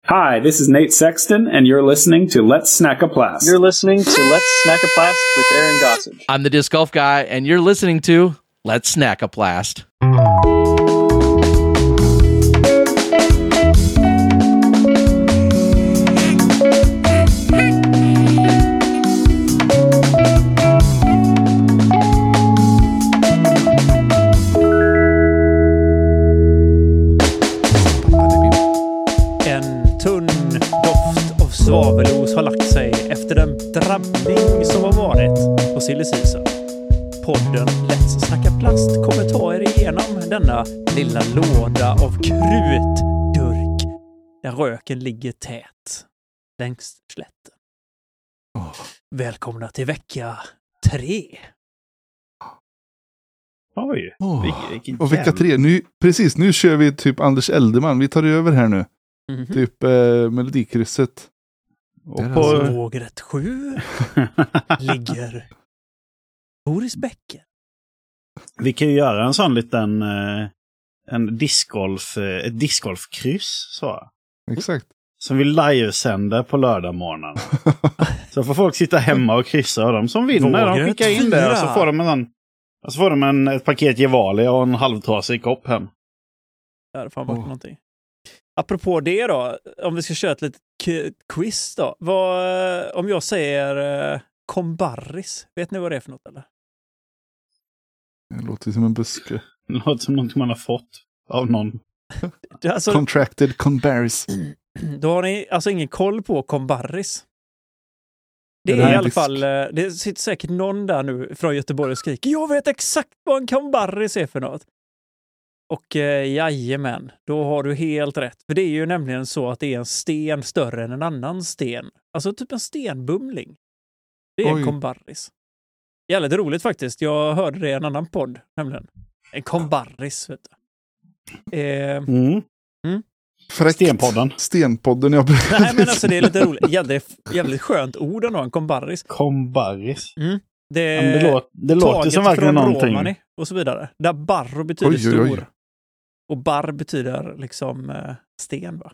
Hi, this is Nate Sexton, and you're listening to Let's Snack a Plast. You're listening to Let's Snack a Plast with Aaron Gossage. I'm the Disc Golf Guy, and you're listening to Let's Snack a Plast. Svavelos har lagt sig efter den drabbning som har varit på Silly Season. Podden Let's Snacka Plast kommer ta er igenom denna lilla låda av krutdurk där röken ligger tät längs slätten. Välkomna till vecka 3. Oj, och vecka 3, nu kör vi typ Anders Elderman, vi tar över här nu. Typ Melodikrysset. Och på vågrätt 7 ligger Boris Becker. Vi kan ju göra en sån liten ett discgolfkryss så. Exakt. Som vi livesänder på lördag morgonen. Så får folk sitta hemma och kryssa, och de som vinner de skickar in det, och så får de ett paket Gevali och en halvtrasig kopp hem. Ja, det får bort någonting. Apropå det då, om vi ska köra ett litet quiz då. Om jag säger kombarris, vet ni vad det är för något eller? Det låter som en buske. Det låter som något man har fått av någon. Alltså, contracted kombarris. Då har ni alltså ingen koll på kombarris. Det är i alla fall, det sitter säkert någon där nu från Göteborg och skriker, jag vet exakt vad en kombarris är för något. Och jajamän, då har du helt rätt. För det är ju nämligen så att det är en sten större än en annan sten. Alltså typ en stenbumling. Det är en kombarris. Jävligt roligt faktiskt. Jag hörde det i en annan podd nämligen. En kombarris, vet du. Stenpodden. Nej, men alltså det är lite roligt. Jävligt skönt ord ändå, en kombarris. Kombarris. Det låter som verkligen någonting. Romani och så vidare. Där barro betyder stor. Och bar betyder liksom sten, va?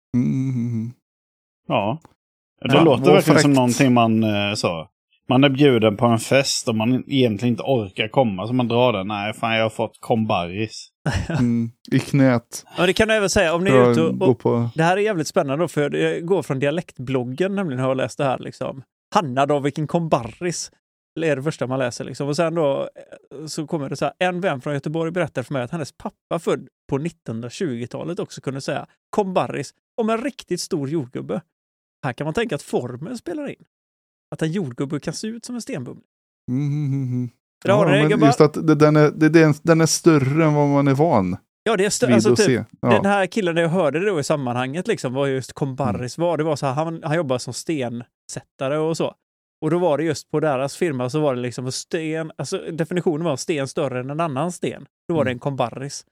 Ja. Det låter verkligen som någonting man sa. Man är bjuden på en fest och man egentligen inte orkar komma, så man drar den. Nej, fan, jag har fått kombarris. I knät. Ja, det kan jag även säga. Om ni är ute och det här är jävligt spännande då, för det går från dialektbloggen, nämligen har jag läst det här liksom. Hanna då, vilken kombarris är det första man läser liksom. Och sen då så kommer det så här, en vän från Göteborg berättar för mig att hennes pappa född på 1920-talet också kunde säga kombarris om en riktigt stor jordgubbe. Här kan man tänka att formen spelar in. Att en jordgubbe kan se ut som en stenbumling. Just att den är större än vad man är van. Ja, det är större. Alltså, typ, den här killen jag hörde då i sammanhanget liksom, var just kombarris var. Det var så här, han jobbar som stensättare och så. Och då var det just på deras firma så var det liksom sten, alltså definitionen var sten större än en annan sten. Då var det en kombarris.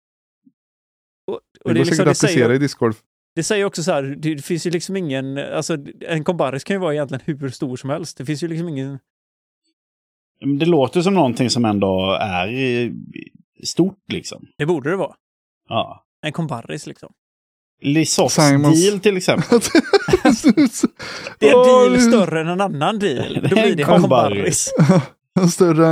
Och det går säkert att applicera i discgolf. Det säger också så här, det finns ju liksom ingen, alltså en kombarris kan ju vara egentligen hur stor som helst. Det finns ju liksom ingen... Det låter som någonting som ändå är stort liksom. Det borde det vara. Ja. En kombarris liksom. Lissots deal till exempel. Det är en deal större än en annan deal. Då blir det en kombarris. Större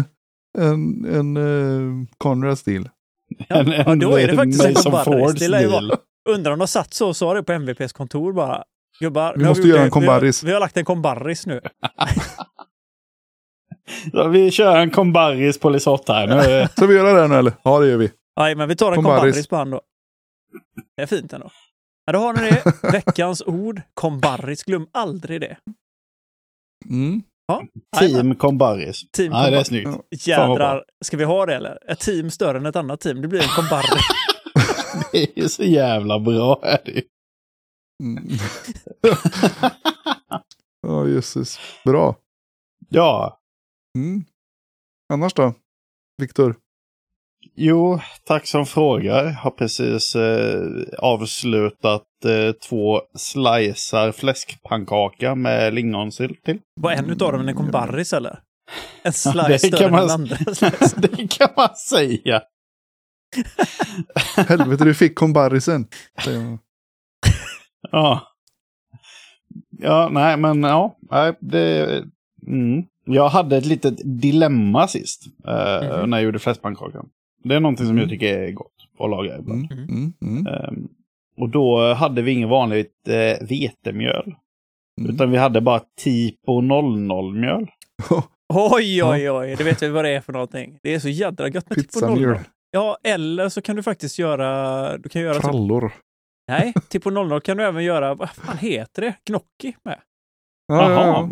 än Conrads deal. Ja, då är det faktiskt en kombarris. Undrar om de satt så sa det på MVPs kontor bara. Gubbar, vi måste göra en kombarris. Vi har lagt en kombarris nu. Så vi kör en kombarris på Lisott här nu. Ska vi göra det nu eller? Ja, det gör vi. Nej, men vi tar en kombarris på hand då. Det är fint ändå. Ja, då har ni det. Veckans ord. Kombarris. Glöm aldrig det. Ja. Team kombarris. Det är snyggt. Jädrar. Ska vi ha det eller? Ett team större än ett annat team. Det blir en kombarris. Det är så jävla bra. Är det? Ja, Jesus. Bra. Ja. Annars då? Viktor? Jo, tack som frågar. Har precis avslutat 2 slicer fläskpannkaka med lingonsylt till. Var en utav dem en kombarris eller? En slice större än den andra. Det kan man säga. Helvete, du fick kombarrisen. Ja. Ja, nej, men ja. Jag hade ett litet dilemma sist när jag gjorde fläskpannkakan. Det är någonting som jag tycker är gott att laga ibland. Och då hade vi ingen vanligt vetemjöl. Utan vi hade bara Tipo 00-mjöl. Oj, det vet vi vad det är för någonting. Det är så jädra gött med Tipo 00. Ja, eller så kan du faktiskt göra... Du kan göra frallor. Nej, Tipo 00 kan du även göra... Vad fan heter det? Gnocchi med. Jaha.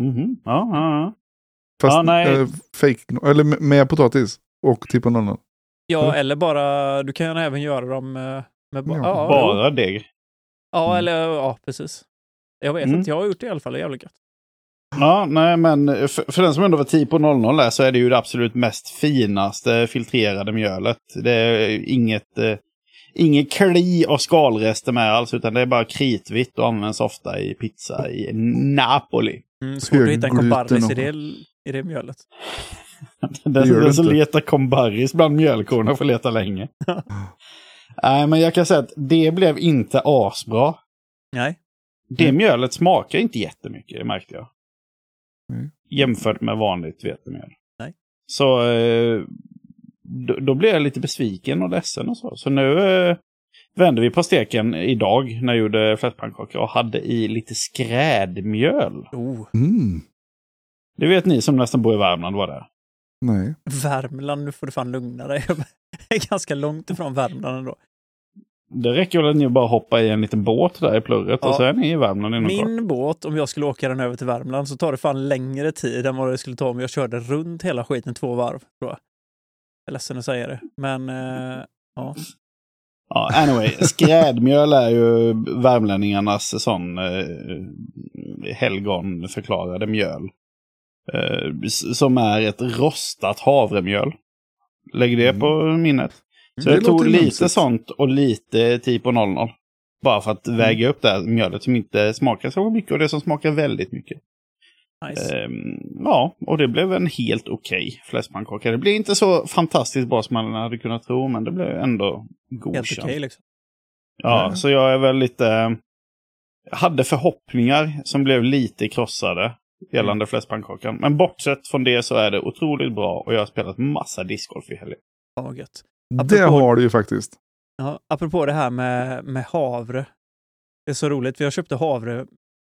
Fast fake, eller med potatis och Tipo 00. Ja, eller bara... Du kan även göra dem med... bara deg. Ja, eller... precis. Jag vet inte, jag har gjort det i alla fall. Det är jävligt gött. Ja, nej, men för den som ändå var Tipo 00 där, så är det ju det absolut mest finaste filtrerade mjölet. Det är inget kli och skalrester med alls, utan det är bara kritvitt och används ofta i pizza i Napoli. Svårt att hitta en kombarris i det mjölet. Den som letar kombarris bland mjölkorna får leta länge. Nej, men jag kan säga att det blev inte asbra. Nej. Det mjölet smakar inte jättemycket, det märkte jag. Jämfört med vanligt vetemjöl. Nej. Så då blev jag lite besviken och ledsen och så. Så nu vände vi på steken idag när jag gjorde fläskpannkakor och hade i lite skrädmjöl. Det vet ni som nästan bor i Värmland, vad det är. Nej. Värmland, nu får du fan lugna dig. Jag är ganska långt ifrån Värmland ändå. Det räcker väl att ni bara hoppa i en liten båt där i plurret och så är ni i Värmland. Min båt, om jag skulle åka den över till Värmland, så tar det fan längre tid än vad det skulle ta om jag körde runt hela skiten 2 varv, tror jag. Jag är ledsen att säga det, men ja. Ja, anyway, skrädmjöl är ju värmlänningarnas sån helgonförklarade mjöl. Som är ett rostat havremjöl. Lägg det på minnet. Så jag tog lite sånt och lite Tipo 00. Bara för att väga upp det här mjölet som inte smakar så mycket och det som smakar väldigt mycket. Nice. Ja, och det blev en helt okej fläskpannkaka. Det blev inte så fantastiskt bra som man hade kunnat tro, men det blev ändå godkänt. Helt okej liksom. Ja, så jag är väl lite... Jag hade förhoppningar som blev lite krossade gällande fläskpannkakan. Men bortsett från det så är det otroligt bra och jag har spelat massa discgolf i helgen. Ja, gött. Det har du ju faktiskt. Ja, apropå det här med havre. Det är så roligt, för jag köpte havreflingor.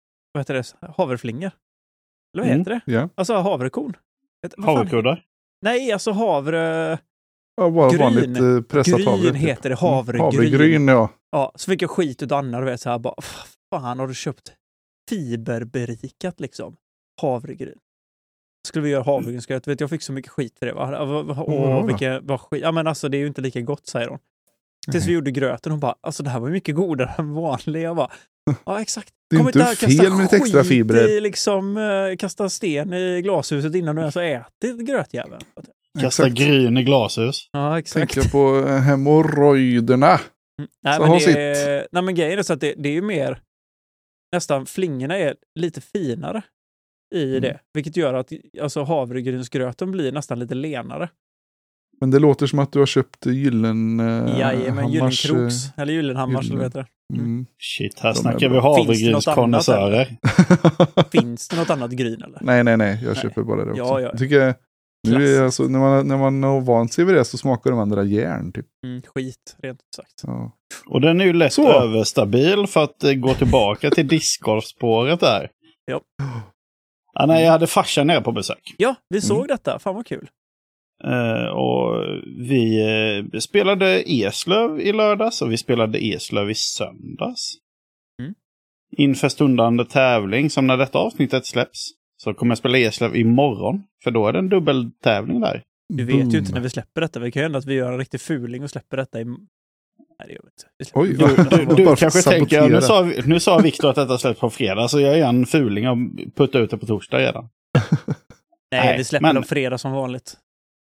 Eller vad heter det? Yeah. Alltså havrekorn. Havrekuddar? Nej, alltså havre... Ja, bara vanligt pressat gryn havre. Heter det, havregryn. Havregryn, ja. Ja, så fick jag skit ut Anna, du vet, så här bara, fan, har du köpt fiberberikat liksom? Havregryn. Skulle vi göra havregrynsgröt, vet jag fick så mycket skit för det. Vad skit. Ja, men alltså det är ju inte lika gott, säger hon. Tills vi gjorde gröten, hon bara, alltså det här var mycket godare än vanligt. Jag bara, ja exakt. Det är kom inte fel med lite extra fibrer. Liksom, kasta sten i glashuset innan du ens har ätit grötjäveln. Kasta gryn i glashus. Ja, exakt. Tänker på hemorrojderna. Nej, men grejen är så att det är ju mer, nästan flingorna är lite finare i det. Vilket gör att alltså, havregrynsgröten blir nästan lite lenare. Men det låter som att du har köpt Gyllenkroks. Eller Gyllenhammars, eller vet det. Shit, här snackar vi havregrynskonnässörer. Finns det något annat gryn, eller? Nej, jag köper bara det också. Ja. Jag tycker, nu, alltså, när man har vant sig vid det så smakar de andra järn, typ. Skit, rent ut sagt. Ja. Och den är ju lätt överstabil för att gå tillbaka till discgolfspåret där. Ja. Ja, nej, jag hade farsan ner på besök. Ja, vi såg detta. Fan vad kul. Och vi spelade Eslöv i lördags och vi spelade Eslöv i söndags. Inför stundande tävling, som när detta avsnittet släpps, så kommer jag spela Eslöv imorgon. För då är det en dubbeltävling där. Du vet ju inte när vi släpper detta. Vi kan ju ändå att vi gör en riktig fuling och släpper detta i... Nej, det gör vi inte. Du kanske tänker, nu sa Victor att detta släpps på fredag, så jag är en fuling och puttar ut det på torsdag redan. Nej, vi släpper dem fredag som vanligt.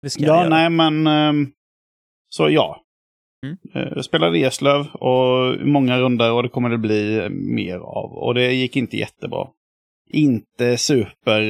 Så ja. Jag spelade Eslöv och många runder och det kommer det bli mer av. Och det gick inte jättebra. Inte super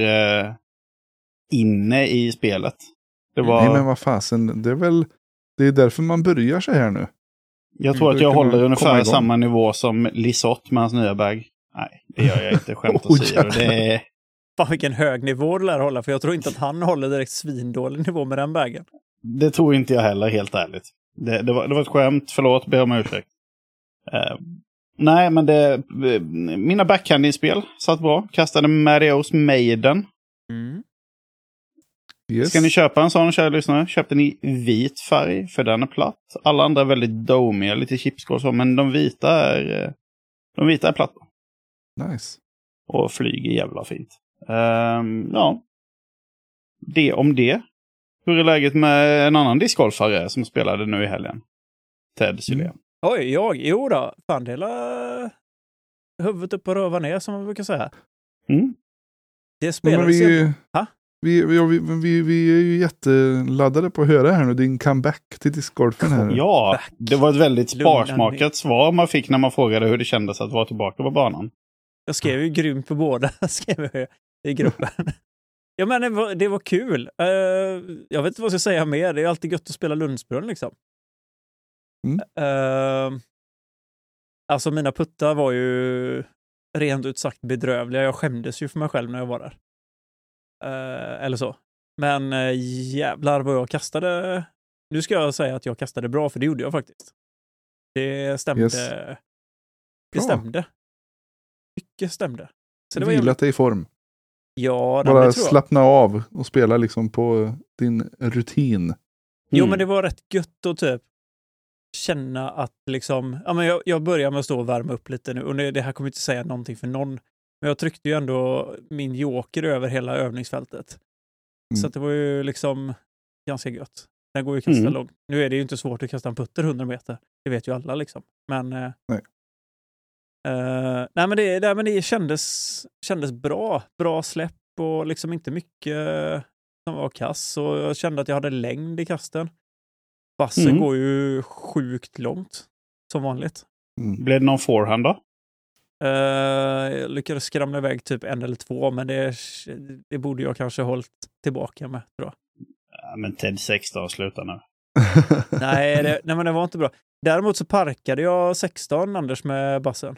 inne i spelet. Det var... Nej, men vad fasen, det är därför man börjar så här nu. Jag tror att jag håller ungefär samma nivå som Lisotte med hans nya bag. Nej, det gör jag inte. Skämt åsido. Det är... Fan, vilken hög nivå det lär hålla. För jag tror inte att han håller direkt svindålig nivå med den bagen. Det tror inte jag heller, helt ärligt. Det var ett skämt. Förlåt, ber om ursäkt. Nej, men mina backhanding-spel satt bra. Kastade Marios Maiden. Yes. Ska ni köpa en sån, kära lyssnare? Köpte ni vit färg, för den är platt. Alla andra är väldigt domiga, lite chipskål och så, men de vita är platta. Nice. Och flyger jävla fint. Ja. Det om det. Hur är läget med en annan discgolfare som spelade nu i helgen? Ted Sylén. Oj, jo då. Fan, det är huvudet upp och röva ner, som man brukar säga. Det spelades vi är ju jätteladdade på att höra här nu din comeback till discgolfen här. Ja, det var ett väldigt sparsmakat svar man fick när man frågade hur det kändes att vara tillbaka på banan. Jag skrev ju grymt på båda, skrev jag i gruppen. Ja, men det var kul. Jag vet inte vad jag ska säga mer. Det är alltid gött att spela Lundsbrunn liksom. Alltså mina puttar var ju rent ut sagt bedrövliga. Jag skämdes ju för mig själv när jag var där. Eller så. Men jävlar vad jag kastade. Nu ska jag säga att jag kastade bra, för det gjorde jag faktiskt. Det stämde. Yes. Det stämde. Mycket stämde. Så det var vilat dig i form. Ja, bara slappna av och spela liksom på din rutin. Jo, men det var rätt gött att typ känna att liksom, ja, men jag börjar med att stå och värma upp lite nu, och det här kommer inte säga någonting för någon, men jag tryckte ju ändå min joker över hela övningsfältet. Så att det var ju liksom ganska gött. Den går ju att kasta långt. Nu är det ju inte svårt att kasta en putter 100 meter. Det vet ju alla liksom. Men nej, men det kändes bra släpp och liksom inte mycket som var kass, och jag kände att jag hade längd i kasten. Bassen går ju sjukt långt som vanligt. Blev det någon forehand då? Jag lyckades skramla iväg typ 1 eller 2, men det borde jag kanske hållit tillbaka med, tror jag. Ja, men Ted 16 slutar nu. nej, men det var inte bra. Däremot så parkade jag 16, Anders, med bassen.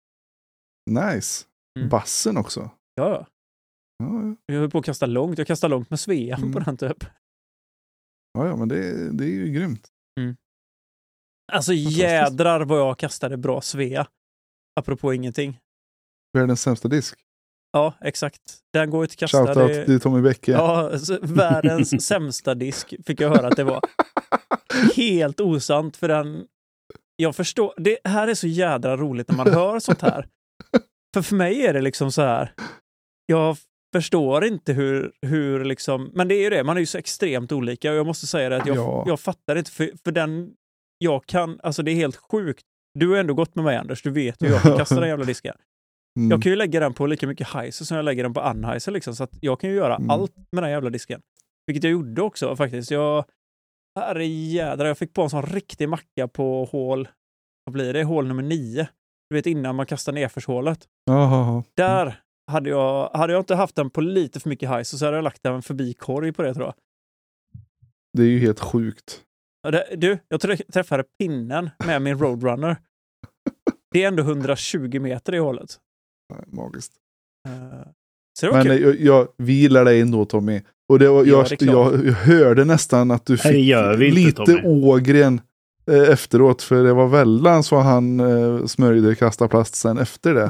Nice. Bassen också? Ja. Jag höll på att kasta långt. Jag kastade långt med Svea på den typ. Ja, men det är ju grymt. Alltså jädrar vad jag kastade bra Svea. Apropå ingenting. Världens sämsta disk. Ja, exakt. Den går ju till kasta. Shoutout till Tommy Bäcke. Ja, världens sämsta disk fick jag höra att det var. Helt osant, för den... Jag förstår... Det här är så jädra roligt när man hör sånt här. För mig är det liksom så här... Jag förstår inte hur liksom... Men det är ju det, man är ju så extremt olika, och jag måste säga det att jag fattar inte, för den jag kan... Alltså det är helt sjukt. Du har ändå gått med mig, Anders. Du vet hur jag kan kasta den jävla disken. Jag kan ju lägga den på lika mycket heiser som jag lägger den på Anheiser liksom, så att jag kan ju göra allt med den jävla disken. Vilket jag gjorde också faktiskt. Jag fick på en sån riktig macka på hål. Vad blir det? Hål nummer 9. Du vet, innan man kastar nerförshålet. Där hade jag inte haft den på lite för mycket heiser, så hade jag lagt den förbi korg på det, tror jag. Det är ju helt sjukt. Jag träffade pinnen med min Roadrunner. Det är ändå 120 meter i hålet. Magiskt. Så det var kul. Jag vilar dig ändå, Tommy. Och jag hörde nästan att du fick lite ågren efteråt, för det var vällan så han smörjde kasta plast sen efter det.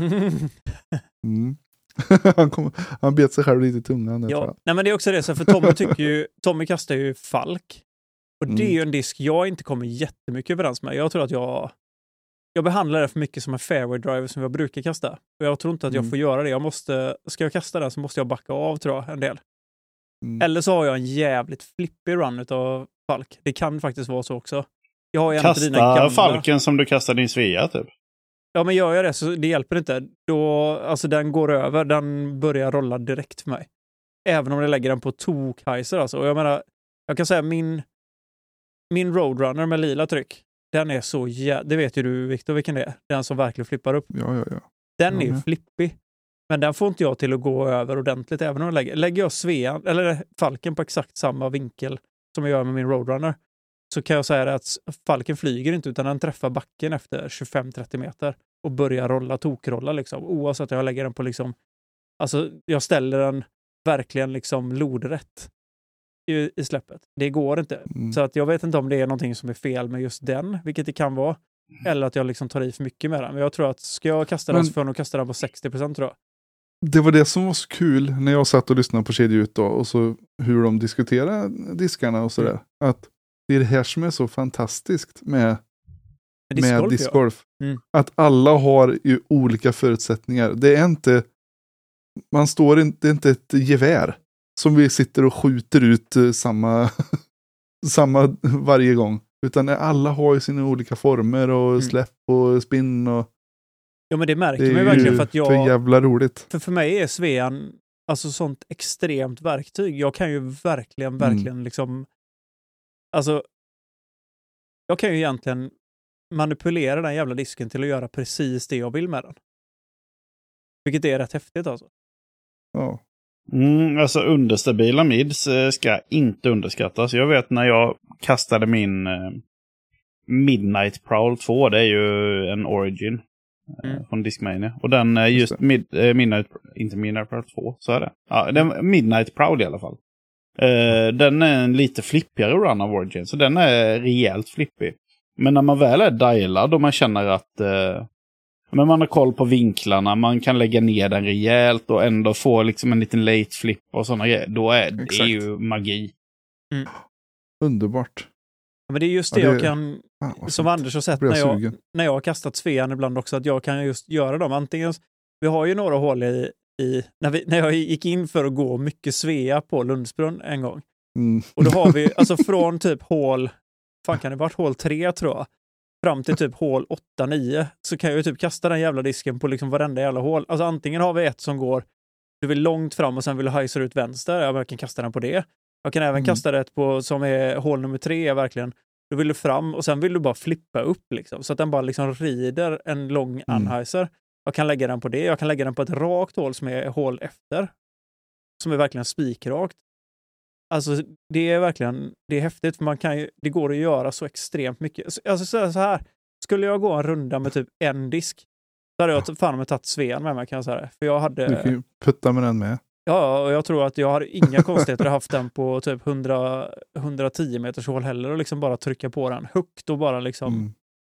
Han bet sig själv lite i tungan. Ja. Nej, men det är också det, så för Tommy kastar ju Falk. Och det är ju en disk jag inte kommer jättemycket överens med. Jag tror att jag behandlar det för mycket som en fairway driver som jag brukar kasta. Och jag tror inte att jag får göra det. Ska jag kasta den så måste jag backa av, tror jag, en del. Eller så har jag en jävligt flippig run utav Falk. Det kan faktiskt vara så också. Jag har kasta Falken som du kastade din Svea typ. Ja, men gör jag det så det hjälper inte. Då, alltså den går över, den börjar rolla direkt för mig. Även om jag lägger den på tok-heiser alltså. Och jag menar, jag kan säga min Roadrunner med lila tryck, den är så det vet ju du, Victor, vilken det är. Den som verkligen flippar upp. Ja. Den är ju flippig. Men den får inte jag till att gå över ordentligt, även om lägger jag Svea eller Falken på exakt samma vinkel som jag gör med min Roadrunner, så kan jag säga att Falken flyger inte utan den träffar backen efter 25-30 meter och börjar tokrolla liksom. Oavsett att jag lägger den på liksom, alltså jag ställer den verkligen liksom lodrätt i släppet. Det går inte. Så att jag vet inte om det är någonting som är fel med just den, vilket det kan vara. Eller att jag liksom tar i för mycket med den. Men jag tror att ska jag kasta den så får jag nog kasta den på 60% tror jag. Det var det som var så kul när jag satt och lyssnade på Kedjeut då, och så hur de diskuterar diskarna och sådär. Att det är det här som är så fantastiskt med discgolf. Att alla har ju olika förutsättningar. Det är inte det är inte ett gevär som vi sitter och skjuter ut samma varje gång. Utan alla har ju sina olika former och släpp och spinn och ja, men det märker man ju verkligen för att jag... för jävla roligt. För mig är Svean alltså sånt extremt verktyg. Jag kan ju verkligen liksom... Alltså... Jag kan ju egentligen manipulera den jävla disken till att göra precis det jag vill med den. Vilket är rätt häftigt alltså. Ja. Alltså understabila mids ska inte underskattas. Jag vet när jag kastade min Midnight Prowl 2, det är ju en Origin från Discmania. Och den just Midnight Prowl 2, så är det. Ja, den Midnight Prowl i alla fall. Den är en lite flippigare run av Origin, så den är rejält flippig. Men när man väl är dialad och man känner att men man har koll på vinklarna, man kan lägga ner den rejält och ändå få liksom en liten late flip och sådana grejer, då är det ju magi. Underbart. Ja, men det är just det jag kan, som Anders har sett när jag har kastat Svean ibland också, att jag kan just göra dem. Antingen, vi har ju några hål i när jag gick in för att gå mycket Svea på Lundsbrunn en gång. Och då har vi, alltså från typ hål, fan kan det varit hål 3 tror jag, fram till typ hål 8-9, så kan jag ju typ kasta den jävla disken på liksom varenda jävla hål. Alltså antingen har vi ett som går, du vill långt fram och sen vill du hajsa ut vänster, jag kan kasta den på det. Jag kan även kasta det på, som är hål nummer 3 verkligen. Då vill du fram och sen vill du bara flippa upp liksom, så att den bara liksom rider en lång anheiser. Jag kan lägga den på det, jag kan lägga den på ett rakt hål som är hål efter. Som är verkligen spikrakt. Alltså det är verkligen, det är häftigt för man kan ju, det går att göra så extremt mycket. Alltså så här, skulle jag gå en runda med typ en disk, så hade jag fan tagit Svean med mig kan jag säga. För jag hade... Du kan ju putta med den med. Ja, och jag tror att jag hade inga konstigheter haft den på typ 110 meters hål heller och liksom bara trycka på den högt och bara liksom...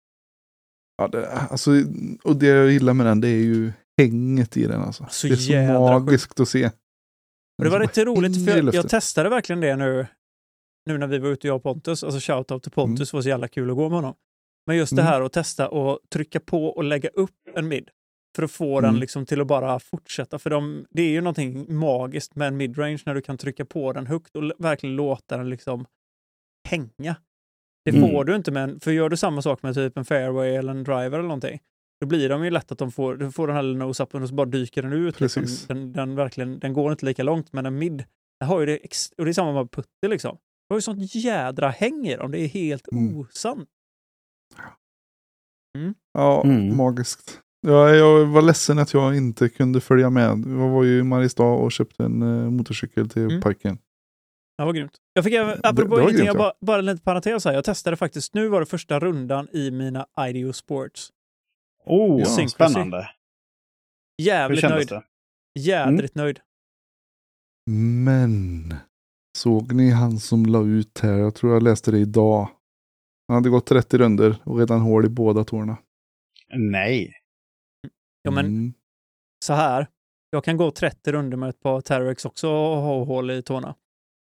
Ja, alltså, och det jag gillar med den, det är ju hänget i den alltså. Det är så magiskt att se. Och det var lite roligt för jag testade verkligen det nu när vi var ute, jag och Pontus, alltså shoutout till Pontus, var så jävla kul att gå med honom. Men just det här att testa och trycka på och lägga upp en mid för att få den liksom till att bara fortsätta, för det är ju någonting magiskt med en midrange när du kan trycka på den högt och verkligen låta den liksom hänga. Det får du inte med för gör du samma sak med typ en fairway eller en driver eller någonting, då blir de ju lätt att du får den här nose-upen och så bara dyker den ut. Liksom. Den går inte lika långt, men en mid, den har ju det, och det är samma med putter liksom. Det har ju sånt jädra häng i dem, det är helt osant. Ja, magiskt. Ja, jag var ledsen att jag inte kunde följa med. Jag var ju i Mariestad och köpte en motorcykel till parken. Det var grymt. Jag fick apropå ingenting, jag bara lite parentes här. Jag testade faktiskt, nu var det första rundan i mina IDO Sports. Spännande. Jävligt nöjd. Jädrigt nöjd. Men såg ni han som la ut här? Jag tror jag läste det idag. Han hade gått 30 runder och redan hål i båda tårna. Nej. Ja, men så här. Jag kan gå 30 runder med ett par Terex också och ha hål i tårna.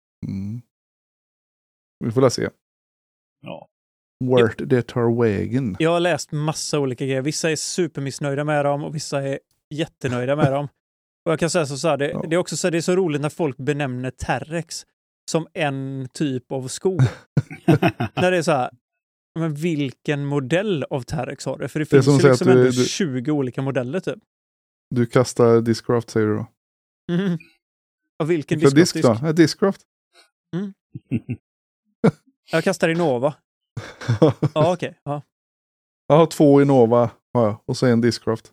Vi får se. Ja. Where det tar vägen. Jag har läst massa olika grejer. Vissa är supermissnöjda med dem och vissa är jättenöjda med dem. Och jag kan säga så här, det är också så, det är så roligt när folk benämner Terex som en typ av sko. När det är så här, men vilken modell av Terex har det? För det finns ju liksom ändå 20 olika modeller typ. Du kastar Discraft säger du då? Och vilken Discraft? Då? Discraft. Jag kastar Innova. Ja, okej. Ja. Jag har 2 Innova och så en Discraft.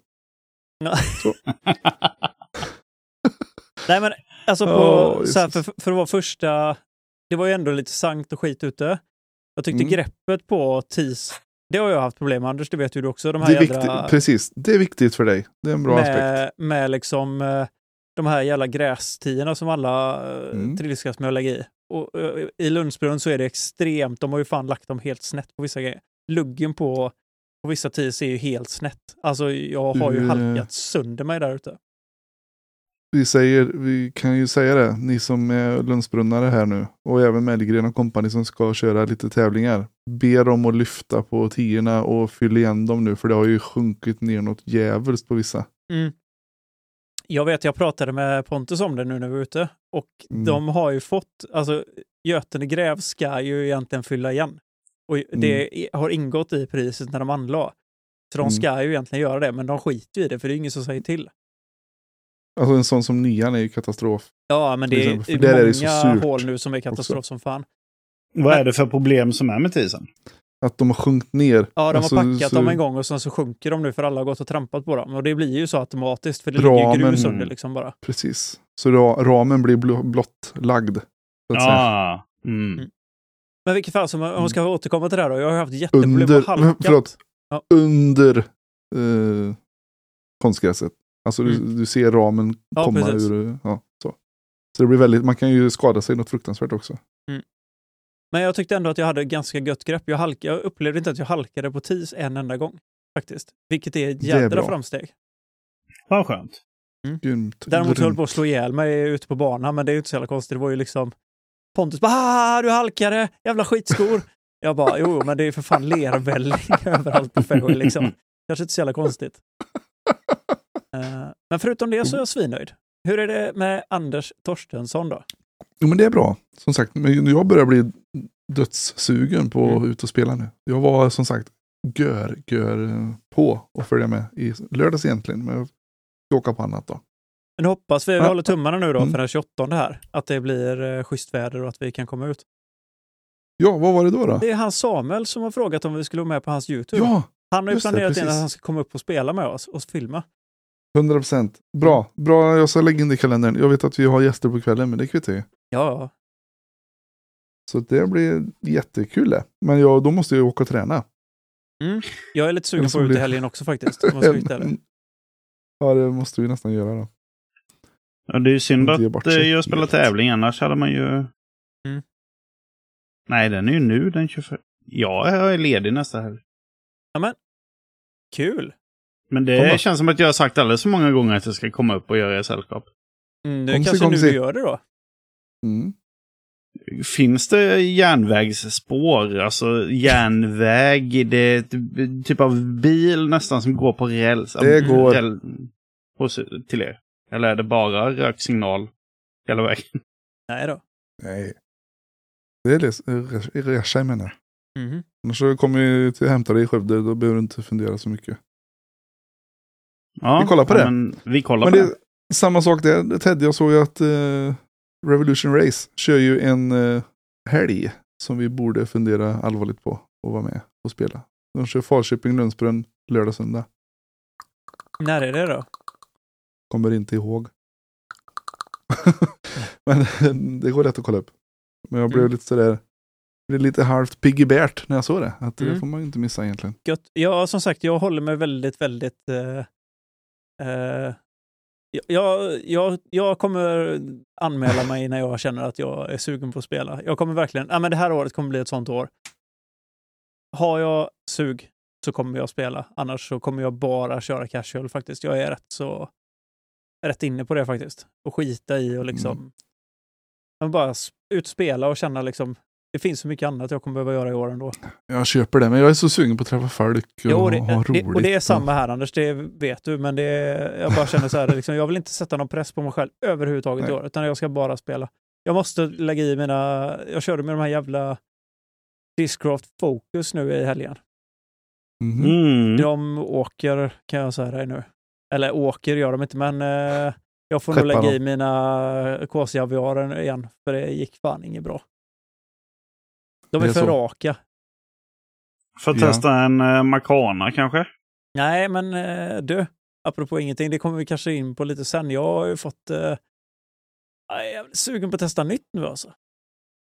Nej, men alltså så här, för att vara första, det var ju ändå lite sankt och skit ute. Jag tyckte greppet på TIS, det har jag haft problem med, Anders, det vet ju du också. De här det är viktigt, precis, det är viktigt för dig. Det är en bra aspekt. Med liksom de här jävla grästierna som alla trilskas med att lägga i. Och i Lundsbrunn så är det extremt, de har ju fan lagt dem helt snett på vissa grejer. Luggen på vissa TIS är ju helt snett. Alltså jag har ju halkat sönder mig där ute. Vi kan ju säga det, ni som är Lundsbrunnare här nu och även Mellgren och kompani som ska köra lite tävlingar, ber dem att lyfta på 10:orna och fylla igen dem nu, för det har ju sjunkit ner något jävligt på vissa. Jag pratade med Pontus om det nu när vi var ute och de har ju fått, alltså Götene Gräv ska ju egentligen fylla igen och det har ingått i priset när de anlade. Så de ska ju egentligen göra det, men de skiter ju i det för det är ingen som säger till. Alltså en sån som 9:an är ju katastrof. Ja, men det är många hål nu som är katastrof också. Som fan. Vad är det för problem som är med tisen? Att de har sjunkit ner. Ja, de har packat dem en gång och sen så sjunker de nu för alla har gått och trampat på dem. Och det blir ju så automatiskt för det ligger grus under liksom bara. Precis. Så ramen blir blottlagd. Men vilket fall, om man ska återkomma till det här då. Jag har haft jätteproblem med halkat. Under konstgräset. Alltså du ser ramen komma ur. Ja, så det blir väldigt, man kan ju skada sig något fruktansvärt också. Men jag tyckte ändå att jag hade ganska gött grepp. Jag upplevde inte att jag halkade på TIS en enda gång faktiskt. Vilket är ett jädra framsteg. Vad skönt. Däremot höll på att slå ihjäl mig ute på banan, men det är ju inte så jävla konstigt. Det var ju liksom Pontus bara, du halkade, jävla skitskor. Jag bara, jo, men det är för fan lervälling överallt på fairway liksom. Kanske inte så jävla konstigt. Men förutom det så är jag svinnöjd. Hur är det med Anders Torstensson då? Jo, men det är bra. Som sagt, men jag börjar bli dödssugen på att ut och spela nu. Jag var som sagt gör på och följa med i lördags egentligen. Men jag ska åka på annat då. Men hoppas vi håller tummarna nu då för den 28 här. Att det blir schysst väder och att vi kan komma ut. Ja, vad var det då? Det är han Samuel som har frågat om vi skulle vara med på hans YouTube. Ja, han har ju planerat in att han ska komma upp och spela med oss och filma. 100%. Bra, jag ska lägga in det i kalendern. Jag vet att vi har gäster på kvällen, men det kvittar ju. Ja. Så det blir jättekul det. Men då måste jag åka och träna. Jag är lite sugen på ut i helgen också faktiskt. Ja, det måste vi nästan göra då. Ja, det är ju synd att jag spelar tävling, annars hade man ju... Nej, den är ju nu, den 24. Ja, jag är ledig nästa helg. Ja, men kul. Men det känns som att jag har sagt alldeles så många gånger att jag ska komma upp och göra sällskap. Det kanske nu du gör det då. Finns det järnvägsspår? Alltså järnväg, det är typ av bil nästan som går på räls. Det går. Till er. Eller är det bara röksignal hela vägen? Nej då. Nej. Det är resa menar jag. Annars så kommer vi till hämta dig i Skövde, då behöver du inte fundera så mycket. Ja, vi kollar på det. Men vi kollar på det. Samma sak där. Ted, jag såg ju att Revolution Race kör ju en helg som vi borde fundera allvarligt på att vara med och spela. De kör Falköping, Lundsbrunn, lördag, söndag. När är det då? Kommer inte ihåg. Men det går rätt att kolla upp. Men jag blev lite sådär, blev lite halvt piggibärt när jag såg det. Att det får man ju inte missa egentligen. Gött. Ja, som sagt, jag håller mig väldigt, väldigt... Jag kommer anmäla mig när jag känner att jag är sugen på att spela. Jag kommer verkligen... men det här året kommer bli ett sånt år. Har jag sug så kommer jag spela. Annars så kommer jag bara köra casual faktiskt. Jag är rätt inne på det faktiskt. Och skita i och liksom... Men bara utspela och känna liksom... Det finns så mycket annat jag kommer behöva göra i år ändå. Jag köper det, men jag är så sugen på att träffa folk och ha roligt. Och det är samma här, Anders, det vet du. Men jag bara känner så här, liksom, jag vill inte sätta någon press på mig själv överhuvudtaget i år. Utan jag ska bara spela. Jag måste lägga i jag körde med de här jävla Discraft Focus nu i helgen. De åker, kan jag säga det nu. Eller åker gör de inte, men jag får nog lägga i mina KC-aviarer igen. För det gick fan inget bra. De är för raka. För att testa en Makana kanske? Nej, men du, apropå ingenting, det kommer vi kanske in på lite sen. Jag har ju fått... jag är sugen på att testa nytt nu alltså.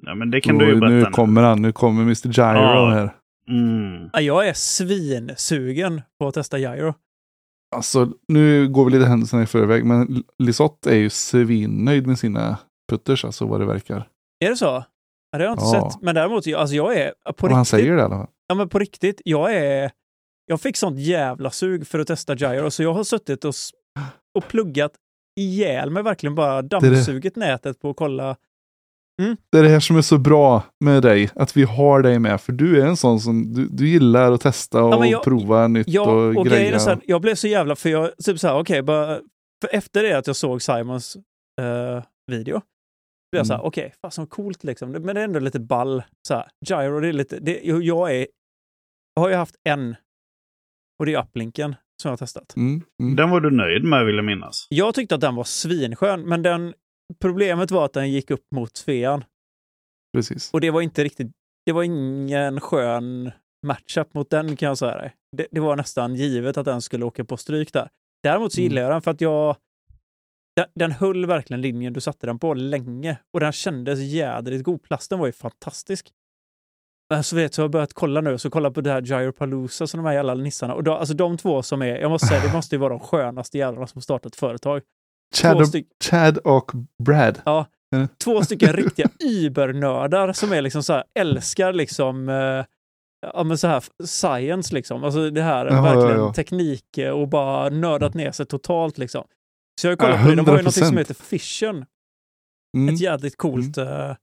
Ja, men det kan du ju berätta nu. Kommer han. Nu kommer Mr. Gyro här. Jag är svinsugen på att testa gyro. Alltså, nu går vi lite händelserna i förväg, men Lisotte är ju svinnöjd med sina putters, alltså vad det verkar. Är det så? Ja, det har jag inte sett. Men däremot, alltså jag är på riktigt. Han säger det i alla fall. Ja, men på riktigt, jag fick sånt jävla sug för att testa gyro, så jag har suttit och pluggat ihjäl mig, verkligen bara dammsugit nätet på att kolla. Det är det här som är så bra med dig, att vi har dig med, för du är en sån som du gillar att testa och prova nytt och grejer. Så här, jag blev så jävla, för jag typ så här, för efter det att jag såg Simons video, blev jag så här, okej, fan så coolt liksom, men det är ändå lite ball så här, gyro, det är lite, jag har ju haft en, och det är upplinken som jag har testat. Den var du nöjd med, vill jag minnas. Jag tyckte att den var svinskön, men problemet var att den gick upp mot Svean. Precis. Och det var inte riktigt, det var ingen skön matchup mot den, kan jag säga dig. Det var nästan givet att den skulle åka på stryk där. Däremot så gillar jag den för att den höll verkligen linjen du satte den på länge. Och den kändes jädrigt god. Plasten var ju fantastisk. Men så har jag börjat kolla nu, så kolla på det här Gyropalooza som de här jävla nissarna. Och alltså de två som är, jag måste säga, det måste ju vara de skönaste jävlarna som startat företag. Chad och Brad. Ja, 2 stycken riktiga übernördar som är liksom så här, älskar liksom men så här science liksom. Alltså det här verkligen teknik och bara nördat ner sig totalt liksom. Så jag kollar på det. De har ju något som heter Fission. Ett jävligt coolt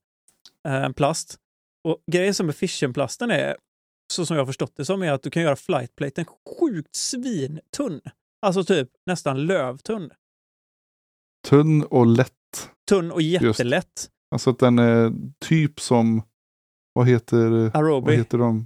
plast. Och grejen som med Fission-plasten är, så som jag har förstått det som, är att du kan göra flightplaten sjukt svintunn. Alltså typ nästan lövtunn. Tunn och lätt. Tunn och jättelätt. Just. Alltså att den är typ som, vad heter de?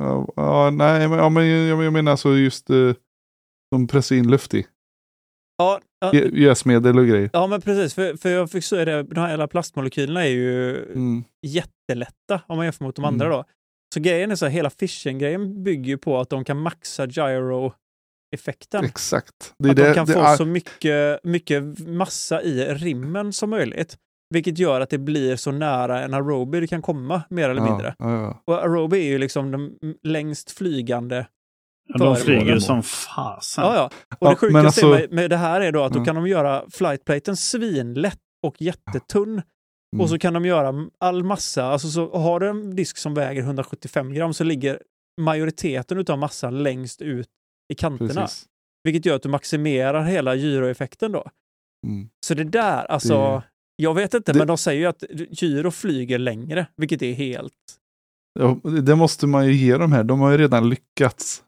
Jag menar alltså just de pressar in luft i. Ja. Jäsmedel och grejer. Ja, men precis. För jag fick så de här alla plastmolekylerna är ju jättelätta om man jämför mot de andra då. Så grejen är så här, hela Fission-grejen bygger ju på att de kan maxa gyro-effekten. Exakt. Att de kan få så mycket massa i rimmen som möjligt. Vilket gör att det blir så nära en aerobi det kan komma, mer eller mindre. Ja. Och aerobi är ju liksom de längst flygande. Ja, de flyger som fasen. Ja. Och det sjukaste med det här är då att då kan de göra flightplaten svinlätt och jättetunn. Och så kan de göra all massa. Alltså så har du en disk som väger 175 gram så ligger majoriteten utav massan längst ut i kanterna. Precis. Vilket gör att du maximerar hela gyroeffekten då. Så det där, alltså... Jag vet inte, men de säger ju att gyro flyger längre, vilket är helt... Ja, det måste man ju ge dem här. De har ju redan lyckats.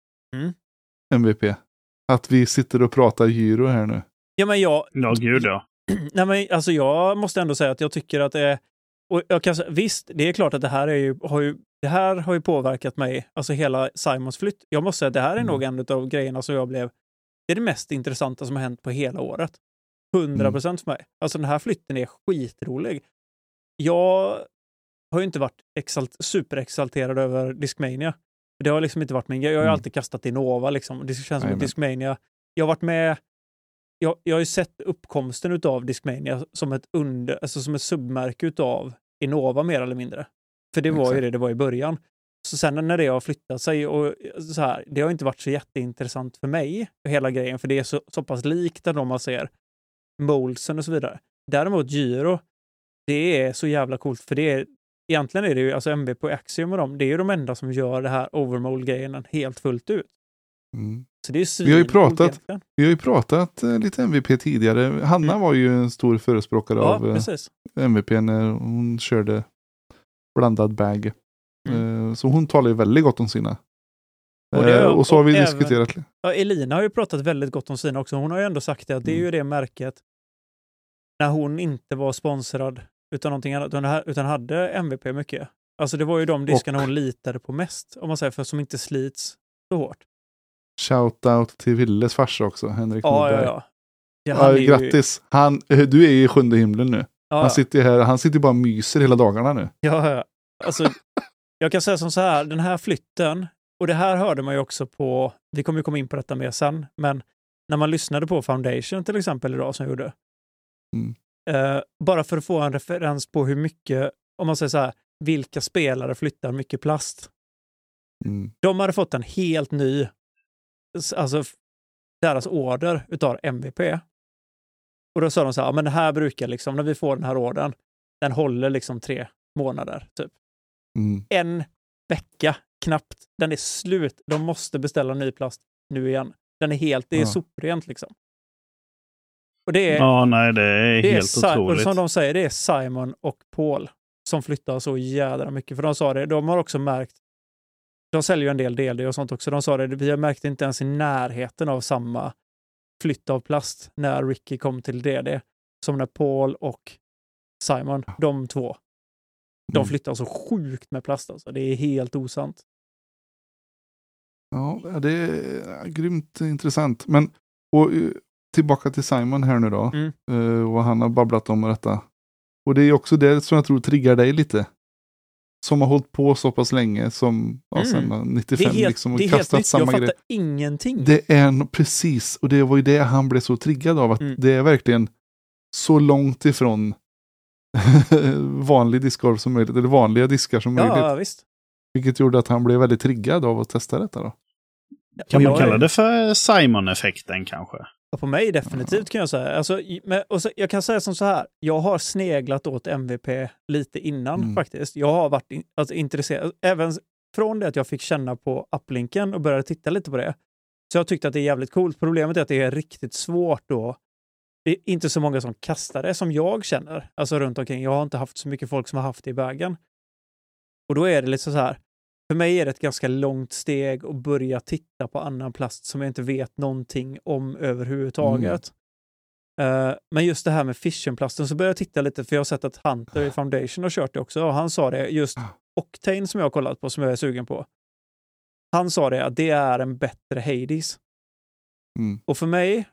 MVP. Att vi sitter och pratar gyro här nu. Ja, men gud. Nej, men alltså jag måste ändå säga att jag tycker att det är... Och jag kan säga, visst, det är klart att det här har ju påverkat mig. Alltså hela Simons flytt. Jag måste säga att det här är nog en av grejerna som jag blev... Det är det mest intressanta som har hänt på hela året. 100% för mig. Alltså den här flytten är skitrolig. Jag har ju inte varit superexalterad över Discmania. Det har liksom inte varit min grej. Jag har ju alltid kastat i Nova liksom. Det känns som att Discmania... Jag har varit med... Jag har ju sett uppkomsten utav Discmania som ett som ett submärke utav Innova mer eller mindre. För det var ju det var i början. Så sen när det har flyttat sig och så här, det har inte varit så jätteintressant för mig hela grejen, för det är så pass likt när man ser moldsen och så vidare. Däremot gyro, det är så jävla coolt, för det är egentligen är det ju, alltså MVP och Axiom och dem, det är ju de enda som gör det här overmold-grejen helt fullt ut. Så det är vi har ju pratat lite MVP tidigare. Hanna var ju en stor förespråkare av MVP när hon körde blandad bag. Så hon talar ju väldigt gott om sina. Och så har vi diskuterat. Ja, Elina har ju pratat väldigt gott om sina också. Hon har ju ändå sagt det, att det är ju det märket när hon inte var sponsrad utan någonting annat, utan hade MVP mycket. Alltså det var ju de diskarna hon litade på mest, om man säger, för som inte slits så hårt. Shoutout till Willes farsa också, Henrik Nordberg. Ja, grattis. Du är i 7:e himlen nu. Ja. Han sitter bara och myser hela dagarna nu. Ja. Alltså, jag kan säga som så här, den här flytten, och det här hörde man ju också på, vi kommer ju komma in på detta mer sen, men när man lyssnade på Foundation till exempel idag som jag gjorde, bara för att få en referens på hur mycket om man säger så här, vilka spelare flyttar mycket plast? De hade fått en helt ny, alltså deras order utav MVP. Och då sa de så här, men det här brukar liksom, när vi får den här ordern, den håller liksom 3 månader typ. En vecka knappt, den är slut. De måste beställa ny plast nu igen. Den är helt, det är soprent liksom. Och det är, det är helt otroligt. Och som de säger, det är Simon och Paul som flyttar så jädra mycket. För de sa det, de har också märkt, de säljer ju en del DLD och sånt också. De sa det, vi har märkt inte ens i närheten av samma flytt av plast när Ricky kom till DD som när Paul och Simon, de två, de flyttar så sjukt med plast alltså. Det är helt osant. Ja, det är grymt intressant. Men tillbaka till Simon här nu då. Och han har babblat om detta. Och det är också det som jag tror triggar dig lite. Som har hållit på så pass länge som sen 95 det är helt, liksom, och det är kastat helt samma jag grej. fattar ingenting. Det är precis, och det var ju det han blev så triggad av, att det är verkligen så långt ifrån vanlig diskgolv som möjligt, eller vanliga diskar som möjligt. Ja, visst. Vilket gjorde att han blev väldigt triggad av att testa detta då. Kan man kalla det för Simon-effekten kanske? Ja, på mig definitivt kan jag säga. Alltså, jag kan säga som så här. Jag har sneglat åt MVP lite innan faktiskt. Jag har varit intresserad. Även från det att jag fick känna på applinken och började titta lite på det. Så jag tyckte att det är jävligt coolt. Problemet är att det är riktigt svårt då. Det är inte så många som kastar det som jag känner. Alltså runt omkring. Jag har inte haft så mycket folk som har haft det i vägen. Och då är det lite så här. För mig är det ett ganska långt steg att börja titta på annan plast som jag inte vet någonting om överhuvudtaget. Men just det här med fissionplasten så började jag titta lite, för jag har sett att Hunter i Foundation har kört det också. Och han sa det, just Octane som jag har kollat på, som jag är sugen på. Han sa det att det är en bättre Hades. Och för mig...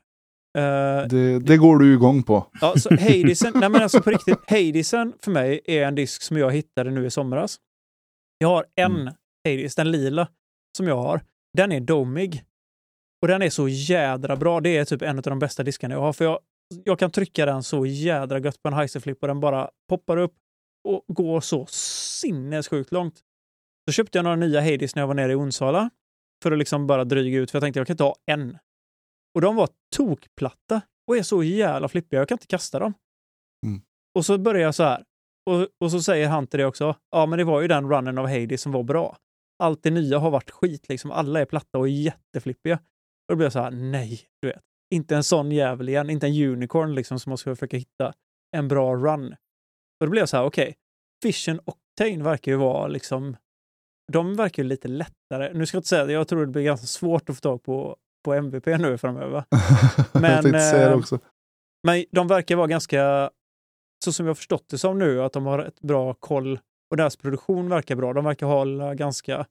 det går du igång på. Ja, så Hadesen, nej men alltså på riktigt, Hadesen för mig är en disk som jag hittade nu i somras. Jag har en Hades, den lila som jag har. Den är domig. Och den är så jädra bra. Det är typ en av de bästa diskarna jag har. För jag kan trycka den så jädra gött på en Heiserflip och den bara poppar upp och går så sinnessjukt långt. Så köpte jag några nya Hades när jag var nere i Onsala. För att liksom bara dryga ut. För jag tänkte jag kan ta en. Och de var tokplatta. Och är så jävla flippiga. Jag kan inte kasta dem. Och så börjar jag så här. Och så säger han till det också. Ja, men det var ju den runnen av Hades som var bra. Allt det nya har varit skit liksom. Alla är platta och jätteflippiga. Och då blir jag så här, nej, du vet. Inte en sån jävel igen. Inte en unicorn liksom som måste försöka hitta en bra run. Och då blir jag så här, okej. Fission och Octane verkar ju vara liksom, de verkar ju lite lättare. Nu ska jag inte säga det, jag tror det blir ganska svårt att få tag på MVP nu framöver. Men de verkar vara ganska, så som jag har förstått det som nu, att de har ett bra koll och deras produktion verkar bra. De verkar hålla ganska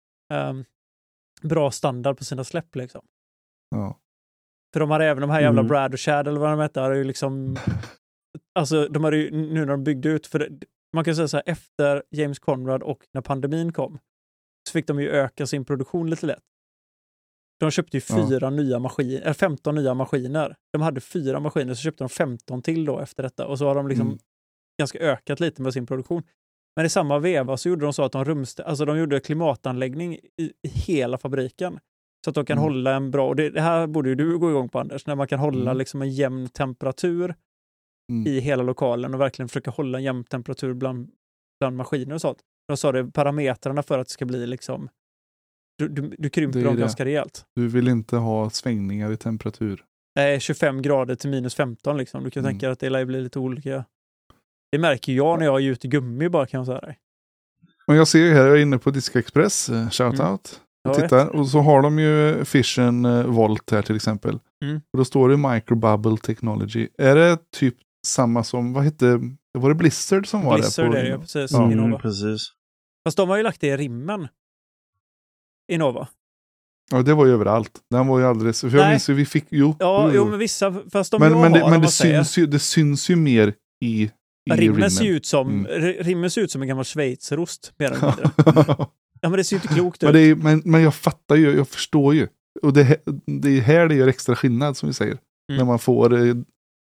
bra standard på sina släpp liksom. Ja. För de har även de här jävla Brad och Chad eller vad de heter, är ju liksom alltså de har ju nu när de byggde ut, för man kan säga så här, efter James Conrad och när pandemin kom så fick de ju öka sin produktion lite lätt. De köpte ju 15 nya maskiner. De hade 4 maskiner, så köpte de 15 till då efter detta. Och så har de liksom ganska ökat lite med sin produktion. Men i samma veva så gjorde de så att de gjorde klimatanläggning i hela fabriken. Så att de kan hålla en bra, och det här borde ju du gå igång på, Anders, när man kan hålla liksom en jämn temperatur i hela lokalen och verkligen försöka hålla en jämn temperatur bland maskiner och sånt. De sa det, parametrarna för att det ska bli liksom, du krymper dem ganska rejält. Du vill inte ha svängningar i temperatur. Nej, 25 grader till minus 15 liksom. Du kan tänka att det lär bli lite olika. Det märker jag när jag är ute i gummi bara, kan jag säga dig. Och jag ser ju här, jag är inne på Disk Express, shoutout. Tittar, och så har de ju Fission Volt här till exempel. Och då står det Microbubble Technology. Är det typ samma som, var det Blizzard som var Blizzard där? Blizzard är det, precis. Ja, precis. Fast de har ju lagt det i rimmen. Innova. Ja, det var ju överallt. Den var ju alldeles, för jag minns ju vi fick, jo, men vissa, fast det syns ju mer i rimmen. Ser ut som, rimmen ser ut som en gammal schweizerost, mer eller mindre. Ja, men det ser ju inte klokt ut. Men jag fattar ju, jag förstår ju. Och det är här det gör extra skillnad, som vi säger. När man får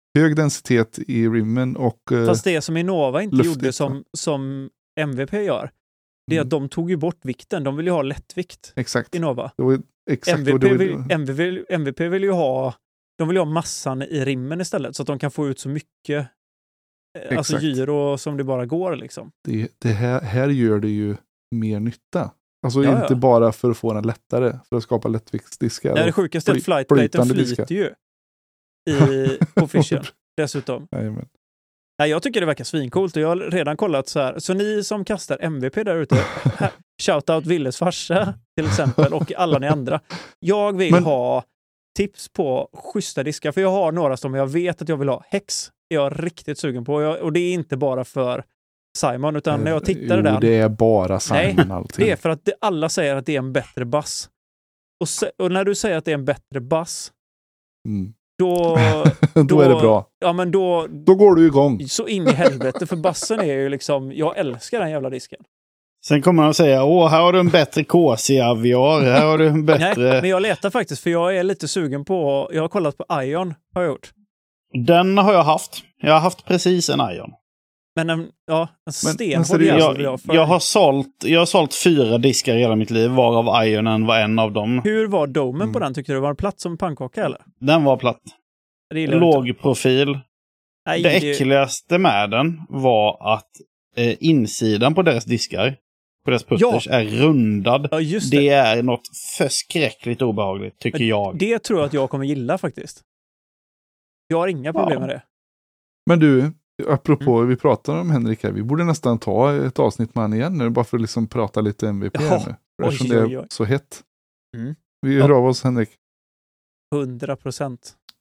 hög densitet i rimmen och fast det som Innova inte gjorde som MVP gör, det är att de tog ju bort vikten. De vill ju ha lättvikt. Exakt. Innova. Det var exakt MVP vill ju ha massan i rimmen istället så att de kan få ut så mycket alltså gyro som det bara går liksom. Det här gör det ju mer nytta. Alltså inte bara för att få den lättare, för att skapa lättviktsdiskar. Nej, det sjukaste är att flightplaten flyter ju på fischen dessutom. Jajamän. Nej, jag tycker det verkar svincoolt och jag har redan kollat så här. Så ni som kastar MVP där ute, shoutout Willes farsa till exempel och alla ni andra. Jag vill ha tips på schyssta diskar, för jag har några som jag vet att jag vill ha. Hex är jag riktigt sugen på och det är inte bara för Simon, utan när jag tittade där. Det är bara Simon allting. Det är för att alla säger att det är en bättre bass. Och när du säger att det är en bättre bass då är det bra. Ja, men då går du igång. Så in i helvete, för bassen är ju liksom, jag älskar den jävla disken. Sen kommer man att säga, här har du en bättre KC-aviar, här har du en bättre... Nej, men jag letar faktiskt, för jag är lite sugen på, jag har kollat på Ion, har jag gjort. Den har jag haft. Jag har haft precis en Ion. Men en sten jag har sålt 4 diskar i hela mitt liv, varav Ionen var en av dem. Hur var domen på den, tyckte du? Var den platt som pannkaka eller? Den var platt. Låg profil. Nej, det äckligaste med den var att insidan på deras diskar, på deras putters, är rundad. Ja, det är något förskräckligt obehagligt, tycker jag. Det tror jag att jag kommer gilla faktiskt. Jag har inga problem med det. Men du, apropå, vi pratar om Henrik här, vi borde nästan ta ett avsnitt med han igen nu, bara för att liksom prata lite MVP här nu. Eftersom det är så hett. Vi hör av oss, Henrik. 100%.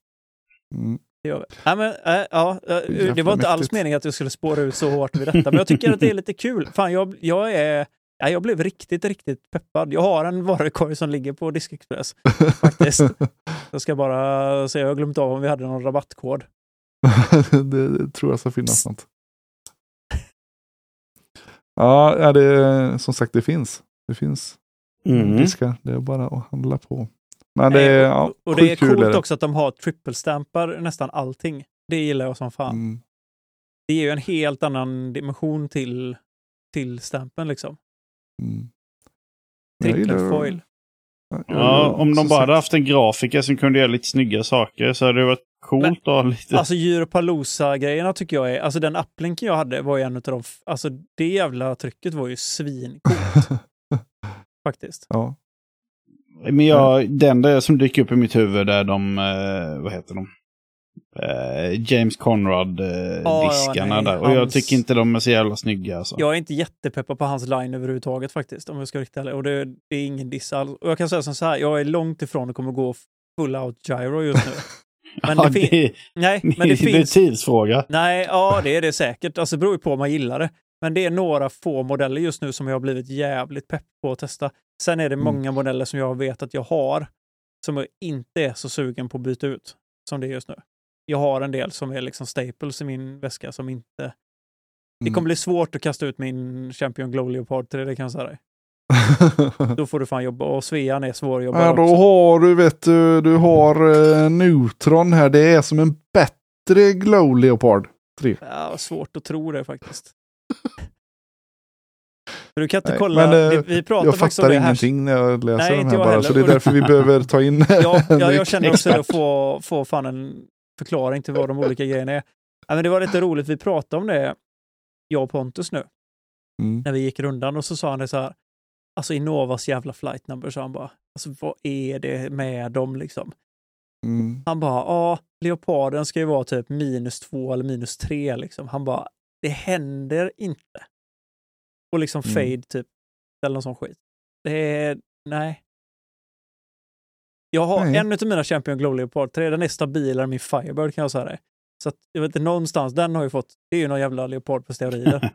Ja, men, det var inte alls meningen att jag skulle spåra ut så hårt vid detta, men jag tycker att det är lite kul. Fan, jag blev riktigt, riktigt peppad. Jag har en varukorg som ligger på Diskexpress faktiskt. Jag ska bara säga, jag har glömt av om vi hade någon rabattkod. Det tror jag ska finnas något. Ja, det som sagt, det finns diskar. Det är bara att handla på. Men det är, och det är coolt också att de har trippelstampar nästan allting. Det gillar jag som fan. Det ger ju en helt annan dimension till stampen liksom. Trippelfoil. Ja, om de bara hade haft en grafiker som kunde göra lite snygga saker så hade det varit coolt att ha lite... Alltså Gyropalooza-grejerna tycker jag är... Alltså den applinken jag hade var ju en av de... Alltså det jävla trycket var ju svincoolt. Faktiskt. Ja. Men den där som dyker upp i mitt huvud är de... vad heter de? James Conrad-diskarna där. Och jag tycker inte de är så jävla snygga. Alltså. Jag är inte jättepeppad på hans line överhuvudtaget faktiskt. Om jag ska riktigt ärlig. Och det är ingen diss alls. Och jag kan säga så här, jag är långt ifrån att kommer gå full out gyro just nu. Men det finns... är tidsfråga. Nej, ja det är det säkert. Alltså det beror ju på om man gillar det. Men det är några få modeller just nu som jag har blivit jävligt pepp på att testa. Sen är det många modeller som jag vet att jag har som jag inte är så sugen på att byta ut som det är just nu. Jag har en del som är liksom staples i min väska som inte... Det kommer bli svårt att kasta ut min Champion Glow Leopard 3, det kan jag säga dig. Då får du fan jobba. Och Svean är svår att jobba då också. Har du, vet du har Neutron här. Det är som en bättre Glow Leopard 3. Ja, svårt att tro det faktiskt. Du kan inte kolla. Men, vi pratar jag faktiskt fattar om det ingenting när jag läser den här bara. Heller. Så det är därför vi behöver ta in jag känner också att få fan en förklaring till vad de olika grejerna är. Ja, men det var lite roligt. Vi pratade om det, jag och Pontus nu. När vi gick rundan och så sa han det så här. Alltså Innovas jävla flight number, så han bara. Alltså vad är det med dem liksom? Han bara, Leoparden ska ju vara typ -2 eller -3 liksom. Han bara, det händer inte. Och liksom fade typ. Eller någon sån skit. Det är, nej. Jag har en av mina Champion Glow Leopard 3. Den är stabilare än min Firebird kan jag säga det. Så att, jag vet inte, någonstans, den har ju fått, det är ju någon jävla Leopard på steroider.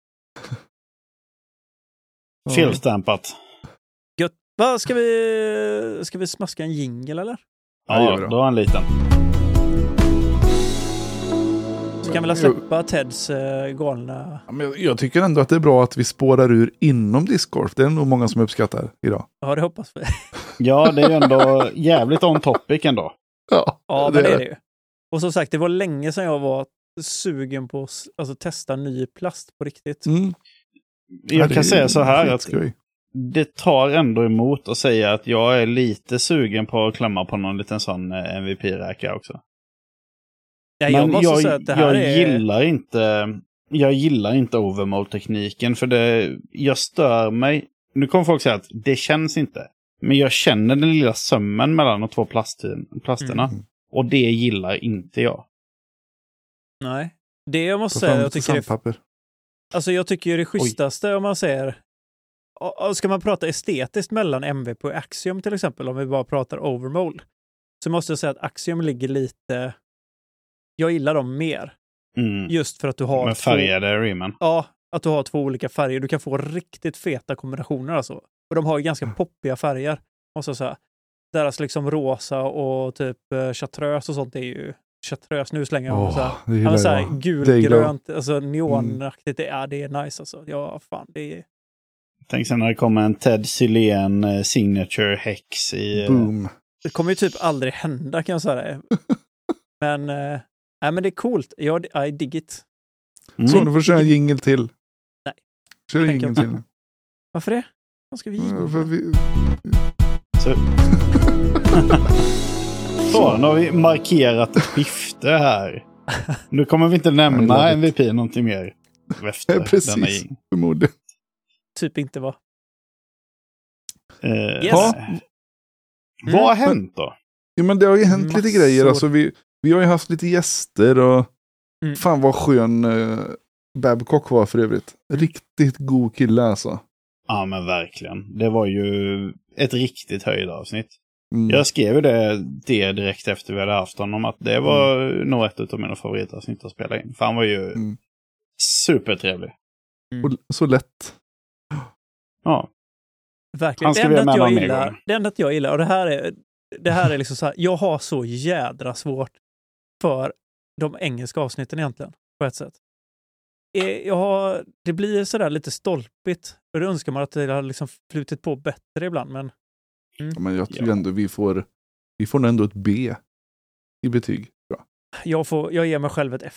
Felstämpat. Gött. Va, ska vi smaska en jingle eller? Ja, då har en liten. Så kan vi släppa Teds galna... Ja, men jag tycker ändå att det är bra att vi spårar ur inom discgolf. Det är nog många som uppskattar idag. Ja, det hoppas vi. Ja, det är ju ändå jävligt on topic ändå. Ja, men det är det ju. Och som sagt, det var länge sedan jag var sugen på att testa ny plast på riktigt. Jag kan säga så här att det tar ändå emot att säga att jag är lite sugen på att klämma på någon liten sån MVP-räka också. Ja, jag måste säga att det här jag gillar inte overmold-tekniken, för jag stör mig. Nu kommer folk säga att det känns inte. Men jag känner den lilla sömmen mellan de två plasterna. Och det gillar inte jag. Nej. Det jag måste säga, jag tycker det schysstaste om man säger, ska man prata estetiskt mellan MVP och Axiom till exempel, om vi bara pratar overmold, så måste jag säga att Axiom ligger lite, jag gillar dem mer. Just för att du har med färgade Riemann. Ja, att du har två olika färger. Du kan få riktigt feta kombinationer alltså. Och de har ju ganska poppiga färger, måste jag säga. Deras liksom rosa och typ chartreuse och sånt är ju chartreuse, nu slänger jag så här gulgrönt, alltså neonaktigt, det är nice alltså. Ja, fan, det är... Tänk sen när det kommer en Ted Sylén signature hex i... Boom. Det kommer ju typ aldrig hända, kan jag säga. Men, men det är coolt. I dig it. Så, du får köra en jingle till. Nej. Kör en jingle till. Varför det? Vad ska vi jingle? Så, nu har vi markerat ett skifte här. Nu kommer vi inte nämna MVP någonting mer efter precis, förmodligen. Typ inte va? Vad har hänt då? Ja, men det har ju hänt lite grejer. Alltså, vi har ju haft lite gäster och fan vad skön Babcock var för övrigt. Riktigt god kille alltså. Ja, men verkligen. Det var ju ett riktigt höjdavsnitt. Jag skrev det direkt efter vi hade haft honom, att det var nog ett av mina favoritavsnitt att spela in. För han var ju supertrevlig. Och så lätt. Ja. Verkligen. Det enda jag gillar, och det här är liksom så här, jag har så jädra svårt för de engelska avsnitten egentligen, på ett sätt. Det blir sådär lite stolpigt, och det önskar man att det hade liksom flutit på bättre ibland, men ja, men jag tror ändå vi får ändå ett B i betyg. Bra. Jag ger mig själv ett F-.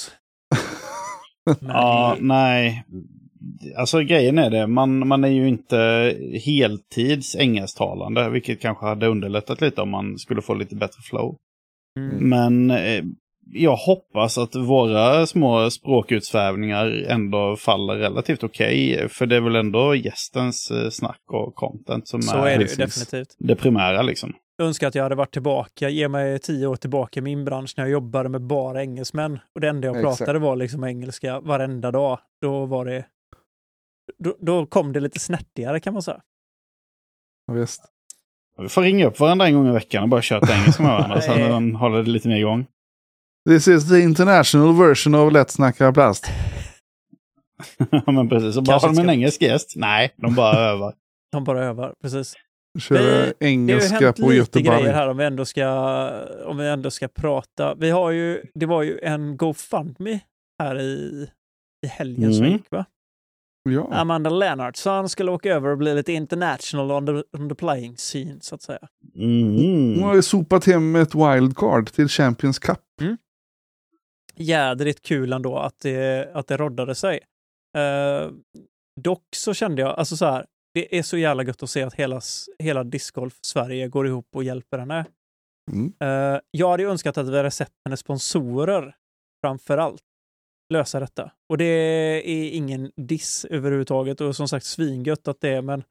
Nej. Alltså grejen är det, man är ju inte heltids engelsktalande, vilket kanske hade underlättat lite om man skulle få lite bättre flow. Men jag hoppas att våra små språkutsvävningar ändå faller relativt okej, för det är väl ändå gästens snack och content som så är det ju definitivt det primära liksom. Jag önskar att jag hade varit tillbaka, ge mig 10 år tillbaka i min bransch när jag jobbade med bara engelsmän, och det enda jag pratade var liksom engelska varenda dag. Då var det då kom det lite snärtigare, kan man säga. Ja, visst. Vi får ringa upp varandra en gång i veckan och bara köra engelska med varandra så att man håller det lite mer igång. This is the international version of Let's Snacka Plast. Ja, men precis. Så bara har de en engelsk gäst? Nej, de bara övar. De bara övar, precis. Kör engelska på Göteborg. Det grejer här om vi ändå ska prata. Det var ju en GoFundMe här i helgen som gick, va? Ja. Amanda Lennartsson skulle åka över och bli lite international on the playing scene, så att säga. Hon har ju sopat hem ett wildcard till Champions Cup. Jädrigt kul ändå att det roddade sig. Dock så kände jag, alltså så här, det är så jävla gött att se att hela discgolf Sverige går ihop och hjälper henne. Jag hade ju önskat att vi hade sett hennes sponsorer framförallt lösa detta. Och det är ingen diss överhuvudtaget, och som sagt svingött att det är, men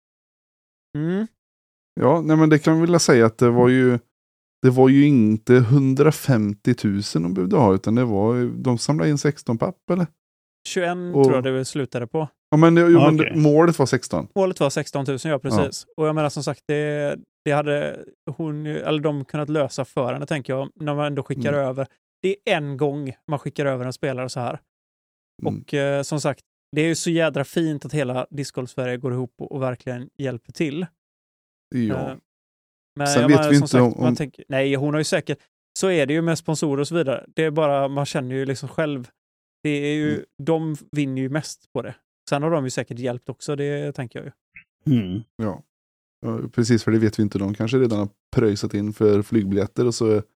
Ja, nej, men det kan vi vilja säga att det var ju inte 150 000 de behövde ha, utan de samlade in 16 papp, eller? 21 tror jag det slutade på. Ja, men målet var 16. Målet var 16 000, ja, precis. Ja. Och jag menar som sagt, det hade de kunnat lösa för henne, tänker jag, när man ändå skickar över. Det är en gång man skickar över en spelare så här. Och som sagt, det är ju så jädra fint att hela discgolf Sverige går ihop och verkligen hjälper till. Ja. Men sen vet vi inte sagt, man tänker, nej, hon har ju säkert, så är det ju med sponsorer och så vidare. Det är bara, man känner ju liksom själv, det är ju, de vinner ju mest på det. Sen har de ju säkert hjälpt också, det tänker jag ju. Ja, precis, för det vet vi inte. De kanske redan har pröjsat in för flygbiljetter, och så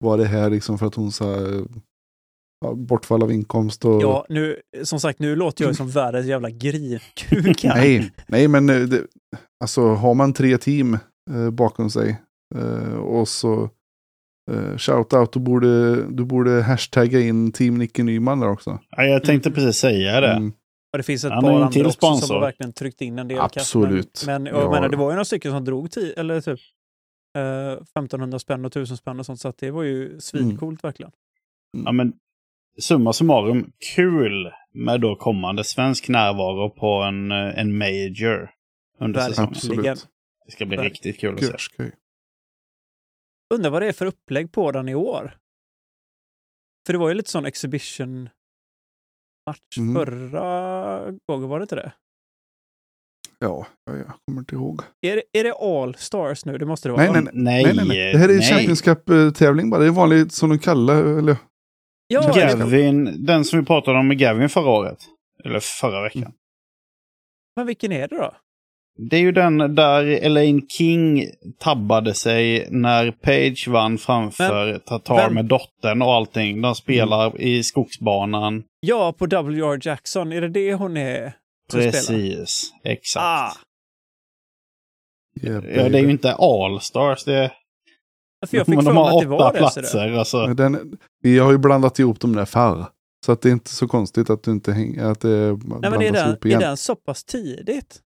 var det här liksom för att hon sa bortfall av inkomst och... Ja, nu, som sagt, nu låter jag som världens jävla grinkuk. Nej, men alltså har man 3 team bakom sig och så shoutout, du borde hashtagga in Team Nicke Nyman där också. Ja, jag tänkte precis säga det. Och det finnt ett par andra också som har verkligen tryckt in en del. Absolut. Men jag menar, det var ju några stycken som drog eller typ 1500 spänn och 1000 spänn och sånt, så att det var ju svincoolt verkligen. Ja, men summa summarum, kul med då kommande svensk närvaro på en major under säsongen. Absolut. Det ska bli riktigt kul att se. Undrar vad det är för upplägg på den i år. För det var ju lite sån exhibition match förra gången, var det inte det? Ja, jag kommer inte ihåg. Är det All Stars nu? Det måste det vara. Nej. Det här är Champions Cup-tävling bara. Det är vanligt som de kallar, eller... Ja, Gavin, den som vi pratade om med Gavin förra året. Eller förra veckan. Men vilken är det då? Det är ju den där Elaine King tabbade sig när Page vann framför Tatar med dottern och allting. De spelar i skogsbanan. Ja, på W.R. Jackson. Är det hon är? Precis, exakt. Yeah, ja, det är ju inte All Stars, det är... För jag fick de har 8 det, platser. Alltså. Vi har ju blandat ihop dem där förr. Så att det är inte så konstigt att du inte hänger, att det blandas ihop igen. Är den så pass tidigt?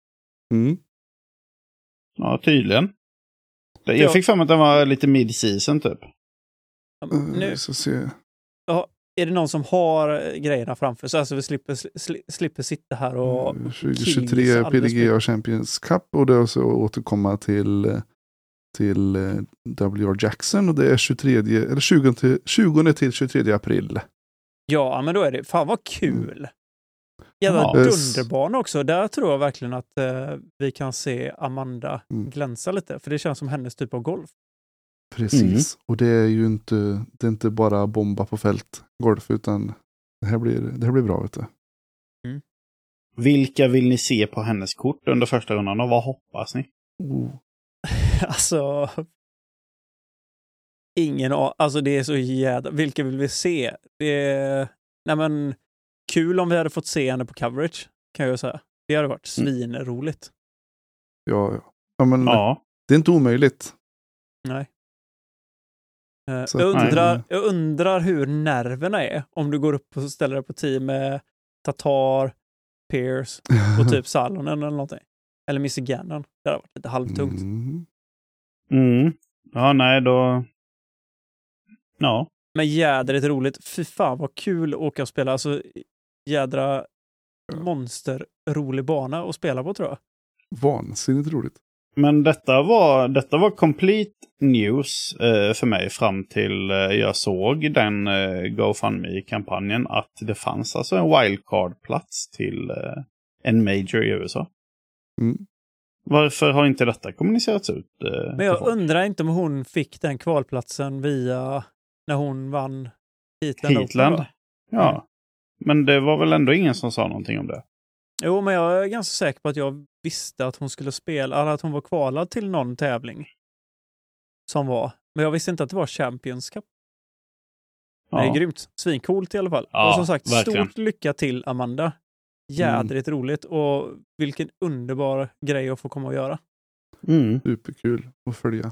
Ja, tydligen. Jag fick för mig att den var lite mid-season typ. Nu. Så se. Ja, är det någon som har grejerna framför sig? Alltså vi slipper sitta här och... 2023 PDGA Champions Cup, och det är så återkomma till W.R. Jackson, och det är 20 till 23 april. Ja, men då är det... Fan vad kul! Jävla dunderbana också. Där tror jag verkligen att vi kan se Amanda glänsa lite. För det känns som hennes typ av golf. Precis. Och det är ju inte bara bomba på fält golf, utan det här blir bra, vet du. Vilka vill ni se på hennes kort under första rundan, och vad hoppas ni? Alltså... Alltså det är så jävla... Vilka vill vi se? Det är... Nej men... Kul om vi hade fått se henne på coverage, kan jag säga. Det hade varit svinroligt. Ja, men det är inte omöjligt. Nej. Jag undrar hur nerverna är om du går upp och ställer dig på team med Tatar, Pierce och typ Salonen eller någonting. Eller Missy Gannon. Det hade varit lite halvtungt. Ja, nej då... Ja. Men jädrigt roligt. Fy fan vad kul att åka och spela. Alltså jädra monster-rolig bana att spela på, tror jag. Vansinnigt roligt. Men detta var complete news för mig fram till jag såg den GoFundMe-kampanjen, att det fanns alltså en wildcard-plats till en major i USA. Varför har inte detta kommunicerats ut? Men jag undrar inte om hon fick den kvalplatsen via när hon vann Heatland. Ja. Men det var väl ändå ingen som sa någonting om det? Jo, men jag är ganska säker på att jag visste att hon skulle spela, eller att hon var kvalad till någon tävling som var. Men jag visste inte att det var Champions Cup. Ja. Det är grymt. Svincoolt i alla fall. Ja, och som sagt, verkligen. Stort lycka till Amanda. Jädrigt roligt, och vilken underbar grej att få komma och göra. Superkul att följa.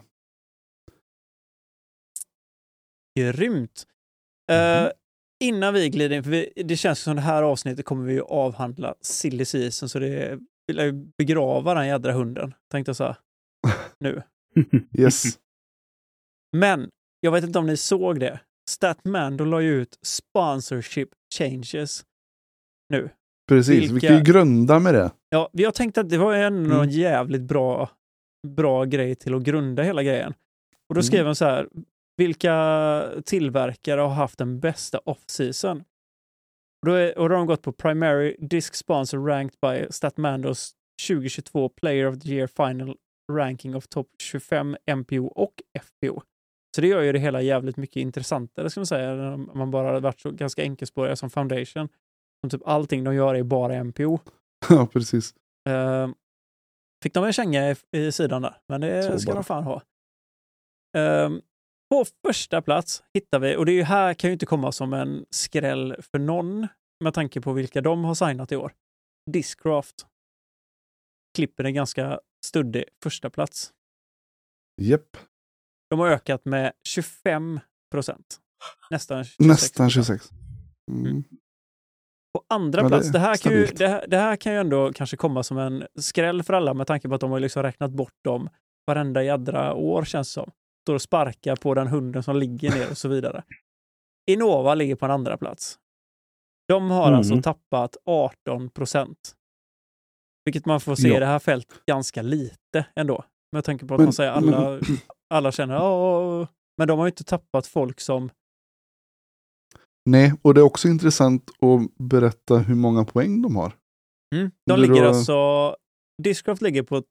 Grymt. Innan vi glider in, för det känns som det här avsnittet kommer vi ju avhandla silly season, så det vill jag begrava den jädra hunden, tänkte jag säga. Nu. Yes. Men, jag vet inte om ni såg det. Statmando la ju ut sponsorship changes nu. Precis, vi kan ju grunda med det. Ja, vi har tänkt att det var en jävligt bra grej till att grunda hela grejen. Och då skrev de så här: vilka tillverkare har haft den bästa off-season? Och då har de gått på Primary Disc Sponsor ranked by Statmandos 2022 Player of the Year Final Ranking of Top 25 MPO och FPO. Så det gör ju det hela jävligt mycket intressantare, ska man säga, om man bara hade varit så ganska enkelspåriga som Foundation. Som typ allting de gör är bara MPO. Ja, precis. Fick de en känga i sidan där, men det ska de fan ha. På första plats hittar vi, och det är ju här kan ju inte komma som en skräll för någon med tanke på vilka de har signat i år. Discraft klipper en ganska studdig första plats. Japp. De har ökat med 25%. Nästan 26%. Nästan 26. Mm. På andra plats, det här kan ju ändå kanske komma som en skräll för alla med tanke på att de har liksom räknat bort dem varenda jädra år känns som. Står och sparkar på den hunden som ligger ner och så vidare. Innova ligger på en andra plats. De har alltså tappat 18%. Vilket man får se i det här fältet ganska lite ändå. Med tanke på att man säger alla känner men de har ju inte tappat folk som... Nej, och det är också intressant att berätta hur många poäng de har. De ligger alltså... Discraft ligger på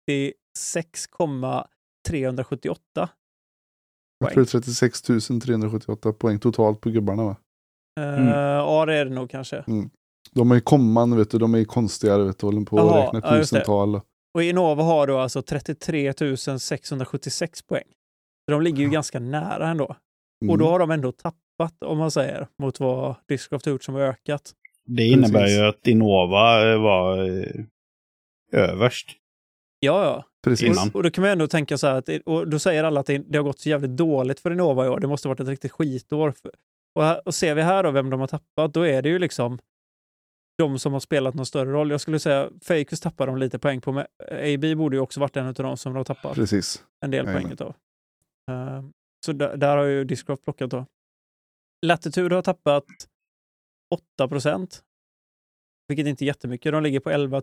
36,378 jag tror 36 378 poäng totalt på gubbarna, va? Ja, det är det nog kanske. De är ju kommande, vet du. De är ju konstigare, vet du. Håller på att räkna tusental. Och Innova har då alltså 33 676 poäng. Så de ligger ju ganska nära ändå. Och då har de ändå tappat, om man säger, mot vad Discraft har gjort som har ökat. Det innebär ju att Innova var överst. Ja. Precis. Och då kan man ändå tänka så här, och då säger alla att det har gått så jävligt dåligt för Innova i år. Det måste ha varit ett riktigt skitår. Och ser vi här då vem de har tappat, då är det ju liksom de som har spelat någon större roll. Jag skulle säga Fakers tappar de lite poäng på, men AB borde ju också varit en av de som de har tappat en del poäng av. Så där har ju Discraft plockat då. Latitude har tappat 8%. Vilket inte är jättemycket. De ligger på 11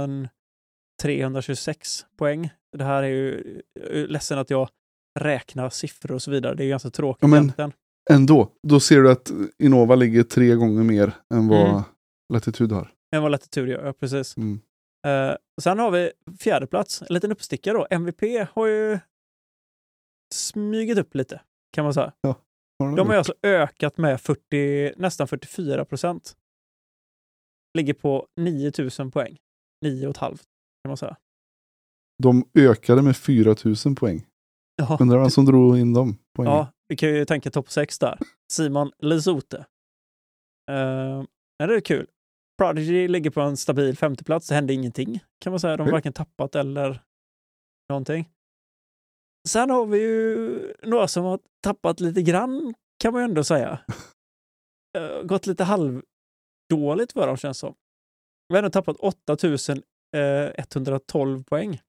326 poäng. Det här är ju ledsen att jag räknar siffror och så vidare. Det är ju ganska tråkigt egentligen. Ändå, då ser du att Innova ligger 3 gånger mer än vad Latitude har. Än vad Latitude gör, ja, precis. Sen har vi fjärde plats, en liten uppstickare då. MVP har ju smygit upp lite, kan man säga. Ja, de har alltså ökat med nästan 44%. Ligger på 9000 poäng. 9,5 kan man säga. De ökade med 4000 poäng. Ja. Undrar vem som drog in dem poängen. Ja, vi kan ju tänka topp 6 där. Simon Lesote. Det är kul. Prodigy ligger på en stabil 5:e plats. Det hände ingenting, kan man säga. De har varken tappat eller någonting. Sen har vi ju några som har tappat lite grann, kan man ju ändå säga. Gått lite halvdåligt för dem, känns som. Vi har ändå tappat 8112 poäng.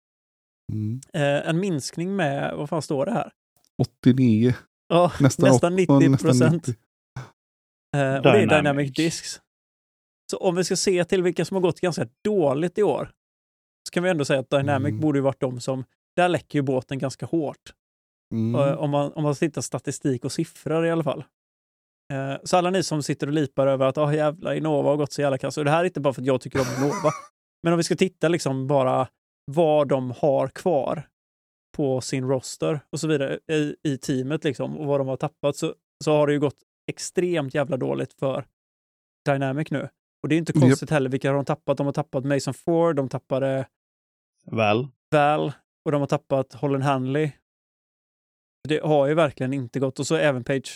En minskning med, vad fan står det här? 89. Ja, nästan 90%. Och det är Dynamic Discs. Så om vi ska se till vilka som har gått ganska dåligt i år, så kan vi ändå säga att Dynamic borde ju varit de som, där läcker ju båten ganska hårt. Om man tittar statistik och siffror i alla fall. Så alla ni som sitter och lipar över att jävla Innova har gått så jävla kass. Och det här är inte bara för att jag tycker om Innova. Men om vi ska titta liksom bara vad de har kvar på sin roster och så vidare i teamet liksom, och vad de har tappat, så har det ju gått extremt jävla dåligt för Dynamic nu. Och det är inte konstigt heller vilka har de tappat. De har tappat Mason Ford, de tappade Val och de har tappat Holland Hanley. Det har ju verkligen inte gått. Och så även Page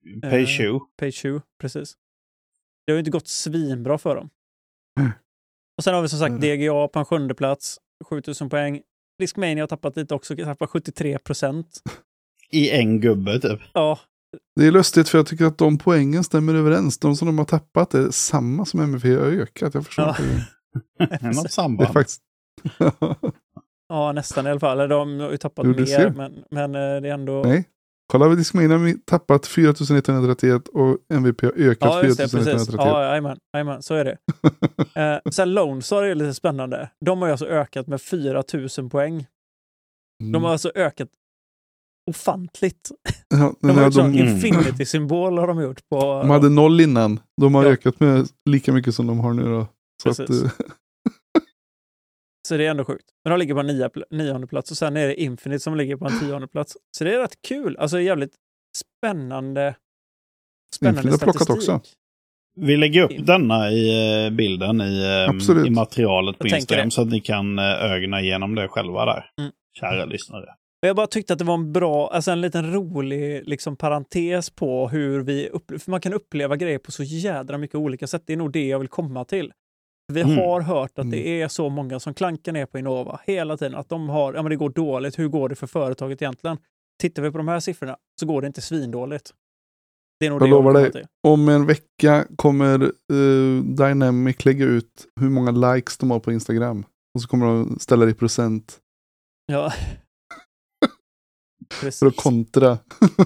Shoe, precis. Det har ju inte gått svinbra för dem. Och sen har vi som sagt DGA på en 7:e plats, 7000 poäng. Discmania har tappat lite också, tappat 73%. I en gubbe typ. Ja. Det är lustigt för jag tycker att de poängen stämmer överens. De som de har tappat är samma som MVP har ökat. Jag förstår inte. Något samband. Det är faktiskt... Ja, nästan i alla fall. De har ju tappat mer, men det är ändå... Nej. Kolla, Discmania har tappat 4131 och MVP har ökat 4131. Ja, jajamän, så är det. Sen Lone Star är lite spännande. De har ju alltså ökat med 4000 poäng. De har alltså ökat ofantligt. Ja, de har gjort en Infinity-symbol har de gjort på... De hade 0 innan. De har ökat med lika mycket som de har nu då. Så att, så det är ändå sjukt. Men de ligger på en 9:e plats och sen är det Infinite som ligger på en 10:e plats. Så det är rätt kul. Alltså jävligt spännande statistik. Också. Vi lägger upp denna i bilden i materialet på Instagram så att ni kan ögna igenom det själva där. Kära lyssnare. Jag bara tyckte att det var en bra, alltså en liten rolig liksom parentes på hur för man kan uppleva grejer på så jädra mycket olika sätt. Det är nog det jag vill komma till. Vi har hört att det är så många som klankar ner på Innova hela tiden. Att de har, men det går dåligt. Hur går det för företaget egentligen? Tittar vi på de här siffrorna så går det inte svindåligt. Det är nog jag lovar dig, om en vecka kommer Dynamic lägga ut hur många likes de har på Instagram. Och så kommer de ställa det i procent. Ja. Precis. För att kontra.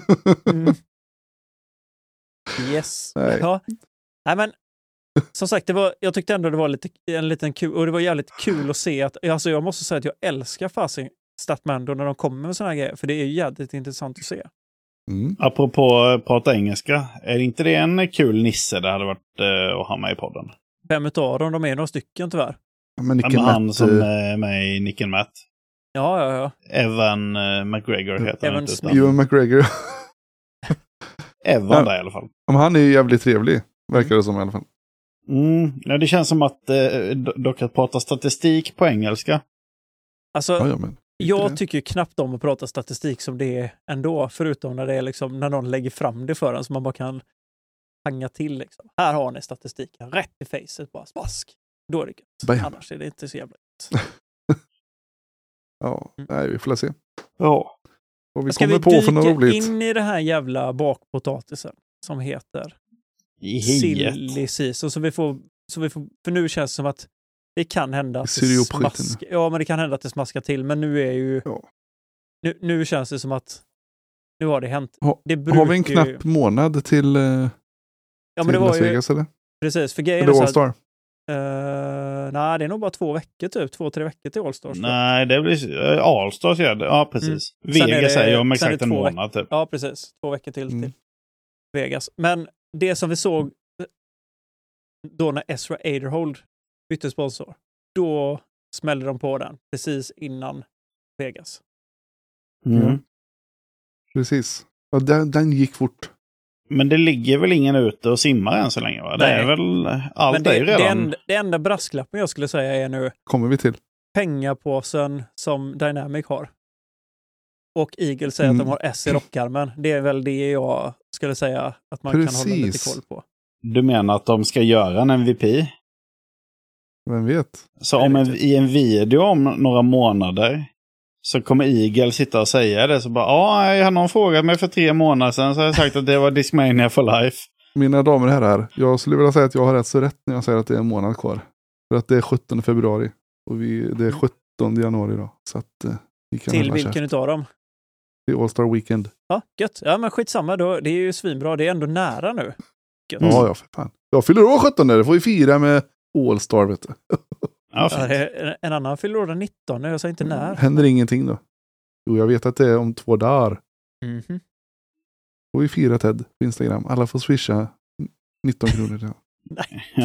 Yes. Ja. Nej, men som sagt, jag tyckte ändå det var en liten kul, och det var jävligt kul att se att, alltså jag måste säga att jag älskar fasen Statmando när de kommer med såna här grejer, för det är jävligt intressant att se. Apropå att prata engelska, är inte det en kul nisse det hade varit att ha med i podden? 5 utav dem, de är några stycken tyvärr. Men han som är med i Nick and Matt. Ja. Evan McGregor heter Evan han inte. Smith. Evan McGregor. Evan där i alla fall. Men han är ju jävligt trevlig, verkar det som i alla fall. Ja, det känns som att dock att prata statistik på engelska. Alltså, jag tycker knappt om att prata statistik som det är ändå, förutom när det är liksom, när någon lägger fram det för en så man bara kan hanga till liksom. Här har ni statistiken, rätt i facet, bara smask. Då är det gött. Annars är det inte så jävla gött. Ja, nej, vi får se. Ja. Och vi kommer på för något roligt. In i det här jävla bakpotatisen som heter silly season, så vi får, för nu känns det som att det kan hända att det smaskar. Ja, men det kan hända att det smaskar till, men nu är ju nu känns det som att nu har det hänt. Har vi en knapp månad till men det var Las Vegas, eller? Precis, för grejen är det All-Star? Nej, det är nog bara 2 veckor typ. 2-3 veckor till All-Stars. Nej, det blir All-Stars. Ja, precis. Vegas är ju om exakt en månad typ. Ja, precis. 2 veckor till Vegas. Men det som vi såg då när Ezra Aderhold bytte sponsor, då smällde de på den precis innan Vegas. Precis. Ja, den gick fort. Men det ligger väl ingen ute och simmar än så länge, va? Det är väl allt är ju redan. Det enda brasklappen jag skulle säga är nu kommer vi till pengapåsen som Dynamic har. Och Eagle säger att de har S i rockarmen. Det är väl det jag skulle säga att man kan hålla lite koll på. Du menar att de ska göra en MVP? Vem vet? Så i en video om några månader så kommer Eagle sitta och säga det. Så bara, jag har någon frågat mig för 3 månader sedan så har jag sagt att det var Discmania for life. Mina damer och herrar, jag skulle vilja säga att jag har rätt så rätt när jag säger att det är en månad kvar. För att det är 17 februari. Och det är 17 januari då. Så att vi kan till vilken utav dem? Till All-Star Weekend. Ja, gött. Ja, men skitsamma då. Det är ju svinbra. Det är ändå nära nu. Gött. Ja, för fan. Jag fyller år 17 där. Det får vi fira med All-Star, vet du. En annan fyller år den 19. Jag sa inte när. Händer ingenting då? Jo, jag vet att det är om 2 dagar. Och vi firar Ted på Instagram. Alla får swisha 19 kronor. Ja. Nej.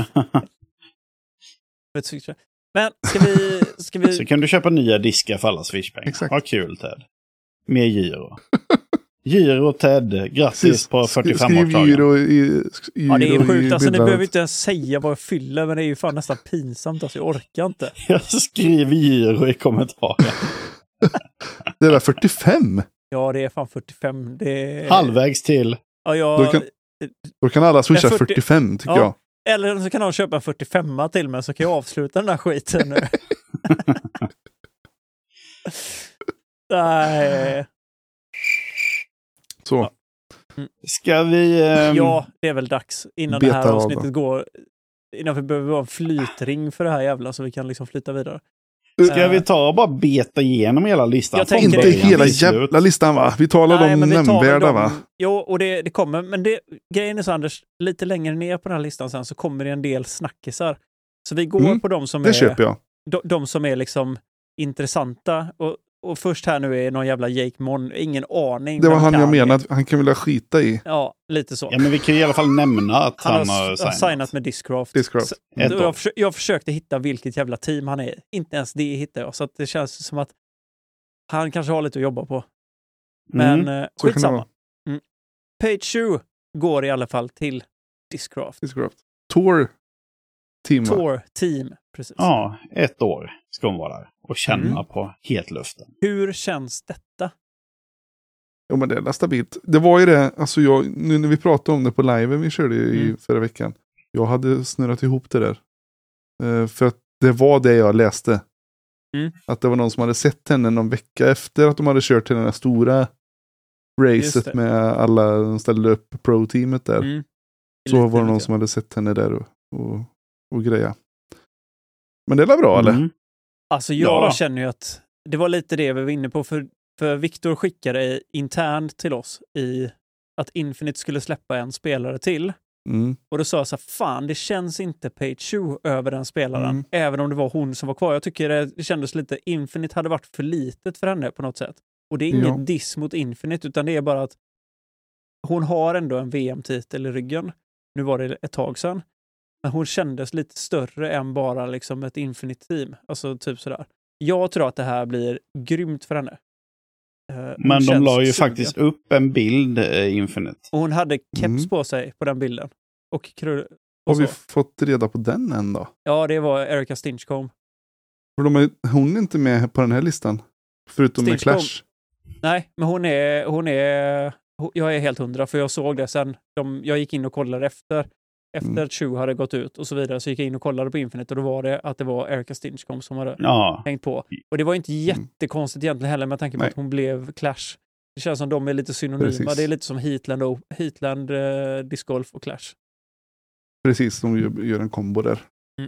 Men ska vi... Så kan du köpa nya diskar för alla swishpengar. Exakt. Vad kul, Ted. Mer gyro. Gyro, Ted. Grattis på 45-årsdagen. Skriv gyro ja, det är sjukt. Alltså, ni behöver inte ens säga vad jag fyller, men det är ju fan nästan pinsamt. Alltså, jag orkar inte. Jag skriver gyro i kommentaren. Det är väl 45? Ja, det är fan 45. Halvvägs till. Ja, då kan alla swisha 45, tycker jag. Eller så kan de köpa en 45 till mig, så kan jag avsluta den här skiten nu. Nej. Så. Ja. Ska vi... Ja, det är väl dags. Innan det här avsnittet går. Innan vi behöver ha en flytring för det här jävla, så vi kan liksom flytta vidare. Ska vi ta och bara beta igenom hela listan? Inte hela jävla listan, va? Vi talar om nämnvärda, va? Jo, och det kommer. Men grejen är så, Anders, lite längre ner på den här listan sen så kommer det en del snackisar. Så vi går på de som det köper jag. De som är liksom intressanta. Och först här nu är någon jävla Jake Mon. Ingen aning. Det var han jag menade. Han kan vilja skita i. Ja, lite så. Ja, men vi kan i alla fall nämna att han har signat med Discraft. Jag försökte hitta vilket jävla team han är. Inte ens det hittar jag. Så att det känns som att han kanske har lite att jobba på. Men skitsamma. Page 20 går i alla fall till Discraft. Tour Team, precis. Ja, 1 år ska hon vara där. och känna på hetluften. Hur känns detta? Jo, men det är stabilt. Det var ju det, alltså nu när vi pratade om det på live vi körde i förra veckan. Jag hade snurrat ihop det där. För att det var det jag läste. Att det var någon som hade sett henne någon vecka efter att de hade kört till den här stora racet med alla, de ställde upp pro-teamet där. Så var det någon som hade sett henne där och greja. Men det är bra, eller? Alltså jag känner ju att det var lite det vi var inne på, för Victor skickade internt till oss i att Infinite skulle släppa en spelare till. Och då sa jag så här, fan, det känns inte Page 2 över den spelaren. Även om det var hon som var kvar. Jag tycker det kändes lite, Infinite hade varit för litet för henne på något sätt. Och det är ingen diss mot Infinite, utan det är bara att hon har ändå en VM-titel i ryggen. Nu var det ett tag sedan. Men hon kändes lite större än bara liksom ett Infinite-team. Alltså typ sådär. Jag tror att det här blir grymt för henne. Men de la ju faktiskt upp en bild Infinite. Och hon hade keps på sig på den bilden. Och har vi fått reda på den än då? Ja, det var Erica Stinchcombe. För hon är inte med på den här listan. Förutom med Clash. Nej, men hon är jag är helt 100, för jag såg det sen. Jag gick in och kollade efter Chu hade gått ut och så vidare, så gick jag in och kollade på Infinite och då var det att det var Erica Stinchcombe som hade hängt på. Och det var inte jättekonstigt egentligen heller med tanke på att hon blev Clash. Det känns som de är lite synonyma. Precis. Det är lite som Heatland Disc Golf och Clash. Precis, de gör en kombo där.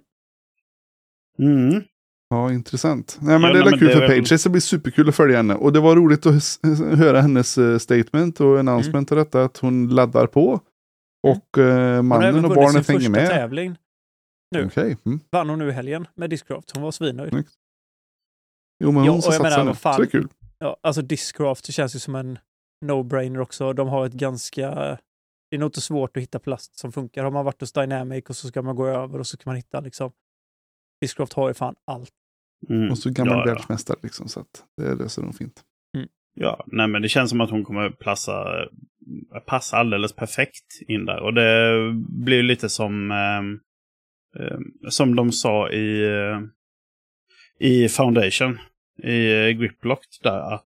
Ja, intressant. Nej, men det är kul för Page. Det blir superkul att följa henne. Och det var roligt att höra hennes statement och announcement av detta, att hon laddar på. Och mannen och barnen hänger med. Tävling nu. Vann hon nu i helgen med Discraft. Hon var svinnöjd. Jo, men hon ska satsa nu. Så det är kul. Ja, alltså Discraft, det känns ju som en no-brainer också. De har ett ganska... Det är nog inte svårt att hitta plast som funkar. Har man varit hos Dynamic och så ska man gå över och så kan man hitta liksom... Discraft har ju fan allt. Och så gammal världsmästare liksom, så att det löser nog fint. Ja, nej, men det känns som att hon kommer passa alldeles perfekt in där. Och det blir lite som de sa i Foundation, i Griplocked där, att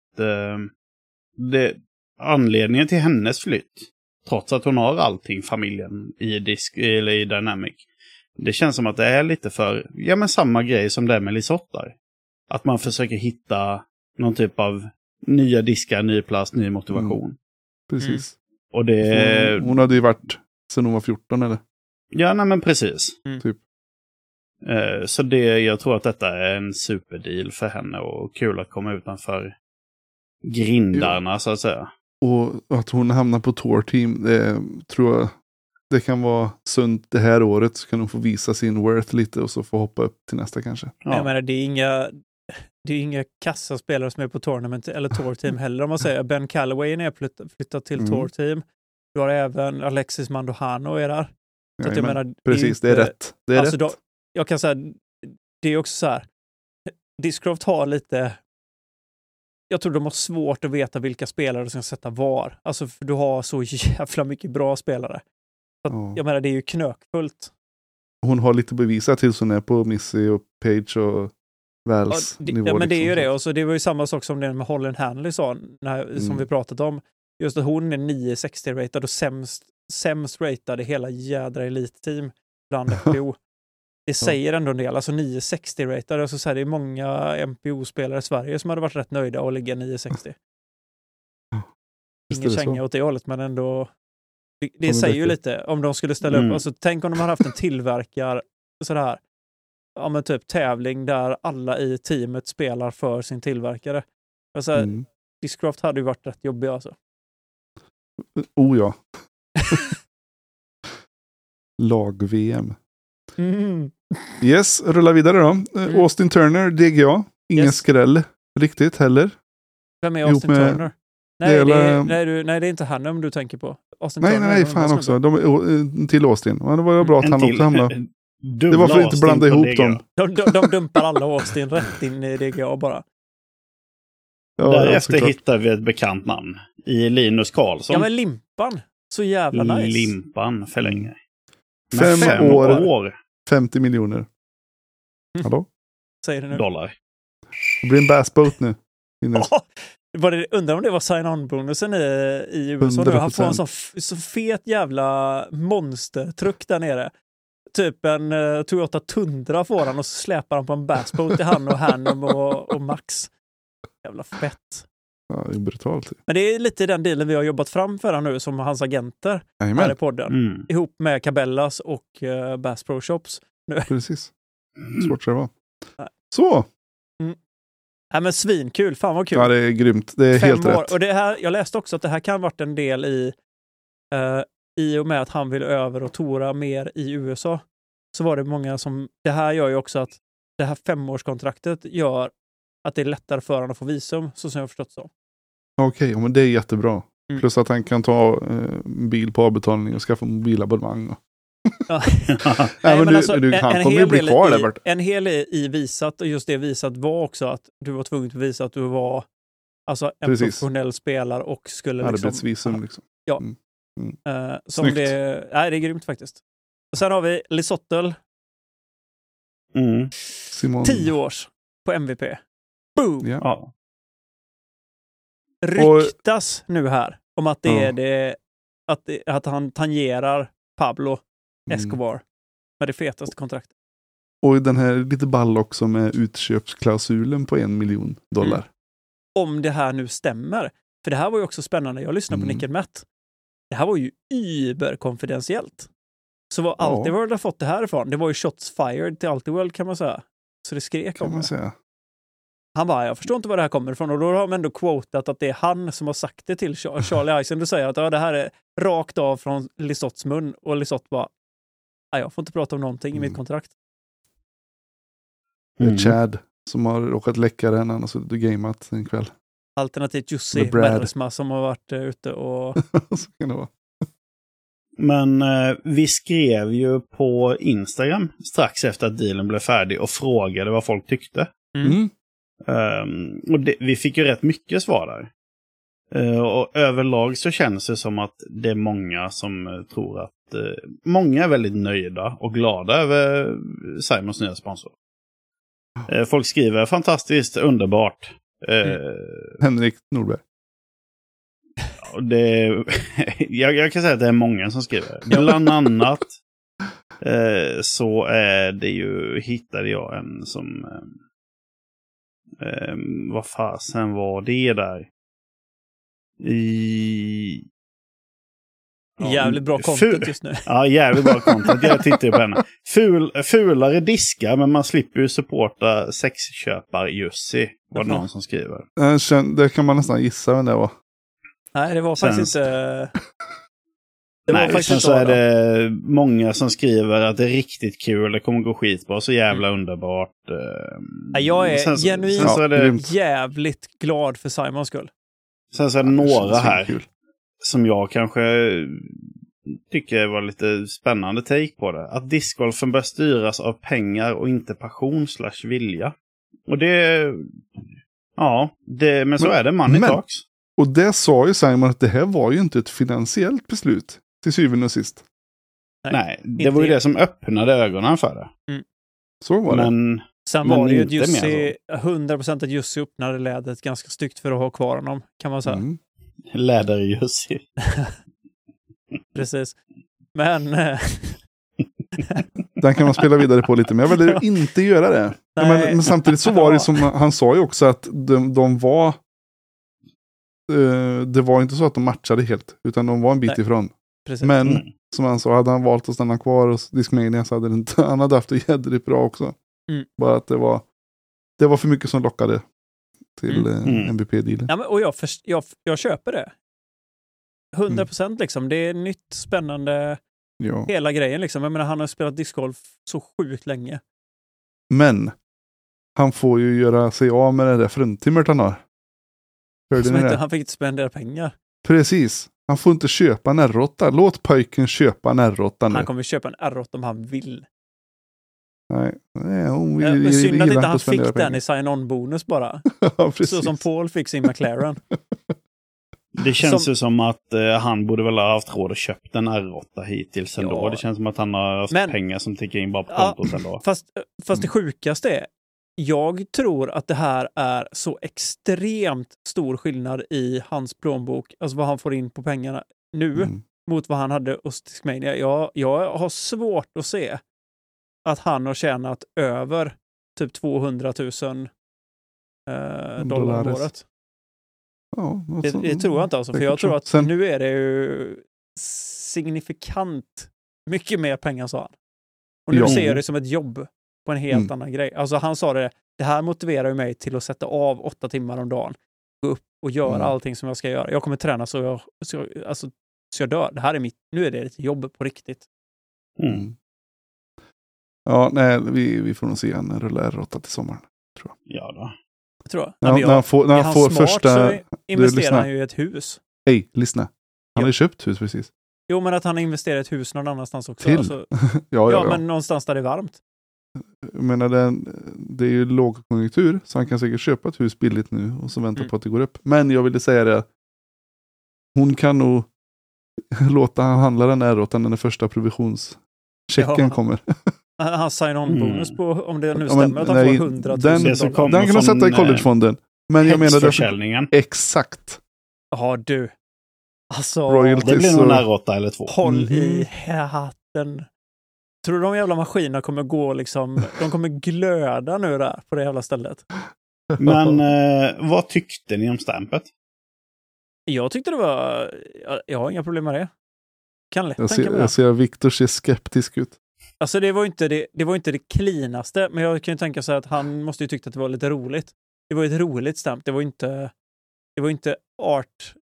anledningen till hennes flytt, trots att hon har allting, familjen i eller i Dynamic, det känns som att det är lite för samma grej som det är med Lisottar. Att man försöker hitta någon typ av nya diskar, ny plast, ny motivation. Precis. Och det... Hon hade ju varit sen hon var 14 eller? Ja, nej men precis. Typ. Så jag tror att detta är en superdeal för henne och kul att komma utanför grindarna så att säga. Och att hon hamnar på tour-team, tror jag det kan vara sunt det här året, så kan hon få visa sin worth lite och så få hoppa upp till nästa kanske. Ja. Jag menar, det är inga kassaspelare som är på tournament eller tour-team heller, om man säger. Ben Calloway är flyttat till tour-team. Du har även Alexis Mandohano är där. Så att jag menar, precis, det är rätt. Det är alltså rätt. Jag kan säga, det är också så här, Discraft har lite, jag tror de har svårt att veta vilka spelare som ska sätta var. Alltså, för du har så jävla mycket bra spelare. Så att, jag menar, det är ju knökfullt. Hon har lite bevisat tills hon är på Missy och Page och Vals nivå. Ja, men det är ju liksom. det. Och så det var ju samma sak som det med Holland Hanley sa, som vi pratat om. Just att hon är 960 ratad och sämst ratad i hela jädra elitteam bland FPO. Det säger ändå en del. Alltså 960 ratad. Alltså så här, det är många MPO-spelare i Sverige som hade varit rätt nöjda att ligga 960. Ingen känga åt det hållet, men ändå... Det säger ju lite, om de skulle ställa upp. Alltså, tänk om de hade haft en tillverkar sådär, ja men typ tävling där alla i teamet spelar för sin tillverkare. Alltså, Discraft hade ju varit rätt jobbig alltså. Oh ja. Lag-VM. Yes, rulla vidare då. Austin Turner, DGA. Ingen skräll riktigt heller. Vem är Austin Turner? Nej, det är inte han om du tänker på. Austin nej, fan också. Till Austin. Ja, det var bra att han också hamnade. Det var för att inte blanda ihop dem. De dumpar alla Austin rätt in i DGA bara. Ja, därefter hittar vi ett bekant namn i Linus Karlsson. Ja, men Limpan. Så jävla nice. Limpan förlänger. 5 år. 50 miljoner. Hallå? Säger det nu. Dollar. Det blir en bassboat nu. Undrar om det var sign-on-bonusen i USA. 100%. Han får en så fet jävla monstertruck där nere. Typ en Toyota Tundra får han och så släpar han på en bassboat till han och Hannum och Max. Jävla fett. Ja, det är brutalt. Men det är lite den dealen vi har jobbat fram för han nu som hans agenter här i podden. Ihop med Cabellas och Bass Pro Shops. Nu. Precis. Svårt det var. Så. Ja, men svinkul. Fan vad kul. Ja, det är grymt. Det är 5 helt år. rätt. Och det här, jag läste också att det här kan ha varit en del i och med att han vill över och tora mer i USA. Så var det många som... Det här gör ju också att det här 5-årskontraktet gör att det är lättare för honom att få visum, så som jag har förstått så. Okej, men det är jättebra. Plus att han kan ta bil på avbetalning och skaffa mobilabonnemang. Ja. Nej, men alltså, han kommer ju bli kvar där. En hel i visat, och just det visat var också att du var tvungen att visa att du var alltså en professionell spelare och skulle arbetsvisum liksom. Ja. Som det är grymt faktiskt. Och sen har vi Lisottel. 10 års på MVP. Boom! Ja. Ryktas nu här om att det är att han tangerar Pablo Escobar med det fetaste kontraktet. Och den här lite ball också med utköpsklausulen på $1 million. Om det här nu stämmer. För det här var ju också spännande. Jag lyssnade på Nick and Matt. Det här var ju überkonfidentiellt. Så vad Altiworld har fått det här ifrån, det var ju shots fired till Altiworld kan man säga. Så det skrek om det. Han bara, jag förstår inte var det här kommer ifrån. Och då har de ändå quotat att det är han som har sagt det till Charlie Eisen. Du säger att det här är rakt av från Lisotts mun. Och Lisott bara, jag får inte prata om någonting i mitt kontrakt. Det är Chad som har råkat läcka den. Han har suttit och gameat en kväll. Alternativt Jussi Beresma som har varit ute och... Så kan det vara. Men vi skrev ju på Instagram strax efter att dealen blev färdig och frågade vad folk tyckte. Och vi fick ju rätt mycket svar där. Och överlag så känns det som att det är många som tror att många är väldigt nöjda och glada över Simons nya sponsor. Folk skriver fantastiskt, underbart. Henrik Norberg. Jag kan säga att det är många som skriver. Bland annat så är det ju, hittade jag en som vad fasen var det där? Jävligt bra content just nu. Ja, jävligt bra content. Jag tittar på henne. Fulare diskar, men man slipper ju supporta sexköpar-Jussi. Var det någon som skriver. Det kan man nästan gissa vem det var. Nej, det var faktiskt inte... Sen så är det många som skriver att det är riktigt kul, det kommer gå skitbra, så jävla underbart. Jag är genuint jävligt glad för Simons skull. Sen så är det några här som jag kanske tycker var lite spännande take på det. Att discgolfen bör styras av pengar och inte passion/vilja. Och men så är det, money talks. Och det sa ju Simon att det här var ju inte ett finansiellt beslut till syvende och sist. Nej, det var ju det som öppnade ögonen för det. Så var det. Sen var det ju att Jussi, 100% att Jussi öppnade lädret ganska styggt för att ha kvar honom, kan man säga. Läder-Jussi. Precis. Men... Den kan man spela vidare på lite, men jag väljer att inte göra det. Men samtidigt så var det som han sa ju också att de var... det var inte så att de matchade helt, utan de var en bit ifrån. Precis. Men som han sa, hade han valt att stanna kvar hos Discmania så hade han hade haft det jädrigt bra också. Bara att det var för mycket som lockade till MVP-dealen. Ja, men, och jag köper det. 100% liksom. Det är nytt, spännande, hela grejen liksom. Jag menar, han har spelat discgolf så sjukt länge. Men han får ju göra sig av med det där fruntimret han har. Han fick inte spendera pengar. Precis. Han får inte köpa en R8. Låt pojken köpa en R8 nu. Han kommer köpa en R8 om han vill. Nej. Men synd att inte han fick den i sign-on-bonus bara. Ja, så som Paul fick sin McLaren. Det känns ju som att han borde väl ha haft råd att köpa en R8 hittills ändå. Det känns som att han har haft pengar som tickar in bara på kontot ändå. Fast det sjukaste är jag tror att det här är så extremt stor skillnad i hans plånbok, alltså vad han får in på pengarna nu mot vad han hade hos Discmania. Jag har svårt att se att han har tjänat över typ 200 000 dollar om året. Ja, det tror jag inte alltså, för jag tror att nu är det ju signifikant mycket mer pengar, sa han. Och nu ser jag det som ett jobb på en helt annan grej. Alltså han sa det här motiverar ju mig till att sätta av 8 timmar om dagen, gå upp och göra allting som jag ska göra. Jag kommer träna så jag dör. Det här är nu är det ett jobb på riktigt. Ja, nej, vi får nog se en rulla R8 till sommaren, tror jag. Ja då. Jag tror. När han får första... Så investerar han ju i ett hus. Hej, lyssna. Han har ju köpt hus precis. Jo, men att han har investerat i ett hus någon annanstans också. Till? Alltså, ja, men någonstans där det är varmt. Jag menar, det är ju lågkonjunktur, så han kan säkert köpa ett hus billigt nu och så vänta på att det går upp. Men jag ville säga det, hon kan nog låta han handla den R8 när den första provisionschecken kommer. Han sign-on-bonus på, om det nu stämmer, att han får 100 000 den kan de sätta i collegefonden. Men jag menar försäljningen. Exakt. Ja, du. Alltså, det blir nog en R8 eller 2. Håll i hatten. Tror du de jävla maskinerna kommer gå liksom, de kommer glöda nu där på det jävla stället? Men vad tyckte ni om stampet? Jag tyckte det var, jag har inga problem med det. Kan lätt tänka mig. Jag ser att Victor ser skeptisk ut. Alltså det var inte det cleanaste, men jag kan ju tänka sig att han måste ju tyckt att det var lite roligt. Det var ett roligt stamp. Det var inte art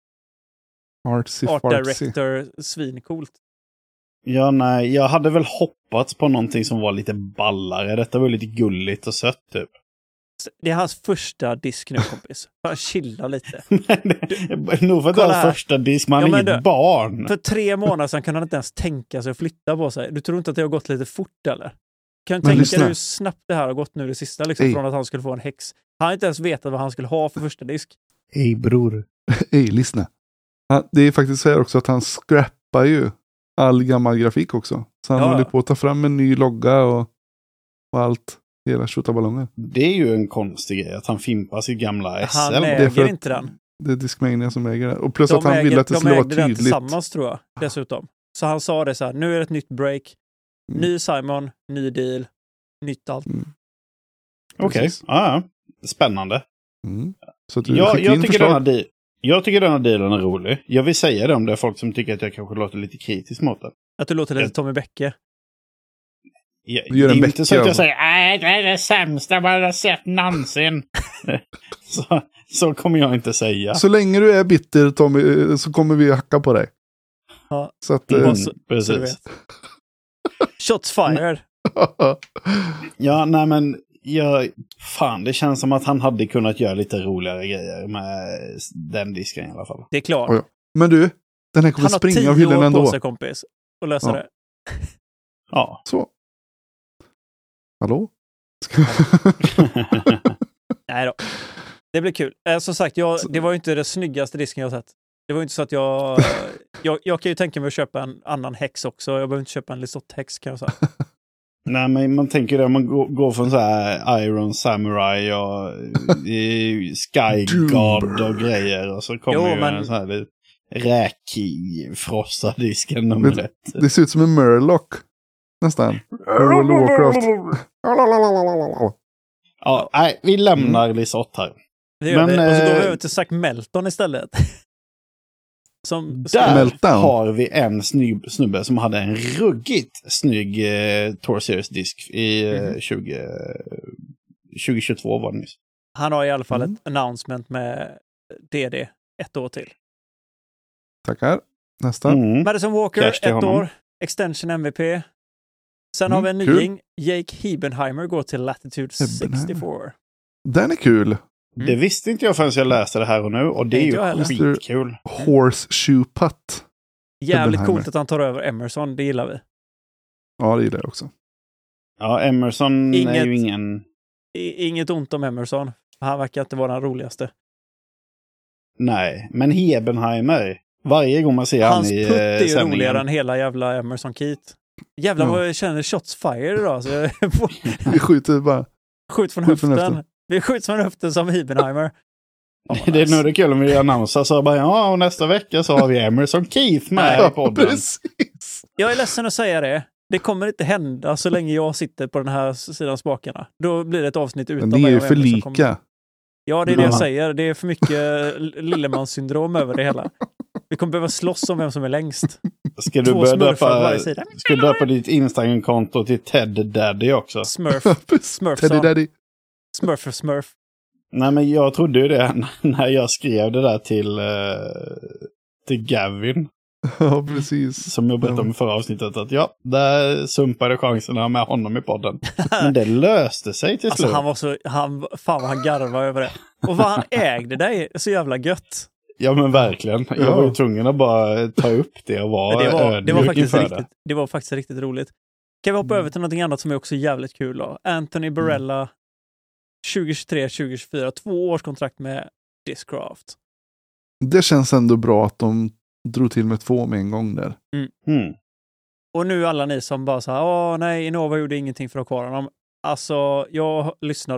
director svincoolt. Ja, nej, jag hade väl hoppats på någonting som var lite ballare. Detta var lite gulligt och sött typ. Det är hans första disk nu, kompis. Bara chilla lite. Nog för att det är hans första disk, man är inget barn. För 3 månader sedan kan han inte ens tänka sig att flytta på sig. Du tror inte att det har gått lite fort, eller? Kan du tänka dig hur snabbt det här har gått nu det sista, liksom, från att han skulle få en häx. Han har inte ens vetat vad han skulle ha för första disk. Hej bror. Hej, lyssna. Det är faktiskt så här också att han scrappar ju all gammal grafik också. Så han håller på att ta fram en ny logga och allt. Hela tjotaballongen. Det är ju en konstig grej att han fimpar sitt gamla SL. Han äger inte den. Det är Discmania som äger det. Och plus att han vill att det skulle vara tydligt. De ägde den tillsammans, tror jag, dessutom. Så han sa det så här, nu är det ett nytt break. Ny Simon, ny deal, nytt allt. Okej. Ja. Spännande. Så att jag tycker den här dealen är rolig. Jag vill säga det om det är folk som tycker att jag kanske låter lite kritisk mot den. Att du låter lite Tommy Bäcke. Det är inte så att jag säger nej, det är det sämsta man har sett någonsin. så kommer jag inte säga. Så länge du är bitter, Tommy, så kommer vi hacka på dig. Ja, så att, precis. Shots fired. Ja, nej men fan, det känns som att han hade kunnat göra lite roligare grejer med den disken i alla fall. Det är klart. Ja. Men du, den här kommer springa av hyllan ändå. Han har 10 år på sig, kompis, och lösa det. Ja. Så. Hallå? Nej då. Det blir kul. Som sagt, det var ju inte det snyggaste disken jag har sett. Det var inte så att jag kan ju tänka mig att köpa en annan häx också. Jag behöver inte köpa en Lisotte-häx, kan jag säga. Nej, men man tänker det, man går från så här Iron Samurai och Sky God och grejer, och så kommer en så här räkfrossad disken nummer 1. Det ser ut som en Murloc. Nästan. World of Warcraft. Ja, nej, vi lämnar Lisotte här. Det gör vi. Och så går vi över till Zack Melton istället. Där har vi en snubbe som hade en ruggigt snygg Tour Series-disk i 2022 var det nyss. Han har i alla fall ett announcement med DD 1 år till. Tackar. Nästa. Madison Walker, 1 år. Extension MVP. Sen har vi en nying. Jake Hebenheimer går till Latitude 64. Den är kul. Det visste inte jag förrän jag läste det här och nu. Och det är ju skitkul. Horseshoe putt. Jävligt coolt att han tar över Emerson. Det gillar vi. Ja, det gillar jag också. Ja, Emerson är ju ingen... Inget ont om Emerson. Han verkar inte vara den roligaste. Nej, men Hebenheimer. Varje gång man ser han i sändningen. Hans putt är ju roligare än hela jävla Emerson Keat. Jävlar vad jag känner shots fire idag. Så vi skjuter bara. Skjut från höften. Vi skjuts från höften som Heibenheimer. Det är nog det kul om vi annonsar så bara, och nästa vecka så har vi Emerson Keith med i podden. Precis. Jag är ledsen att säga det. Det kommer inte hända så länge jag sitter på den här sidan spakarna. Då blir det ett avsnitt utan mig. Men det är ju för lika. lika. Ja, det är det jag säger. Det är för mycket Lillemans-syndrom över det hela. Vi kommer behöva slåss om vem som är längst. Ska du börja döpa ditt Instagram-konto till Ted Daddy också? Smurf. Teddy Daddy. Smurf. Nej, men jag trodde ju det när jag skrev det där till Gavin. Ja, precis. Som jag berättade om i förra avsnittet. Att där sumpade chanserna med honom i podden. Men det löste sig till slut. Alltså fan vad han garvade över det. Och vad han ägde dig, så jävla gött. Ja, men verkligen. Jag var ju tvungen att bara ta upp det och vara det var faktiskt riktigt roligt. Kan vi hoppa över till någonting annat som är också jävligt kul då? Anthony Barella 2023-2024, 2 års kontrakt med Discraft. Det känns ändå bra att de drog till med 2 med en gång där. Och nu alla ni som bara så här, nej, Innova gjorde ingenting för att ha kvar honom. Alltså, jag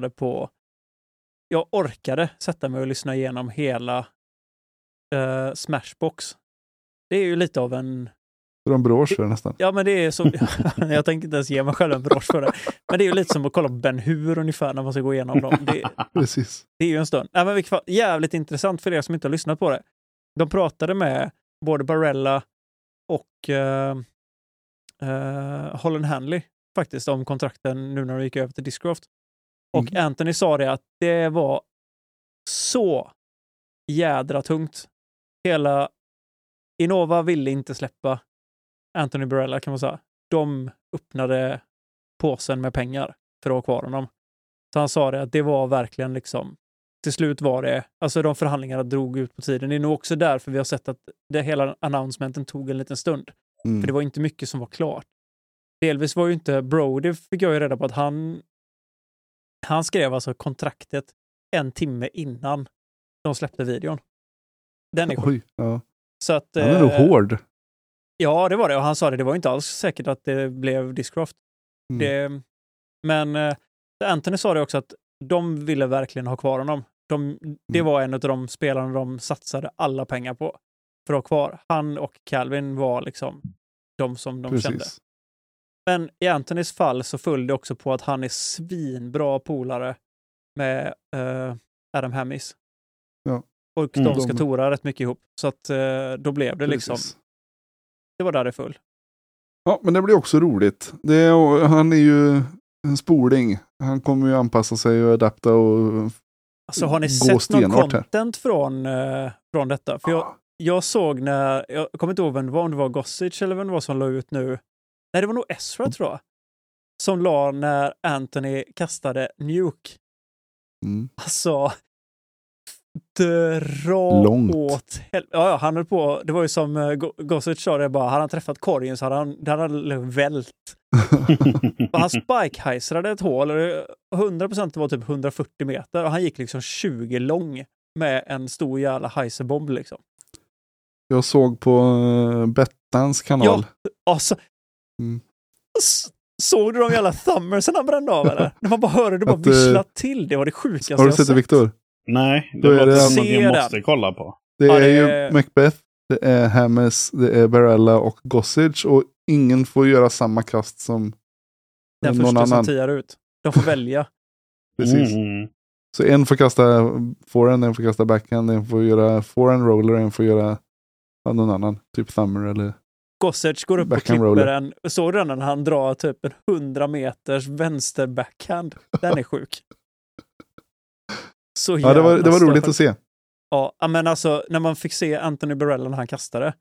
orkade sätta mig och lyssna igenom hela Smashbox. Det är ju lite av en... Det är en brosch för nästan. Ja, men det är så... jag tänker inte ens ge mig själv en brosch för det. Men det är ju lite som att kolla på Ben Hur ungefär när man ska gå igenom dem. Precis. Det är ju en stund. Nej, men jävligt intressant för er som inte har lyssnat på det. De pratade med både Barella och Holland Hanley faktiskt om kontrakten nu när de gick över till Discraft. Och Anthony sa det att det var så jädra tungt. Hela Innova ville inte släppa Anthony Barella, kan man säga. De öppnade påsen med pengar för att ha kvar honom. Så han sa det att det var verkligen liksom, till slut var det, alltså de förhandlingarna drog ut på tiden. Det är nog också därför vi har sett att hela announcementen tog en liten stund. För det var inte mycket som var klart. Delvis var ju inte Brody, fick jag ju reda på att han skrev alltså kontraktet 1 timme innan de släppte videon. Den är sjuk. Ja. Så att, han är nog hård. Ja, det var det. Och han sa det var inte alls säkert att det blev Discraft. Men Anthony sa det också att de ville verkligen ha kvar honom. Det var en av de spelarna de satsade alla pengar på för att ha kvar. Han och Calvin var liksom de som de kände. Men i Anthonys fall så föll det också på att han är svinbra polare med Adam Hammis. Ja. Och de ska tora rätt mycket ihop. Så att då blev det liksom... Det var där det föll. Ja, men det blir också roligt. Han är ju en spoling. Han kommer ju anpassa sig och adapta och alltså har ni sett någon content från detta? För jag såg jag kommer inte ihåg om det var Gossage eller vem det var som la ut nu. Nej, det var nog Ezra tror jag. Som la när Anthony kastade Nuke. Alltså långt. Åt ja, han höll på. Det var ju som Gossage sa det bara. Hade han träffat korgen så hade han vält. Han spike-hejsade ett hål och 100% var typ 140 meter och han gick liksom 20 lång med en stor jävla heiserbomb liksom. Jag såg på Bettans kanal. Ja, alltså såg du de jävla thummersen han brände av eller? När man bara hörde det bara vissla till. Det var det sjukaste har du sett det, Viktor? Nej, det var något jag måste kolla på. Det är ju Macbeth, det är Hammes, det är Barella och Gossage och ingen får göra samma kast som den någon första annan. Som tiar ut. De får välja. Precis. Så en får kasta forehand, en får kasta backhand, en får göra forehand roller, en får göra någon annan, typ thummer eller Gossage går upp och klipper en. Såg du när han drar typ en 100 meters vänster backhand? Den är sjuk. Så ja, det var roligt att se. Ja, men alltså när man fick se Anthony Barella när han kastade.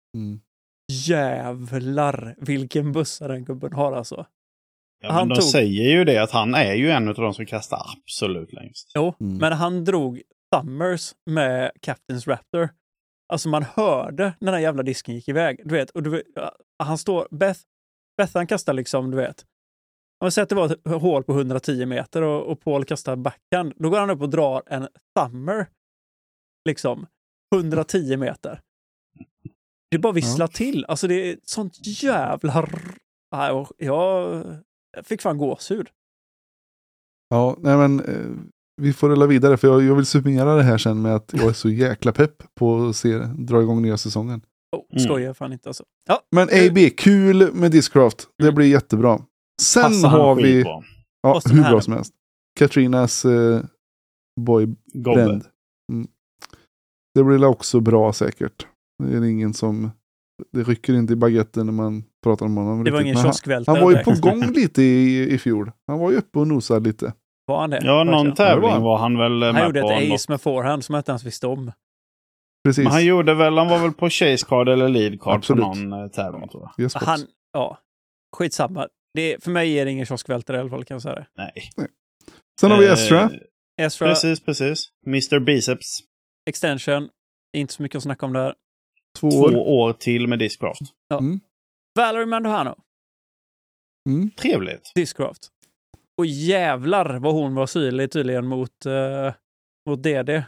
Jävlar vilken bussa den gubben har alltså. Ja, men de säger ju det att han är ju en av de som kastar absolut längst. Jo, men han drog Thumbers med Captain's Raptor. Alltså man hörde när den här jävla disken gick iväg. Du vet, och han står... Beth han kastar liksom, du vet. Om man säger att det var ett hål på 110 meter och Paul kastar backhand. Då går han upp och drar en thumber. Liksom 110 meter. Det bara visslar till. Alltså det är sånt jävla... Jag fick fan gåshud. Ja, nej men vi får rulla vidare för jag vill summera det här sen med att jag är så jäkla pepp på att dra igång nya säsongen. Skojar fan inte alltså. Ja. Men AB, kul med Discraft. Det blir jättebra. Sen Passar har vi hur bra här. som helst. Katrinas boybrand. Det blir också bra säkert. Det är ingen som det rycker inte i baguetten när man pratar om honom. Det var ingen kioskvältare. Han var ju på gång lite i fjol. Han var ju uppe och nosade lite. Var han det? Ja, någon tävling var han väl med på. Han gjorde ett ace med forehand som jag inte ens visste om. Precis. Men han var väl på chase card eller lead card på någon tävling, tror jag. Skitsamma. För mig är det ingen kioskvältare i alla fall, kan jag säga det. Nej. Sen har vi Ezra. Precis. Mr. Biceps. Extension. Inte så mycket att snacka om där. 2 år till med Discraft. Ja. Valerie Mandohano. Trevligt. Discraft. Och jävlar vad hon var syrlig tydligen mot DD.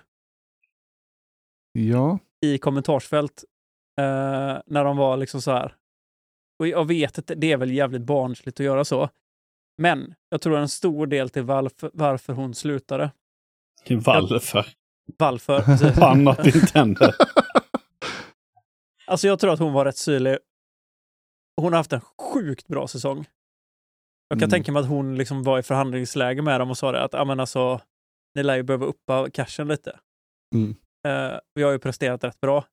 Ja. I kommentarsfält. När de var liksom så här. Och jag vet att det är väl jävligt barnsligt att göra så. Men jag tror en stor del till varför hon slutade. Till varför? Varför? Fan att det inte hände. Alltså jag tror att hon var rätt syrlig. Hon har haft en sjukt bra säsong. Jag kan tänka mig att hon liksom var i förhandlingsläge med dem och sa det att alltså, ni lär ju behöva uppa cashen lite. Vi har ju presterat rätt bra.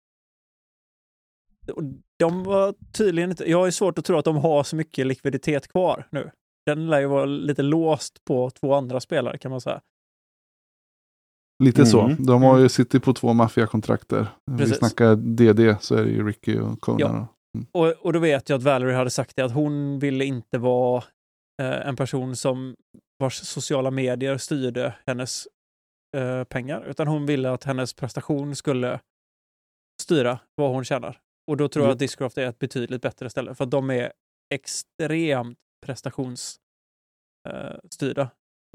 Och de var tydligen inte... Jag är svårt att tro att de har så mycket likviditet kvar nu. Den lär ju vara lite låst på 2 andra spelare, kan man säga. Lite så. De har ju suttit på 2 maffiakontrakter. Vi snackar DD så är det ju Ricky och Conan. Ja. Och då vet jag att Valerie hade sagt det, att hon ville inte vara en person som vars sociala medier styrde hennes pengar, utan hon ville att hennes prestation skulle styra vad hon tjänar. Och då tror jag att Discraft är ett betydligt bättre ställe, för att de är extremt prestationsstyrda.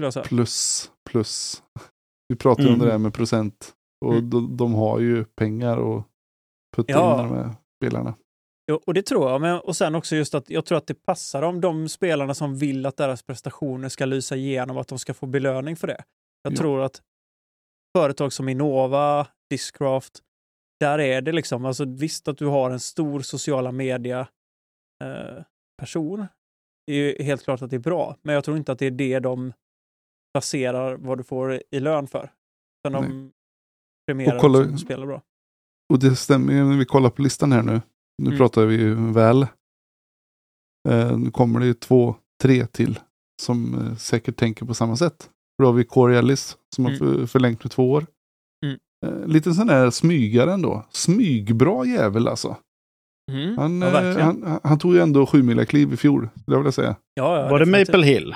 Plus. Vi pratar ju om det där med procent. Och de har ju pengar och putta in de här spelarna. Ja, och det tror jag. Men, och sen också just att jag tror att det passar de spelarna som vill att deras prestationer ska lysa igenom, att de ska få belöning för det. Jag tror att företag som Innova, Discraft, där är det liksom, alltså visst att du har en stor sociala media person. Det är ju helt klart att det är bra. Men jag tror inte att det är det de baserar vad du får i lön för. Utan de premierar som spelar bra. Och det stämmer ju när vi kollar på listan här nu. Nu pratar vi ju väl. Nu kommer det ju 2-3 till som säkert tänker på samma sätt. Då har vi Corey Ellis som har förlängt med 2 år. Lite sån där smygare ändå. Smygbra jävel alltså. Han tog ju ändå 7-milakliv i fjol, det vill jag säga. Var det Maple Hill?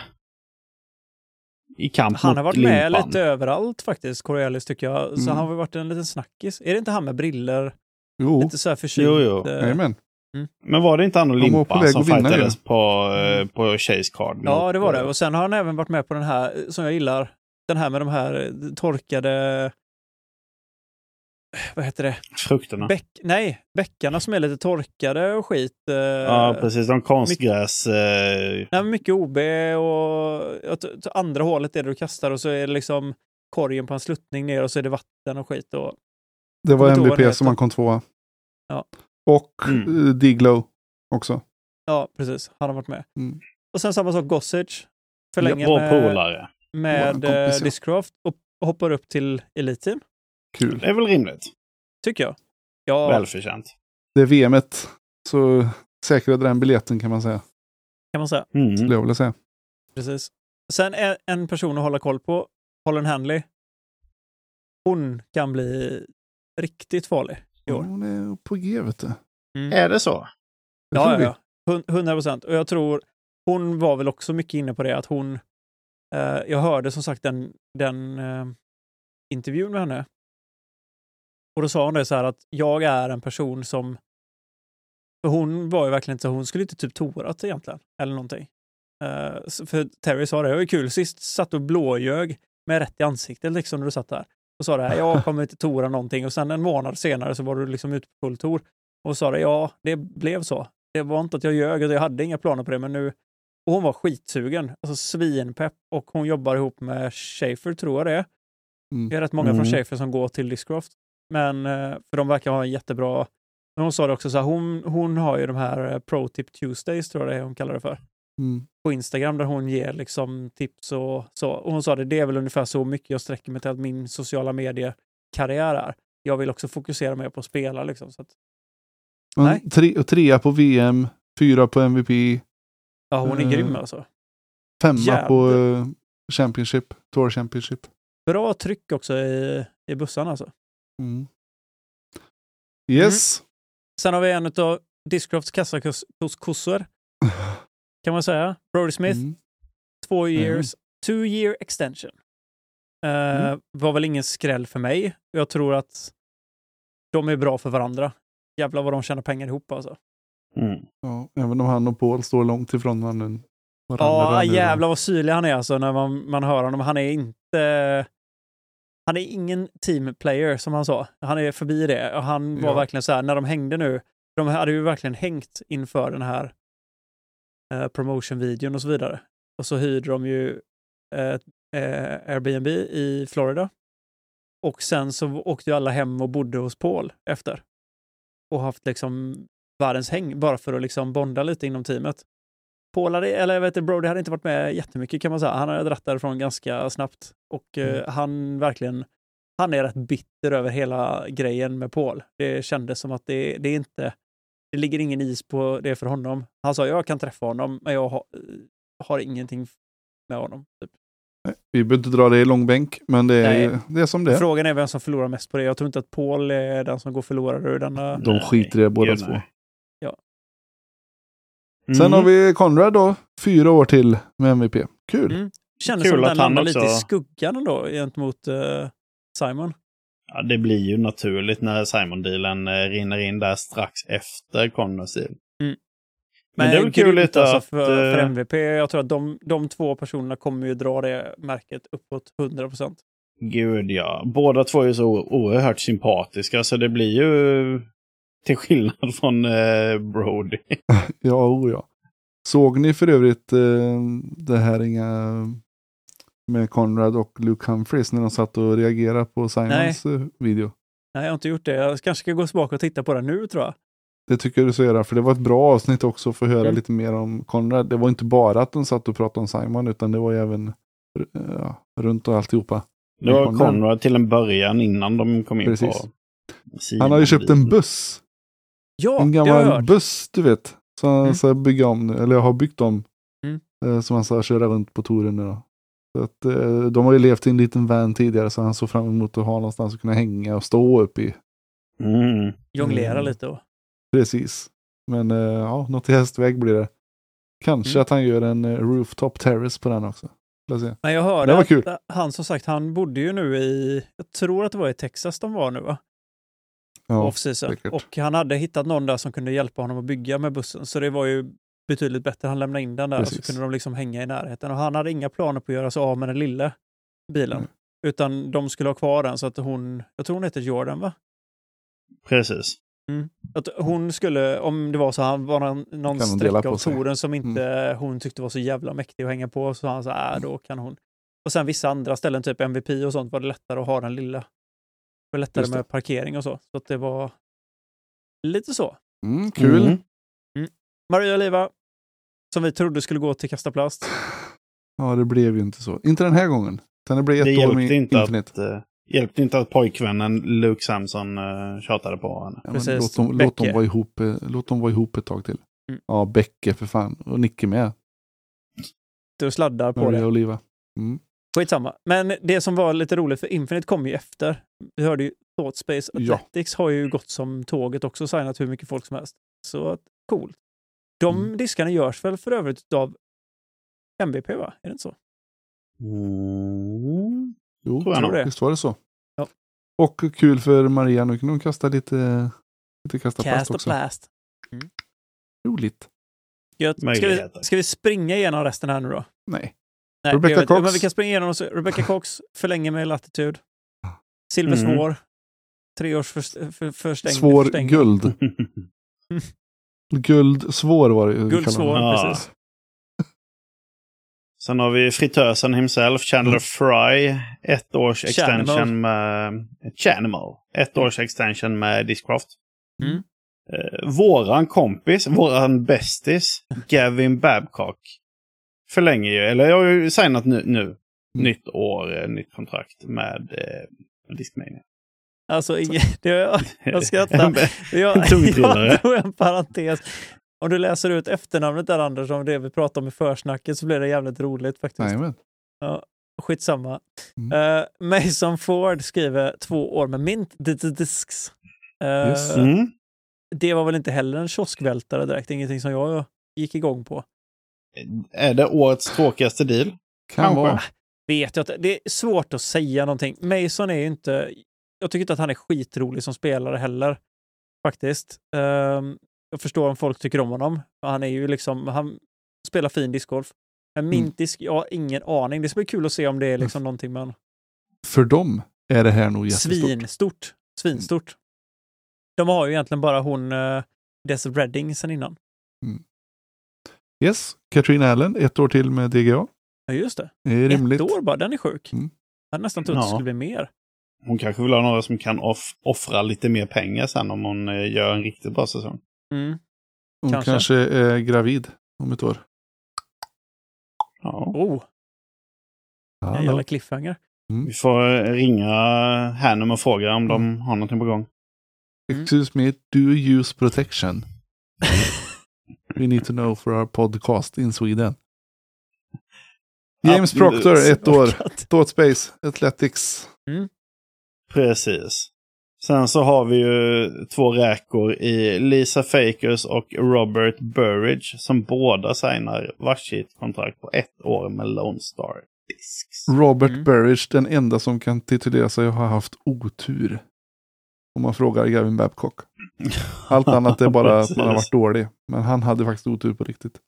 I kamp han har varit med limpan. lite överallt faktiskt, Corey Ellis, tycker jag. Så han har varit en liten snackis. Är det inte han med briller? Jo. Lite så här förkyld. Jo. Amen. Men var det inte han och Limpan som fightades på Chase Card? Ja, det var det. Och sen har han även varit med på den här, som jag gillar, den här med de här torkade... Vad heter det? Frukterna. Bäckarna som är lite torkade och skit. Ja, precis. De konstgräs... mycket OB och andra hålet är det du kastar och så är det liksom korgen på en sluttning ner och så är det vatten och skit. Och det var MVP som han kom 2. Ja. Och D-Glow också. Ja, precis. Han har varit med. Och sen samma sak Gossage. Förlänger med Discraft och hoppar upp till Elite. Kul. Det är väl rimligt. Tycker jag. Ja. Välförtjänt. Det är VM:et. Så säkrade den biljetten kan man säga. Kan man säga. Skulle jag vilja säga. Precis. Sen är en person att hålla koll på. Holland Handley. Hon kan bli riktigt farlig i år. Hon är på G, vet du. Är det så? Ja. 100%. Och jag tror hon var väl också mycket inne på det. Att hon... jag hörde som sagt den intervjun med henne. Och då sa hon det så här att jag är en person som... För hon var ju verkligen inte så... Hon skulle inte typ torat egentligen. Eller någonting. För Terry sa det var kul. Sist satt du blåljög med rätt i ansiktet liksom när du satt där. Och sa det här, jag kommer inte tora någonting. Och sen en månad senare så var du liksom ute på full tor. Och sa det, ja, det blev så. Det var inte att jag ljög och jag hade inga planer på det. Men nu Och hon var skitsugen. Alltså svinpepp. Och hon jobbar ihop med Schaefer, tror jag det är. Det är rätt många från Schaefer som går till Discraft. Men för de verkar ha en jättebra... Men hon sa det också så här, hon har ju de här Pro Tip Tuesdays, tror jag det är hon kallar det för. På Instagram, där hon ger liksom tips och så. Och hon sa det är väl ungefär så mycket jag sträcker mig till att min sociala mediekarriär är. Jag vill också fokusera mer på att spela liksom. Så att, nej. 3 på VM, 4 på MVP. Ja, hon är grym alltså. 5 på Championship, Tour Championship. Bra tryck också i bussarna alltså. Yes. Sen har vi en av Discrafts kassakossor. Kan man säga. Brody Smith. 2-year extension. Var väl ingen skräll för mig. Jag tror att de är bra för varandra. Jävlar vad de tjänar pengar ihop alltså. Ja, även om han och Paul står långt ifrån varandra. Ja, jävlar vad syrlig han är alltså när man hör honom. Han är ingen teamplayer som han sa. Han är förbi det. Och han var verkligen så här, när de hängde nu, de hade ju verkligen hängt inför den här promotion-videon och så vidare. Och så hyrde de ju Airbnb i Florida. Och sen så åkte ju alla hem och bodde hos Paul efter. Och haft liksom världens häng bara för att liksom bonda lite inom teamet. Paul Brody hade inte varit med jättemycket kan man säga. Han hade dratt därifrån ganska snabbt. Och han är rätt bitter över hela grejen med Paul. Det kändes som att det ligger ingen is på det för honom. Han sa, jag kan träffa honom, men jag har ingenting med honom. Typ. Vi behöver inte dra det i långbänk, men det är som det är. Frågan är vem som förlorar mest på det. Jag tror inte att Paul är den som går förlorare ur denna... De skiter i det båda två. Ja. Sen har vi Conrad då, 4 år till med MVP. Kul. Kändes som att den landar lite i skuggan då gentemot Simon. Ja, det blir ju naturligt när Simon-dealen rinner in där strax efter Conrads deal. Men det är väl kul lite alltså för MVP. Jag tror att de två personerna kommer ju dra det märket uppåt 100%. Gud ja. Båda två är så oerhört sympatiska så det blir ju till skillnad från Brody. Ja. Såg ni för övrigt det här med Conrad och Luke Humphries när de satt och reagerade på Simons video? Nej, jag har inte gjort det. Jag kanske ska gå tillbaka och titta på det nu, tror jag. Det tycker du så göra, för det var ett bra avsnitt också för att höra lite mer om Conrad. Det var inte bara att de satt och pratade om Simon, utan det var ju även runt och alltihopa. Det var Conrad till en början innan de kom in på Simon. Han har ju köpt en buss. Ja, en gammal buss, du vet. Så han ska bygga om, eller jag har byggt om. Som han ska köra runt på touren nu då. Så att, de har ju levt i en liten van tidigare, så han såg fram emot att ha någonstans att kunna hänga och stå upp i. Jonglera lite då. Precis. Men något i hästväg blir det. Kanske att han gör en rooftop terrace på den också. Men jag hörde att han som sagt, han bodde ju nu jag tror att det var i Texas de var nu va? Ja, off-season. Och han hade hittat någon där som kunde hjälpa honom att bygga med bussen. Så det var ju betydligt bättre. Han lämnade in den där och så kunde de liksom hänga i närheten. Och han hade inga planer på att göra sig av med den lilla bilen. Utan de skulle ha kvar den så att jag tror hon heter Jordan va? Precis. Att hon skulle, om det var så han var någon sträcka av touren som inte hon tyckte var så jävla mäktig att hänga på, så han sa då kan hon. Och sen vissa andra ställen, typ MVP och sånt, var det lättare att ha den lilla. Det var lättare med parkering och så. Så att det var lite så. Kul. Maria Oliva, som vi trodde skulle gå till kasta plast. Ja, det blev ju inte så. Inte den här gången. Det blev ett år med Infinite. Hjälpte inte att pojkvännen Luke Samson tjatade på henne. Ja, låt dem vara ihop ett tag till. Ja, Becke för fan. Och Nicke med. Du sladdar på det. Oliva. Skitsamma. Men det som var lite roligt, för Infinite kom ju efter. Vi hörde ju Thought Space Athletics har ju gått som tåget också och signat hur mycket folk som helst. Så coolt. De diskarna görs väl för övrigt av MVP va? Är det inte så? Jo, visst var det så. Ja. Och kul för Maria, nu kan hon kasta lite kasta plast också. Plast. Roligt. Ska vi springa igenom resten här nu då? Nej. Rebecca Cox. Men vi kan springa igenom. Rebecca Cox förlänger med Latitude. Silver Svår. 3 års förstängning. Svår guld. Guld svår var det ju. Guld svår, precis. Sen har vi fritösen himself, Chandler Fry. 1 års extension med Chanimal. 1 års extension med Discraft. Våran kompis, våran bästis, Gavin Babcock, förlänger ju, eller jag har ju signat nu. Nytt år, nytt kontrakt med Discmania. Alltså, jag skrattar. Jag tror en parentes. Om du läser ut efternamnet där, Anders, om det vi pratade om i försnacket, så blir det jävligt roligt faktiskt. Nej, men. Ja, skitsamma. Mason Ford skriver 2 år med Mint Discs. Det var väl inte heller en kioskvältare direkt. Ingenting som jag gick igång på. Är det årets tråkigaste deal? Kan vara. Vet jag inte. Det är svårt att säga någonting. Mason är ju inte... Jag tycker inte att han är skitrolig som spelare heller. Faktiskt. Jag förstår om folk tycker om honom. Han är ju liksom... Han spelar fin discgolf. Men Mintisk, jag har ingen aning. Det ska bli kul att se om det är liksom någonting man... För dem är det här nog jättestort. Svinstort. De har ju egentligen bara hon Des Redding sen innan. Yes, Katrin Allen, 1 år till med DGA. Ja, just det. Det är rimligt. 1 år bara, den är sjuk. Jag hade nästan trott att det skulle bli mer. Hon kanske vill ha några som kan offra lite mer pengar sen om hon gör en riktigt bra säsong. Hon kanske är gravid om 1 år. Ja. En jävla cliffhanger. Vi får ringa Hannum och fråga om de har någonting på gång. Excuse me, do you use protection? We need to know for our podcast in Sweden. James Proctor, 1 år. Thoughtspace, Athletics. Precis. Sen så har vi ju 2 räkor i Lisa Fakers och Robert Burridge som båda signar varsitt kontrakt på 1 år med Lone Star Discs. Robert Burridge, den enda som kan titulera sig, har haft otur. Om man frågar Gavin Babcock. Allt annat är bara att man har varit dålig. Men han hade faktiskt otur på riktigt.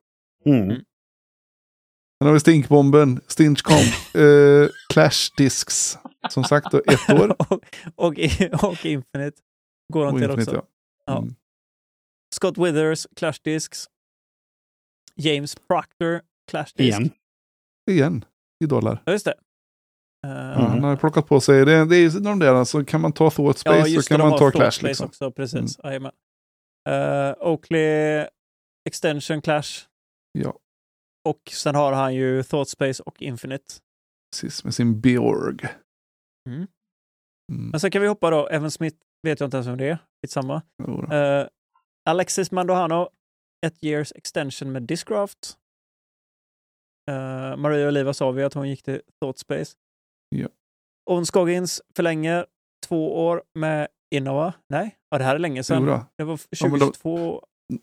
Sen har vi stinkbomben, Stinchcomp, Clash Discs. Som sagt, 1 år. och Infinite går han till också. Ja. Scott Withers, Clash Discs. James Proctor, Clash Discs. Igen, i dollar. Ja, just det. Han har plockat på sig. Det är de där, så kan man ta Thoughtspace så kan man ta Clash. Liksom. Också, precis. Oakley Extension Clash. Ja. Och sen har han ju Thoughtspace och Infinite. Precis, med sin Bjorg. Men så kan vi hoppa då. Evan Smith vet jag inte ens om det är. Samma. Alexis Mandohano, 1 years extension med Discraft. Maria Oliva sa vi att hon gick till Thoughtspace. Ja. Owen Scoggins förlänger 2 år med Innova. Nej, det här är länge sedan. Det var 2022.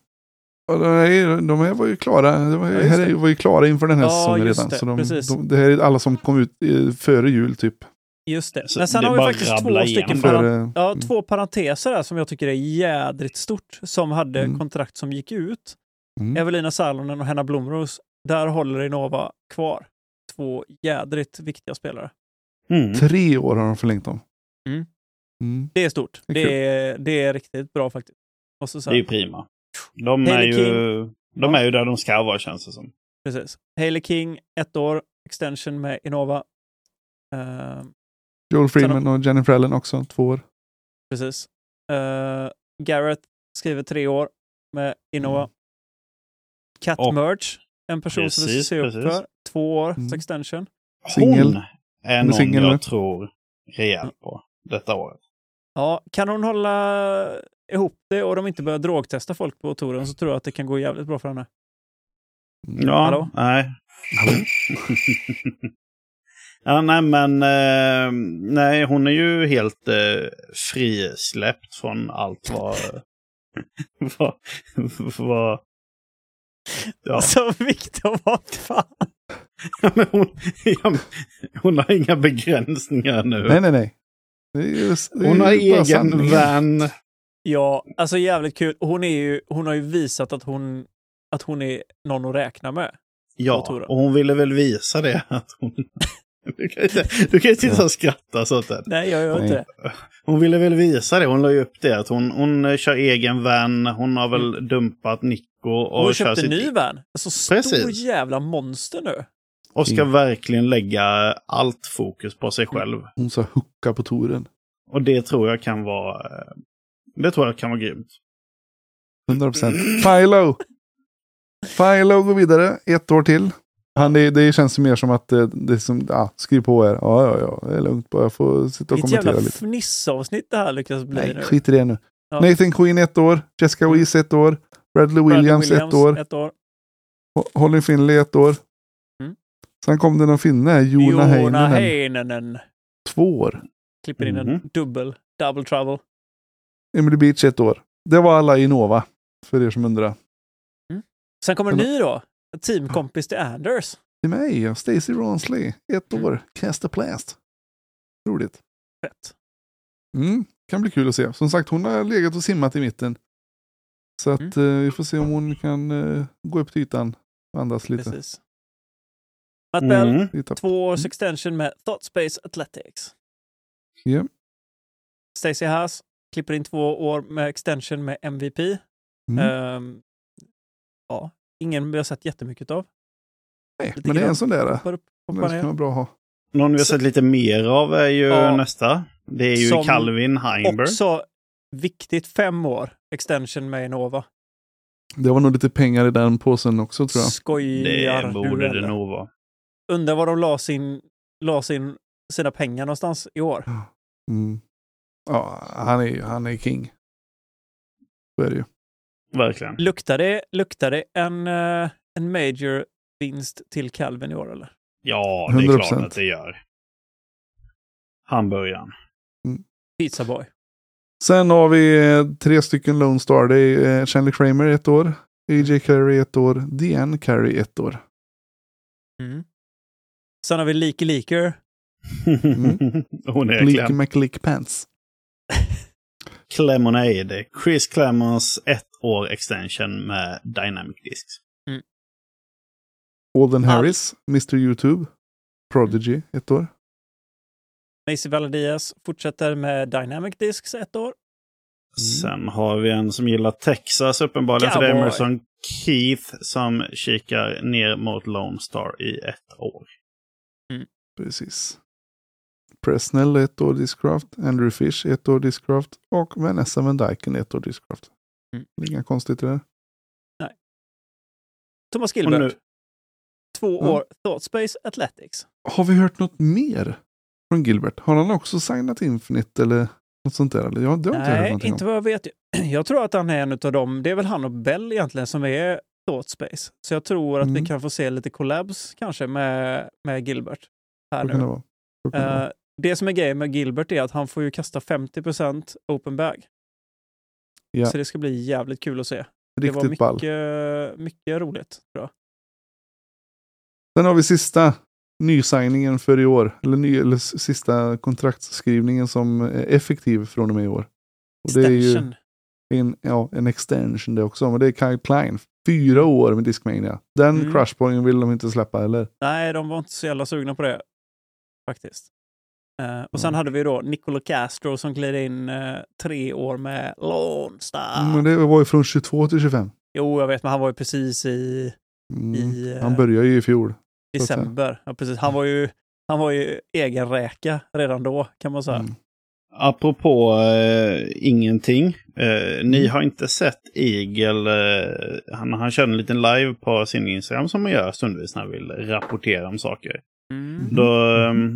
De var ju klara. Var ju klara inför den här säsongen redan. Så det här är alla som kom ut före jul typ. Just det. Men sen har vi faktiskt 2 parenteser där som jag tycker är jädrigt stort. Som hade kontrakt som gick ut. Evelina Salonen och Henna Blomros. Där håller Innova kvar. 2 jädrigt viktiga spelare. 3 år har de förlängt dem. Det är stort. Det är riktigt bra faktiskt. Det är ju prima. De är ju där de ska vara, känns det som. Precis. Hailey King, 1 år. Extension med Innova. Joel Freeman och Jennifer Allen också, 2 år. Precis. Garrett skriver 3 år med Innova. Cat Merge, en person som vi ser upp för. 2 år, extension. Hon är någon jag tror rejält på detta året. Ja, kan hon hålla ihop det och de inte börjar drogtesta folk på touren, så tror jag att det kan gå jävligt bra för henne. Ja, hallå? Nej. Ja, nej, men nej, hon är ju helt frisläppt från allt vad ja. Så Victor, vad fan? Men hon har inga begränsningar nu. Nej. Hon har egen vän. Ja, alltså jävligt kul. Hon har ju visat att hon är någon att räkna med. Ja, och hon ville väl visa det. Att hon... Du kan ju sitta och skratta så att nej, jag gör inte det. Hon ville väl visa det. Hon la ju upp det. Att hon kör egen vän. Hon har väl dumpat Nico. Och hon köpte en ny vän. Alltså stor jävla monster nu. Och ska verkligen lägga allt fokus på sig själv. Hon ska hucka på touren. Och det tror jag kan vara... Det tror jag kan vara grymt. 100%. Philo går vidare. 1 år till. Det känns mer som att det är som... skriv på er. Ja, det är lugnt. Bara få sitta och kommentera lite. Ett jävla fnissavsnitt det här lyckas bli. Nej, skit i det nu. Ja. Nathan Quinn 1 år. Jessica Weiss 1 år. Bradley Williams 1 år. 1 år. Holly Finley 1 år. Sen kom det någon finne. Joona Heininen. 2 år. Klipper in en double trouble. Emily Beach 1 år. Det var alla i Nova. För er som undrar. Sen kommer en ny då. Teamkompis till Anders. Till mig. Stacey Ronsley. 1 år. Cast a Plast. Roligt. Fett. Kan bli kul att se. Som sagt, hon har legat och simmat i mitten. Så att vi får se om hon kan gå upp till ytan och andas lite. Precis. Matt Bell, 2 års extension med Thought Space Athletics. Ja. Stacey Haas klipper in 2 år med extension med MVP. Ingen vi har sett jättemycket av. Nej, lite men det är en sån där. Det kan vara bra att ha. Någon vi har sett lite mer av är ju nästa. Det är ju Calvin Heimberg. Också viktigt 5 år extension med Nova. Det var nog lite pengar i den påsen också, tror jag. Skojar det borde det nog vara. Undrar var de la sina pengar någonstans i år. Ja, han är king. Så är det ju. Verkligen. Luktar det en major vinst till Calvin i år, eller? Ja, det är 100%. Klart att det gör. Hamburgaren. Pizza Boy. Sen har vi 3 stycken Lone Star. Det är Chandler Kramer 1 år. AJ Carey 1 år. Deanne Carey 1 år. Sen har vi Leaker. Hon är Leaky McLickpants. Clemonade. Chris Clemons 1 år extension med Dynamic Discs. Alden Harris, Mr. YouTube. Prodigy 1 år. Macy Valadias fortsätter med Dynamic Discs 1 år. Sen har vi en som gillar Texas uppenbarligen. För det är Emerson Keith som kikar ner mot Lone Star i 1 år. Precis. Presnell 1 år Discraft. Andrew Fish 1 år Discraft. Och Vanessa Van Dyken 1 år Discraft. Det är inga konstigt i det. Nej. Thomas Gilbert. 2 år Thought Space Athletics. Har vi hört något mer från Gilbert? Har han också signat Infinite eller något sånt där? Eller? Ja, det har Nej, inte vad jag vet. Jag tror att han är en av dem. Det är väl han och Bell egentligen som är Thought Space. Så jag tror att vi kan få se lite collabs kanske med Gilbert. Här nu. Det som är grejen med Gilbert är att han får ju kasta 50% open bag. Ja. Så det ska bli jävligt kul att se. Riktigt det var mycket roligt, tror jag. Sen har vi sista nysigningen för i år. Eller sista kontraktsskrivningen som är effektiv från och med i år. Och det är ju en extension det också. Men det är Kyle Klein. 4 år med Discmania. Den crushpointen vill de inte släppa, eller? Nej, de var inte så jävla sugna på det. Faktiskt. Och sen hade vi då Nicola Castro som gled in 3 år med Lone Star. Men det var ju från 22 till 25. Jo, jag vet, men han var ju precis i han började ju i fjol. December. Ja, precis. Han var ju egen räka redan då, kan man säga. Apropå ingenting. Ni har inte sett Eagle. Han kör en liten live på sin Instagram som man gör stundvis när han vill rapportera om saker. Då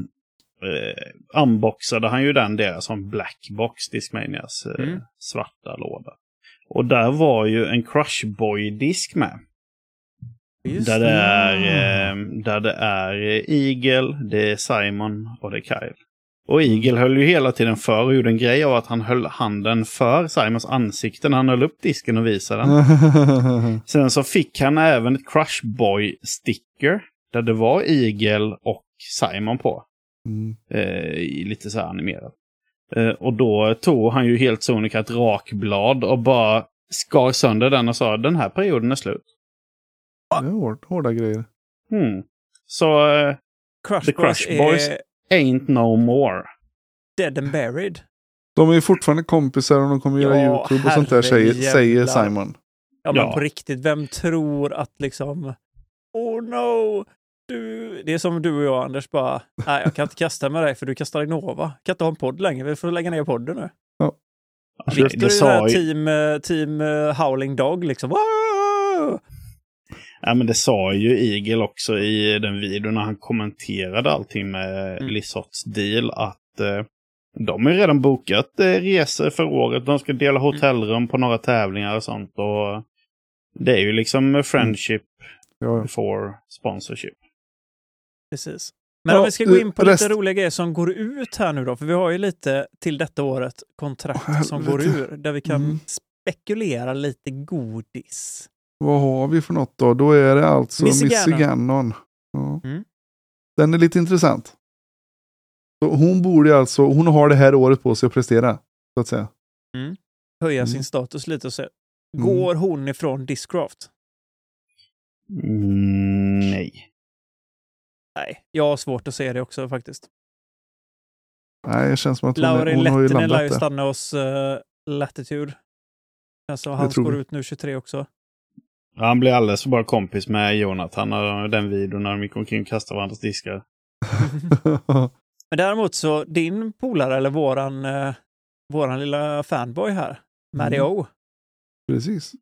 unboxade han ju den där som Blackbox Discmanias svarta låda. Och där var ju en Crush Boy-disk med. Där det är Eagle, det är Simon och det är Kyle. Och Eagle höll ju hela tiden för och gjorde en grej av att han höll handen för Simons ansikte när han höll upp disken och visade den. Sen så fick han även ett Crush Boy-sticker där det var Eagle och Simon på. Lite så här animerat. Och då tog han ju helt sonika ett rakblad och bara skar sönder den och sa den här perioden är slut. Det är hårda grejer. Så The Crush Boys ain't no more. Dead and buried. De är ju fortfarande kompisar och de kommer göra YouTube och sånt där, säger Simon. Ja, men på riktigt, vem tror att liksom oh no, Det är som du och jag, Anders, bara, nej, jag kan inte kasta med dig för du kastar Innova. Jag kan inte ha en podd längre, vi får lägga ner podden nu. Ja. Victor är det här team Howling Dog, liksom. Wow! Ja, men det sa ju Eagle också i den videon när han kommenterade allting med Lizzots deal, att de har redan bokat resor för året. De ska dela hotellrum på några tävlingar och sånt. Och det är ju liksom friendship for sponsorship. Precis. Men om vi ska gå in på lite roliga grejer som går ut här nu då. För vi har ju lite till detta året kontrakt som går ur. Där vi kan spekulera lite godis. Vad har vi för något då? Då är det alltså Missy Gannon. Ja. Den är lite intressant. Så hon har det här året på sig att prestera, så att säga. Höja sin status lite och se. Går hon ifrån Discraft? Nej. Nej, jag har svårt att se det också faktiskt. Nej, det känns som att hon har ju landat lär ju stanna hos Latitude. Alltså, han går ut nu 23 också. Ja, han blir alldeles för bra kompis med Jonathan och den videon när de gick omkring och kastade varandras diskar. Men däremot så, din polare eller våran lilla fanboy här, Mario. Precis.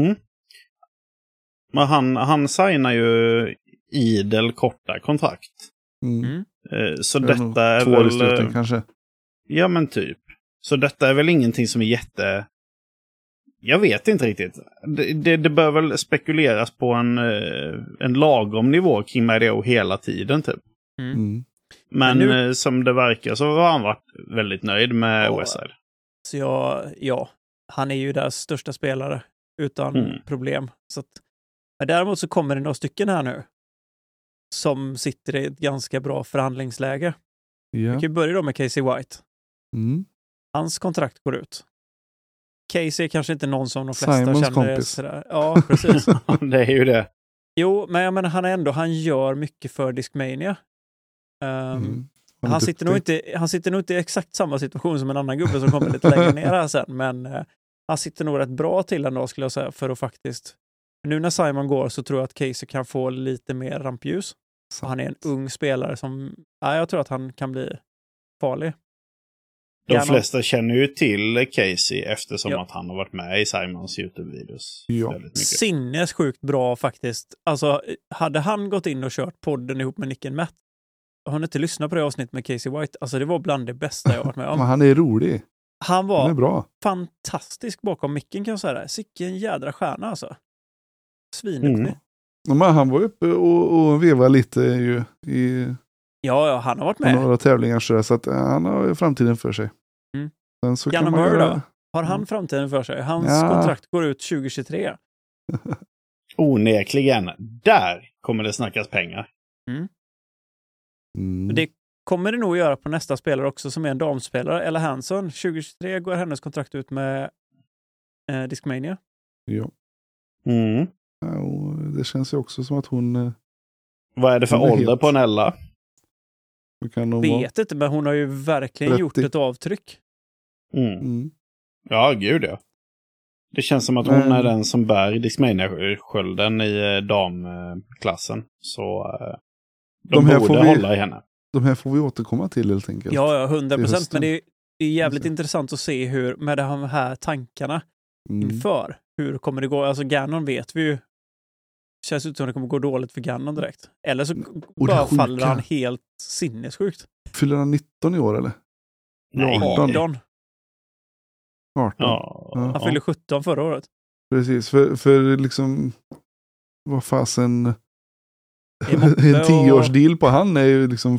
Men han signar ju idel korta kontrakt. Så detta är 2 väl... stycken kanske. Ja, men typ. Så detta är väl ingenting som är jätte... Jag vet inte riktigt. Det bör väl spekuleras på en lagom nivå kring Mario hela tiden typ. Men nu, som det verkar så har han varit väldigt nöjd med Westside. Så han är ju deras största spelare utan problem. Så att, men däremot så kommer det några stycken här nu som sitter i ett ganska bra förhandlingsläge. Vi kan ju börja då med Casey White. Hans kontrakt går ut. Casey är kanske inte någon som de flesta Simons känner kompis. sådär. Ja, precis. Det är ju det. Jo, men jag menar, han gör mycket för Discmania. Han sitter nog inte i exakt samma situation som en annan gubbe som kommer lite längre ner här sen, men han sitter nog rätt bra till ändå, skulle jag säga, för att faktiskt... Nu när Simon går så tror jag att Casey kan få lite mer rampljus. Han är en ung spelare som... jag tror att han kan bli farlig. De flesta känner ju till Casey eftersom att han har varit med i Simons YouTube-videos. Sinnessjukt bra faktiskt. Alltså, hade han gått in och kört podden ihop med Nick and Matt, har ni inte lyssnat på det avsnitt med Casey White? Alltså, det var bland det bästa jag varit med om. Men han är rolig. Han var bra. Fantastisk bakom micken, kan jag säga det. Sicken jädra stjärna alltså. Svinduktig. Men han var uppe och vevade lite ju i... Ja, han har varit med. Några tävlingar så att han har framtiden för sig. Sen så kan man då? Har han framtiden för sig? Hans kontrakt går ut 2023. Onekligen. Där kommer det snackas pengar. Det kommer det nog göra på nästa spelare också som är en damspelare. Eller Hanson. 2023 går hennes kontrakt ut med Discmania. Ja. Och det känns ju också som att hon... Vad är det för ålder på en Ella? Vet inte, men hon har ju verkligen 30. Gjort ett avtryck. Ja, gud ja. Det känns som att hon är den som bär Discmania-skölden i damklassen. Så de borde hålla i henne. De här får vi återkomma till helt enkelt. Ja, 100%. Men det är jävligt intressant att se hur med de här tankarna inför. Hur kommer det gå? Alltså Gannon vet vi ju. Känns ut som det kommer gå dåligt för Gannon direkt. Eller så bara faller han helt sinnessjukt. Fyller han 19 i år eller? Nej, 18. Ja. Han fyllde 17 förra året. Precis, för liksom vad fasen en 10-årsdeal på han är ju liksom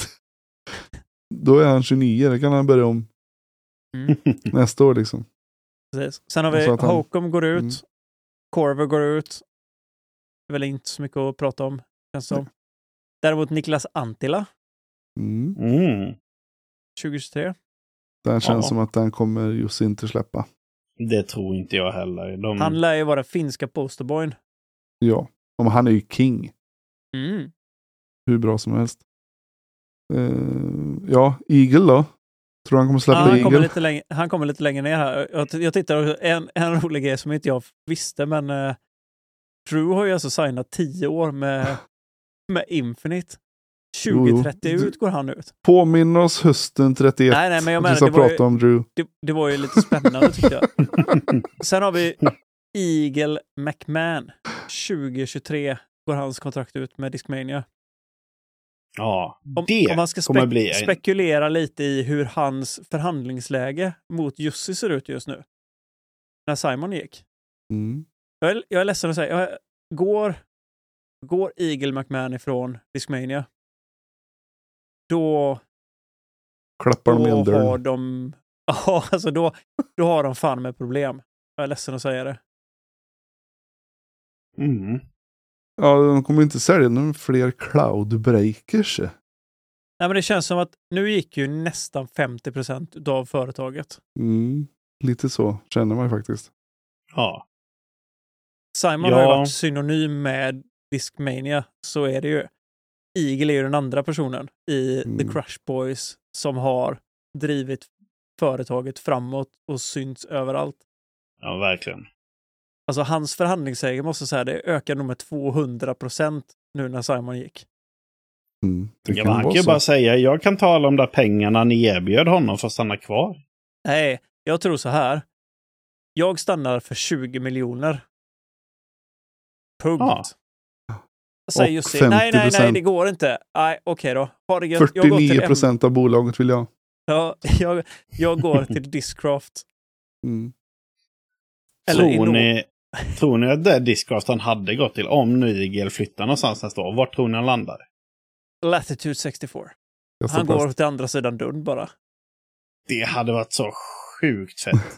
då är han 29, det kan han börja om nästa år liksom. Precis. Sen har vi Håkom går ut, Corver går ut. Det är väl inte så mycket att prata om. Däremot Niklas Antila 2023. Det känns som att den kommer just inte släppa. Det tror inte jag heller. Han lär ju vara finska posterboyn. Ja, om han är ju king. Hur bra som helst. Eagle då? Tror han kommer släppa Eagle? Han kommer lite längre ner här. Jag tittar en rolig grej som inte jag visste, men Drew har ju alltså signat 10 år med med Infinite. 2030 utgår han ut. Påminn oss hösten 31. Nej, men jag menar, om Drew. Det var ju lite spännande tycker jag. Sen har vi Eagle McMahon. 2023 går hans kontrakt ut med Discmania. Ja, om man ska spekulera lite i hur hans förhandlingsläge mot Jussi ser ut just nu. När Simon gick. Mm. Jag är ledsen att säga. Går Eagle McMahon ifrån Discmania, då klappar de igen har de alltså då har de fan med problem. Jag är ledsen att säga det. Mm. Ja, de kommer inte sälja några fler cloudbreakers. Nej, men det känns som att nu gick ju nästan 50% av företaget. Lite så känner man faktiskt. Ja. Simon har ju varit synonym med Discmania, så är det ju. Eagle är ju den andra personen i The Crush Boys som har drivit företaget framåt och synts överallt. Ja, verkligen. Alltså hans förhandlingsläge måste säga det ökar nog med 200% nu när Simon gick. Han kan ju bara säga, jag kan tala om de pengarna ni erbjöd honom för att stanna kvar. Nej, jag tror så här. Jag stannar för 20 miljoner. Punkt. Ja. Säger just det. Nej, det går inte. Nej, okej då. 49% av bolaget vill jag. Ja, jag går till Discraft. Tror ni att det Discraft han hade gått till om Nygel flyttar någonstans nästa år? Vart tror ni han landar? Latitude 64. Han går till andra sidan dörren bara. Det hade varit så sjukt fett.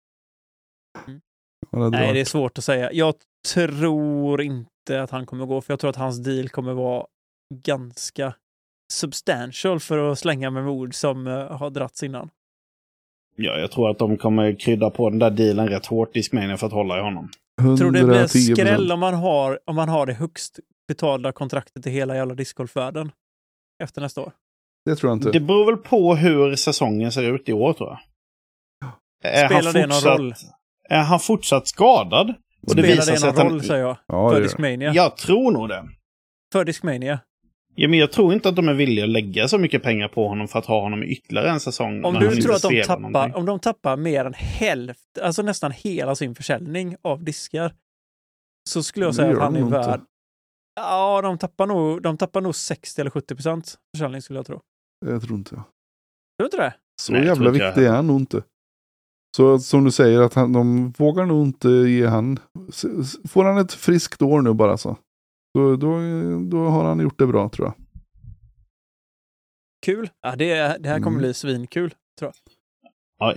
Nej, det är svårt att säga. Jag tror inte att han kommer gå, för jag tror att hans deal kommer vara ganska substantial, för att slänga med ord som har dragits innan. Ja, jag tror att de kommer krydda på den där dealen rätt hårt i Discmania för att hålla i honom. Tror det blir skräll om man har det högst betalda kontraktet i hela jävla discgolfvärlden efter nästa år? Det tror jag inte. Det beror väl på hur säsongen ser ut i år, tror jag. Spelar det någon roll? Är han fortsatt skadad? Och spelar det någon roll, säger jag, för Discmania? Jag tror nog det. För Discmania? Ja, men jag tror inte att de är villiga att lägga så mycket pengar på honom för att ha honom i ytterligare en säsong. Om du tror att om de tappar mer än hälften, alltså nästan hela sin försäljning av diskar, så skulle jag säga att han är värd. Ja, de tappar nog 60 eller 70% försäljning, skulle jag tro. Jag tror inte. Tror du inte det? Så jävla viktig är han nog inte. Så som du säger, att de vågar nog inte ge han. Får han ett friskt år nu bara så. Då har han gjort det bra, tror jag. Kul. Ja, det här kommer bli svinkul, tror jag. Ja,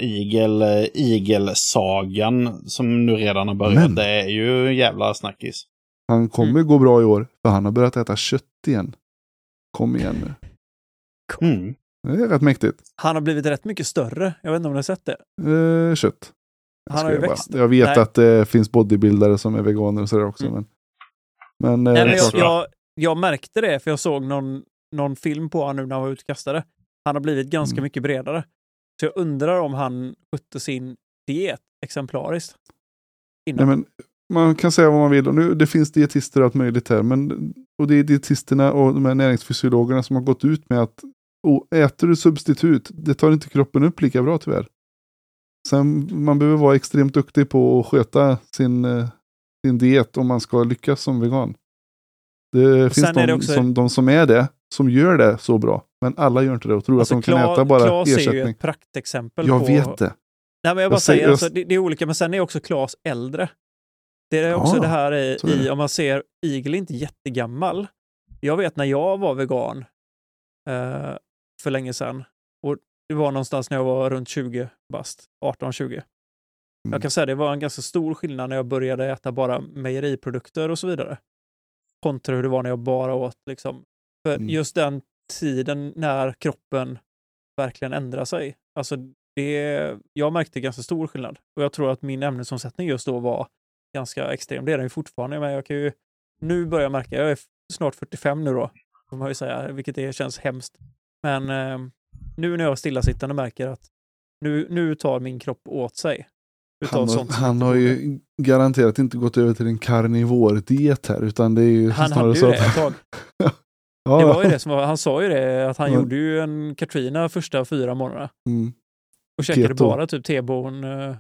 Igel-sagan som nu redan har börjat, det är ju jävla snackis. Han kommer gå bra i år, för han har börjat äta kött igen. Kom igen nu. Det är rätt mäktigt. Han har blivit rätt mycket större. Jag vet inte om du har sett det. Kött. Han har ju växt. Jag vet att det finns bodybuildare som är veganer och sådär också. Men jag märkte det, för jag såg någon film på honom nu när han var utkastade. Han har blivit ganska mycket bredare. Så jag undrar om han skötte sin diet exemplariskt. Nej, men man kan säga vad man vill. Och nu, det finns dietister och allt möjligt här. Och det är dietisterna och de här näringsfysiologerna som har gått ut med att äter du substitut, det tar inte kroppen upp lika bra, tyvärr. Sen man behöver vara extremt duktig på att sköta sin diet om man ska lyckas som vegan. Det finns de som är det, som gör det så bra. Men alla gör inte det och tror att de kan äta bara Claes ersättning. Claes är ju ett praktexempel. Jag vet det. Nej, men jag bara säger, alltså, det är olika, men sen är också Claes äldre. Det är också det här i om man ser, Eagle är inte jättegammal. Jag vet när jag var vegan för länge sedan, och det var någonstans när jag var runt 20 bast, 18-20. Jag kan säga det var en ganska stor skillnad när jag började äta bara mejeriprodukter och så vidare. Kontra hur det var när jag bara åt liksom. För just den tiden när kroppen verkligen ändrar sig. Alltså jag märkte ganska stor skillnad. Och jag tror att min ämnesomsättning just då var ganska extrem. Det är den ju fortfarande, men jag kan ju nu börja märka, jag är snart 45 nu då, får man ju säga, vilket känns hemskt. Men nu när jag stillasittande märker att nu tar min kropp åt sig. Han har ju garanterat inte gått över till en karnivor-diet här, utan det är ju han hade ju det ett tag. Ja. Det var ju det som var, han sa ju det, att han gjorde ju en Katrina första 4 månaderna. Och käkade bara typ T-bone.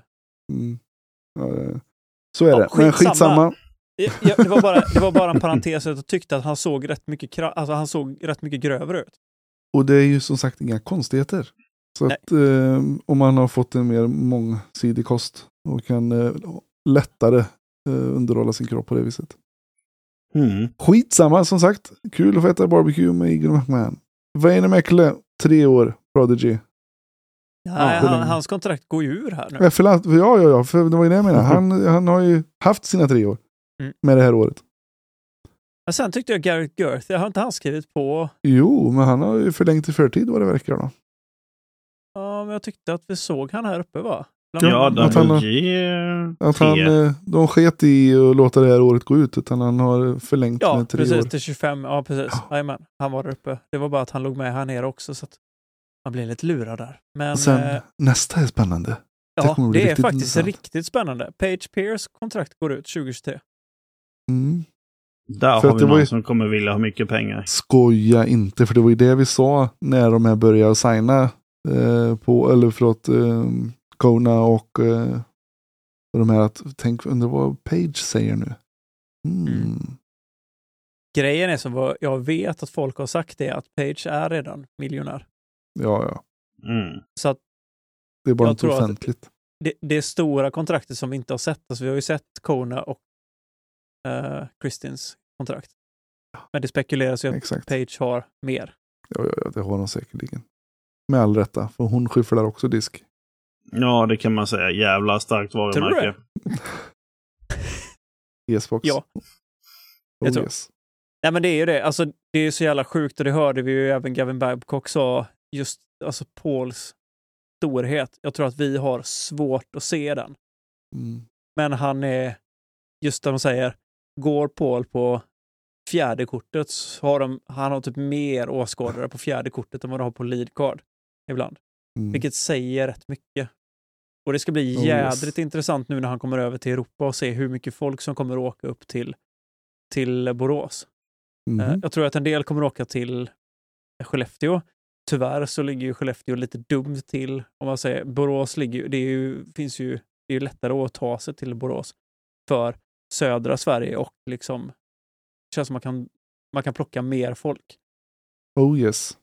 Så är det. Men skitsamma. Det var bara en parentes att jag tyckte att han såg rätt mycket grövre ut. Och det är ju som sagt inga konstigheter. Så att om man har fått en mer mångsidig kost och kan lättare underhålla sin kropp på det viset. Skitsamma som sagt. Kul att få äta barbecue med Eagle McMahon. Wayne Mäkle, 3 år, Prodigy. Nej, hans kontrakt går ju ur här nu. Ja, för det var ju det jag menade. Han har ju haft sina 3 år med det här året. Men sen tyckte jag Garrett Girth, jag har inte han skrivit på. Jo, men han har ju förlängt i förtid vad det verkar då. Ja, men jag tyckte att vi såg han här uppe, va? Ja, de sket i att låta det här året gå ut, utan han har förlängt med 3 år. Ja, precis, till 25. Ja, precis. Jajamän, han var där uppe. Det var bara att han låg med här nere också, så att man blir lite lurad där. Men sen, nästa är spännande. Ja, det är faktiskt riktigt spännande. Page Pierce kontrakt går ut 2023. Där har vi någon som kommer vilja ha mycket pengar. Skoja inte, för det var ju det vi sa när de här började signa Kona och de här att tänk under vad Page säger nu. Grejen är som jag vet att folk har sagt det, att Page är redan miljonär. Ja. Så att det är bara inte offentligt. Det stora kontraktet som vi inte har sett. Alltså vi har ju sett Kona och Kristins kontrakt. Men det spekuleras ju att Page har mer. Ja, det har hon säkerligen. Med all rätta, för hon skyfflar också disk. Ja, det kan man säga. Jävla starkt varumärke. Yes-box. Ja. Jag tror. Yes. Nej, men det är ju det. Alltså, det är så jävla sjukt, och det hörde vi ju även Gavin Babcock sa, just alltså Pauls storhet. Jag tror att vi har svårt att se den. Men han är, just som de säger, går Paul på 4:e kortet, så han har typ mer åskådare på 4:e kortet än vad de har på lead card ibland. Vilket säger rätt mycket. Och det ska bli jädrigt intressant nu när han kommer över till Europa och se hur mycket folk som kommer åka upp till Borås. Jag tror att en del kommer åka till Skellefteå. Tyvärr så ligger ju Skellefteå lite dumt till. Om man säger Borås ligger det är ju lättare att ta sig till Borås för södra Sverige, och liksom det känns som man kan plocka mer folk. Oh yes.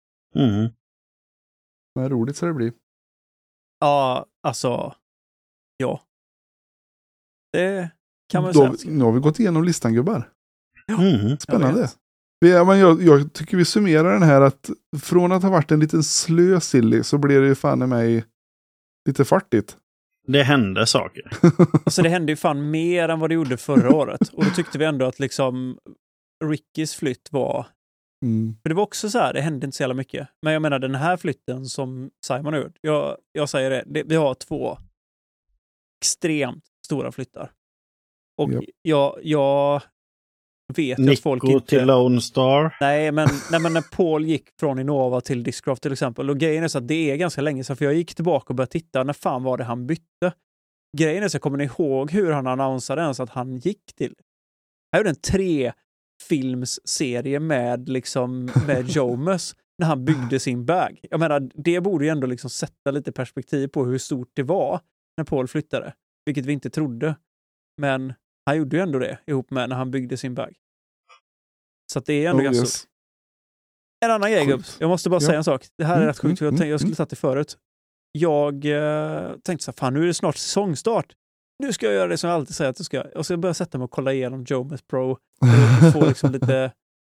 Vad roligt så det blir. Ja, alltså ja. Det kan man säga. Nu har vi gått igenom listan, gubbar. Spännande. Jag tycker vi summerar den här att från att ha varit en liten slö silly så blir det ju fan i mig lite fartigt. Det hände saker. Alltså det hände ju fan mer än vad det gjorde förra året. Och då tyckte vi ändå att liksom Rickys flytt var... För det var också så här, det hände inte så jävla mycket. Men jag menar den här flytten som Simon har gjort. Jag säger det, vi har 2 extremt stora flyttar. Och jag vet Nico att folk inte... till Lone Star. Nej, men när Paul gick från Innova till Discraft till exempel. Och grejen är så att det är ganska länge sedan. För jag gick tillbaka och började titta. När fan var det han bytte? Grejen är så, kommer ni ihåg hur han annonsade ens att han gick till? Han gjorde en 3-filmsserie med Jomus när han byggde sin bag. Jag menar, det borde ju ändå liksom sätta lite perspektiv på hur stort det var när Paul flyttade. Vilket vi inte trodde. Men han gjorde ju ändå det ihop med när han byggde sin bag. Så att det är ändå ganska stort. En annan grej, gubbs. Jag måste bara säga en sak. Det här är rätt sjukt. Jag skulle tagit det förut. Jag tänkte så här, fan nu är det snart säsongstart. Nu ska jag göra det som jag alltid säger att jag ska. Jag ska börja sätta mig och kolla igenom Jomas Pro. Och få liksom lite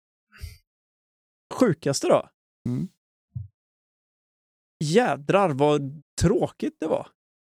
sjukaste då. Jädrar vad tråkigt det var.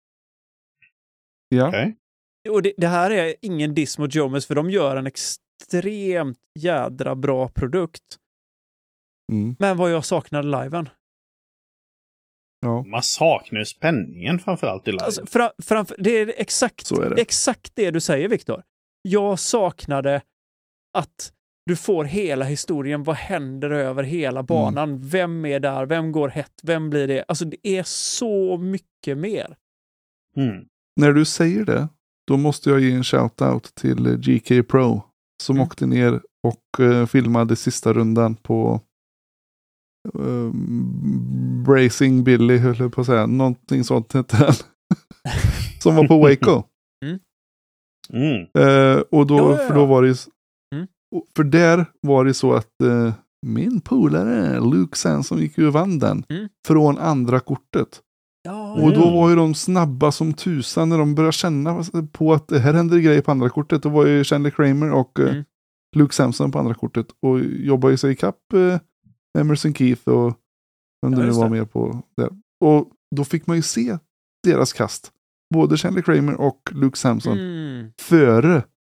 Ja. Okay. Och det här är ingen diss mot Jomas, för de gör en extremt jädra bra produkt. Men vad jag saknade liven. Ja. Man saknar ju spänningen framförallt i live. Alltså, det är exakt det du säger, Viktor. Jag saknade att du får hela historien. Vad händer över hela banan? Vem är där? Vem går hett? Vem blir det? Alltså det är så mycket mer. När du säger det, då måste jag ge en shout-out till GK Pro som åkte ner och filmade sista rundan på Bracing Billy, höll jag på att säga. Någonting sånt heter den. Som var på Waco. Och då, för då var det ju, för där var det så att min polare Luke Sansom gick ju och vann den från andra kortet. Och då var ju de snabba som tusan när de började känna på att det här händer grejer på andra kortet. Då var ju Chandler Kramer och Luke Samson på andra kortet och jobbade ju sig i kapp Emerson Keith och nu var med på det. Och då fick man ju se deras kast. Både Chandler Kramer och Luke Samson före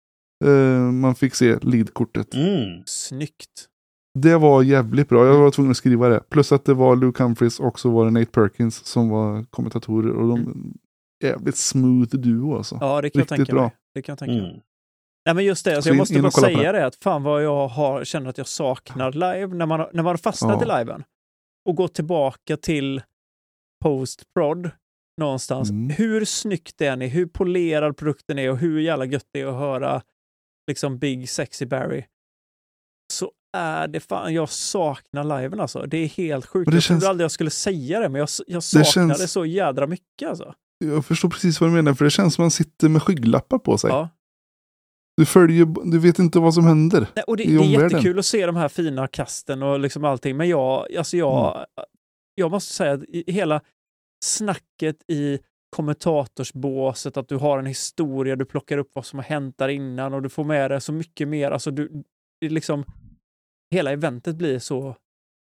man fick se leadkortet. Snyggt. Det var jävligt bra. Jag var tvungen att skriva det. Plus att det var Luke Humphries och så var det Nate Perkins som var kommentatorer. Och de jävligt smooth duo alltså. Ja, det kan jag tänka mig. Det kan jag tänka mig. Nej, men just det. Alltså, jag måste bara säga det. Att fan vad jag känner att jag saknar live. När man har fastnat i liven. Och gått tillbaka till post-prod någonstans. Hur snyggt det är, hur polerad produkten är och hur jävla gött det är att höra liksom Big Sexy Barry. Så är det fan, jag saknar liven alltså. Det är helt sjukt. Jag trodde aldrig jag skulle säga det, men jag saknar det så jädra mycket alltså. Jag förstår precis vad du menar, för det känns som man sitter med skygglappar på sig. Ja. Du vet inte vad som händer. Nej, och det är jättekul att se de här fina kasten och liksom allting, men jag måste säga att hela snacket i kommentatorsbåset, att du har en historia, du plockar upp vad som har hänt där innan och du får med det så mycket mer. Alltså det liksom hela eventet blir så.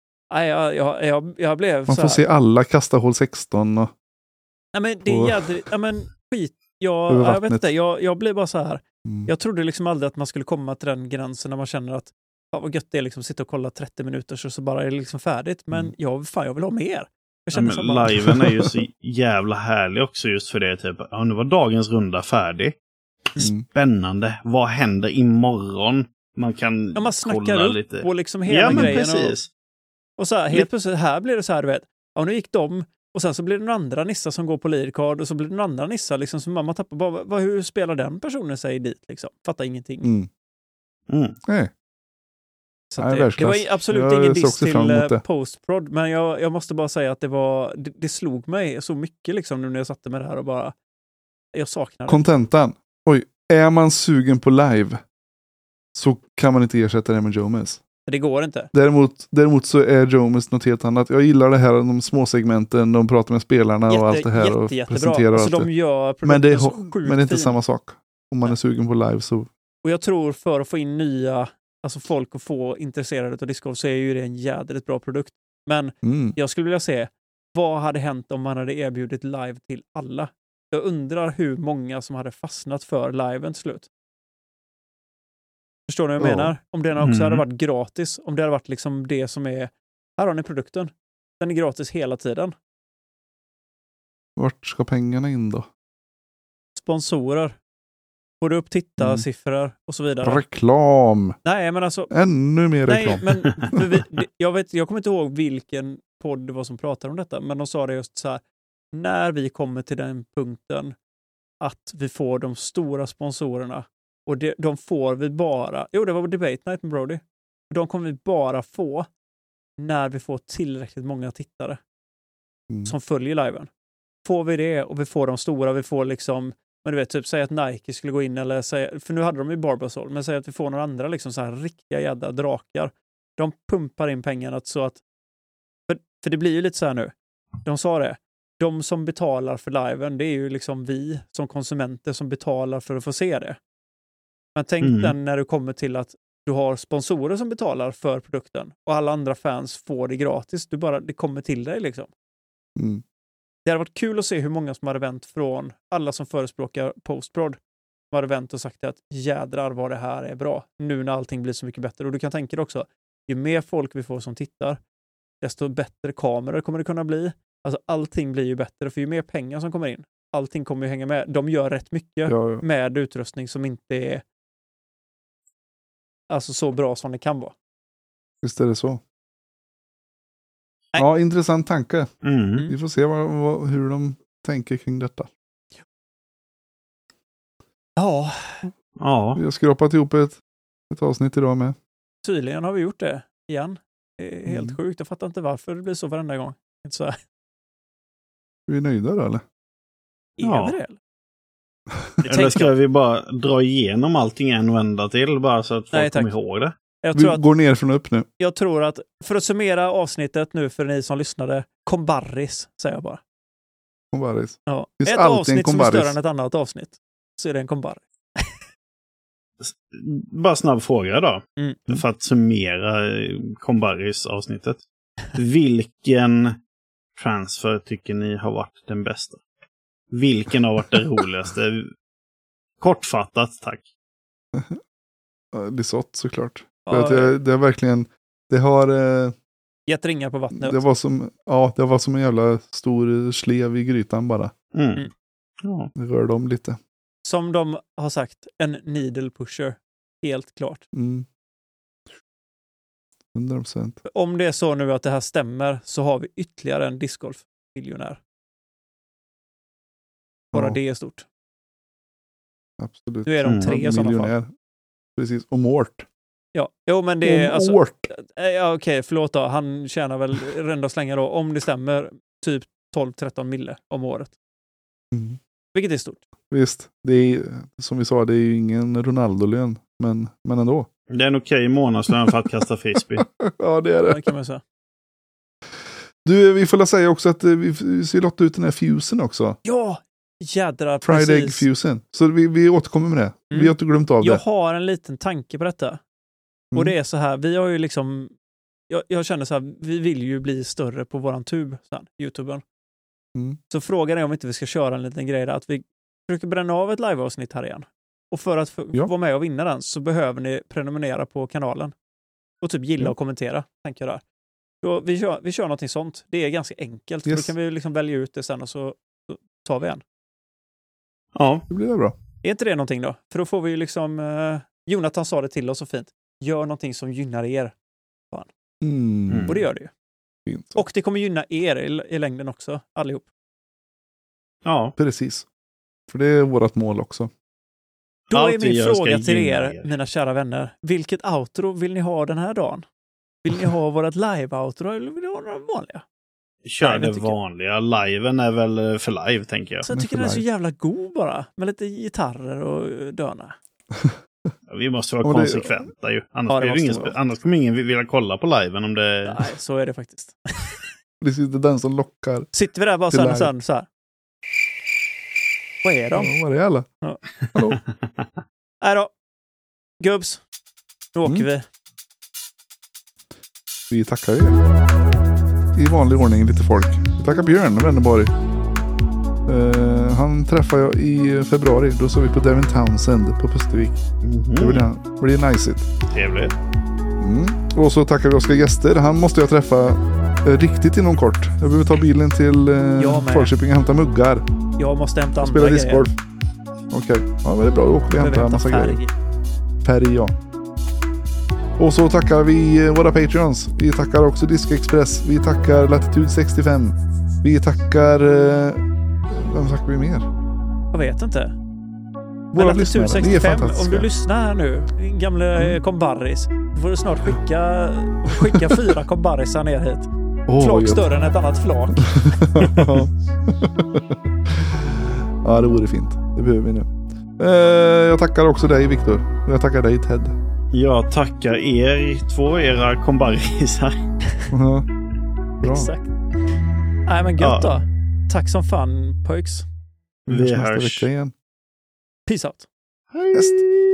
Jag blev man får se alla kasta hål 16 och nej, men det är jädrigt. Ja, men skit. Jag vet inte. Jag blev bara så här. Jag trodde liksom aldrig att man skulle komma till den gränsen när man känner att vad gött det är liksom sitta och kolla 30 minuter så bara är det liksom färdigt. Men jag vill ha mer. Liven är ju så jävla härlig också just för det. Typ. Ja, nu var dagens runda färdig. Spännande. Vad händer imorgon? Man kan man kolla upp lite. Och liksom hela grejen. Precis. Och så här, helt plötsligt här blir det så här, du vet. Ja, nu gick de. Och sen så blir det någon andra nissa som går på leadcard och så blir det någon andra nissa liksom som man tappar. Hur spelar den personen sig dit liksom? Fattar ingenting. Nej. Så det var absolut ingen diss till post-prod, men jag måste bara säga att det slog mig så mycket liksom nu när jag satte med det här och bara jag saknar det. Kontentan. Oj, är man sugen på live så kan man inte ersätta det med Jomis. Det går inte. Däremot så är Jomis något helt annat. Jag gillar det här, de små segmenten, de pratar med spelarna och allt det här och presenterar alltså, allt de gör men det är inte samma sak. Om man är sugen på live så. Och jag tror för att få in nya alltså folk att få intresserade av discgolf så är ju det en jädrigt bra produkt. Men jag skulle vilja se vad hade hänt om man hade erbjudit live till alla. Jag undrar hur många som hade fastnat för liven till slut. Förstår ni vad jag menar? Om den också hade varit gratis. Om det hade varit liksom det som är här har ni produkten. Den är gratis hela tiden. Vart ska pengarna in då? Sponsorer. Både upp tittarsiffror och så vidare. Reklam. Nej, men alltså ännu mer reklam. Nej, men jag kommer inte ihåg vilken podd det var som pratade om detta, men de sa det just så här: när vi kommer till den punkten att vi får de stora sponsorerna och de får vi bara, det var Debate Night med Brody. De kommer vi bara få när vi får tillräckligt många tittare som följer liven. Får vi det och vi får de stora, vi får liksom. Men du vet, typ säg att Nike skulle gå in eller säga, för nu hade de ju Barbasol, men säg att vi får några andra liksom så här riktiga jädra drakar. De pumpar in pengarna så att för det blir ju lite så här nu. De sa det. De som betalar för liven, det är ju liksom vi som konsumenter som betalar för att få se det. Men tänk den när du kommer till att du har sponsorer som betalar för produkten och alla andra fans får det gratis. Det kommer till dig liksom. Det hade varit kul att se hur många som hade vänt från alla som förespråkar post-prod som hade vänt och sagt att jädrar vad det här är bra. Nu när allting blir så mycket bättre. Och du kan tänka dig också, ju mer folk vi får som tittar, desto bättre kameror kommer det kunna bli. Alltså allting blir ju bättre för ju mer pengar som kommer in. Allting kommer ju hänga med. De gör rätt mycket med utrustning som inte är alltså så bra som det kan vara. Visst är det så. Nej. Ja, intressant tanke. Vi får se hur de tänker kring detta. Ja. Vi har skrapat ihop ett avsnitt idag med. tydligen har vi gjort det igen. Det är helt sjukt. Jag fattar inte varför det blir så varenda gång. Inte så här. Är vi nöjda då, eller? Är vi det? Eller ska vi bara dra igenom allting en vända till bara så att folk kommer ihåg det? Vi går ner från upp nu. Jag tror att, för att summera avsnittet nu för ni som lyssnade, kombarris, säger jag bara. Kombarris. Ja. Ett avsnitt som är större än ett annat avsnitt. Så är det en kombarris. Bara snabb fråga då. För att summera kombarris-avsnittet. Vilken transfer tycker ni har varit den bästa? Vilken har varit det roligaste? Kortfattat, tack. Lisotte såklart. Ja, det är verkligen... Det har... gett ringar på vattnet. Det var som en jävla stor slev i grytan bara. Ja. Det rörde om lite. Som de har sagt, en needle pusher. Helt klart. 100%. Om det är så nu att det här stämmer så har vi ytterligare en discgolf-miljonär. Bara det är stort. Absolut. Nu är de 3 i sådana fall. Precis, och Mort. Ja, jo men det är alltså... Ja, okej, förlåt då. Han tjänar väl rända slänga då, om det stämmer, typ 12-13 mille om året. Vilket är stort. Visst, det är, som vi sa, det är ju ingen Ronaldo-lön, men ändå. Det är en okej månadslön för att kasta frisbee. Ja, det är det. Det kan man säga. Du, vi får säga också att vi ska lotta ut den här fusen också. Ja, jädrar, Fried Egg fusen. Så vi återkommer med det. Vi har inte glömt av det. Jag har en liten tanke på detta. Och det är så här, vi har ju liksom... Jag känner så här, vi vill ju bli större på våran tub sen, YouTuben. Så frågan är om inte vi ska köra en liten grej där, att vi försöker bränna av ett liveavsnitt här igen. Och för att vara med och vinna den så behöver ni prenumerera på kanalen. Och typ gilla och kommentera, tänker jag där. Då vi kör någonting sånt. Det är ganska enkelt. För då kan vi liksom välja ut det sen och så tar vi en. Ja, det blir bra. Är inte det någonting då? För då får vi ju liksom... Jonathan sa det till oss så fint. Gör någonting som gynnar er. Och det gör det ju. Fint. Och det kommer gynna er i längden också, allihop. Ja, precis. För det är vårt mål också. Då är min fråga till er, mina kära vänner. Vilket outro vill ni ha den här dagen? Vill ni ha vårt live-outro eller vill ni ha några vanliga? Kör det vanliga. Liven är väl för live, tänker jag. Så jag tycker den är så jävla god bara. Med lite gitarrer och dörna. Ja, vi måste vara konsekventa ju. Annars kommer ingen vilja kolla på liven om det... Nej, så är det faktiskt. Det sitter den som lockar. Sitter vi där bara sen så här. Vad är de? Ja, vad är det alla? Ja. Hallå? Nej då. Gubbs. Nu åker vi. Vi tackar er. I vanlig ordning lite folk. Vi tackar Björn Wennerborg. Han träffade jag i februari. Då såg vi på Devin Townsend på Pustervik. Det blir nice. Trevligt. Och så tackar vi Oskar Gäster. Han måste jag träffa riktigt inom kort. Jag behöver ta bilen till Falköping och hämta muggar. Jag måste hämta andra grejer. Spela discgolf. Okej. Ja, men det är bra. Då åker vi hämta en massa grejer. Färg, ja. Och så tackar vi våra Patreons. Vi tackar också Disc Express. Vi tackar Latitude 65. Vi tackar... vem tackar vi mer? Jag vet inte. Våra lyssnare. 65, om du lyssnar här nu, gamla kombarris, då får du snart skicka 4 kombarrisar ner hit. Flak större än ett annat flak. Ja, det vore fint. Det behöver vi nu. Jag tackar också dig, Viktor. Jag tackar dig, Ted. Jag tackar er, 2 era kombarrisar. Bra. Exakt. Nej, men gött då. Tack som fan, pojks. Vi hörs nästa vecka igen. Peace out. Hej.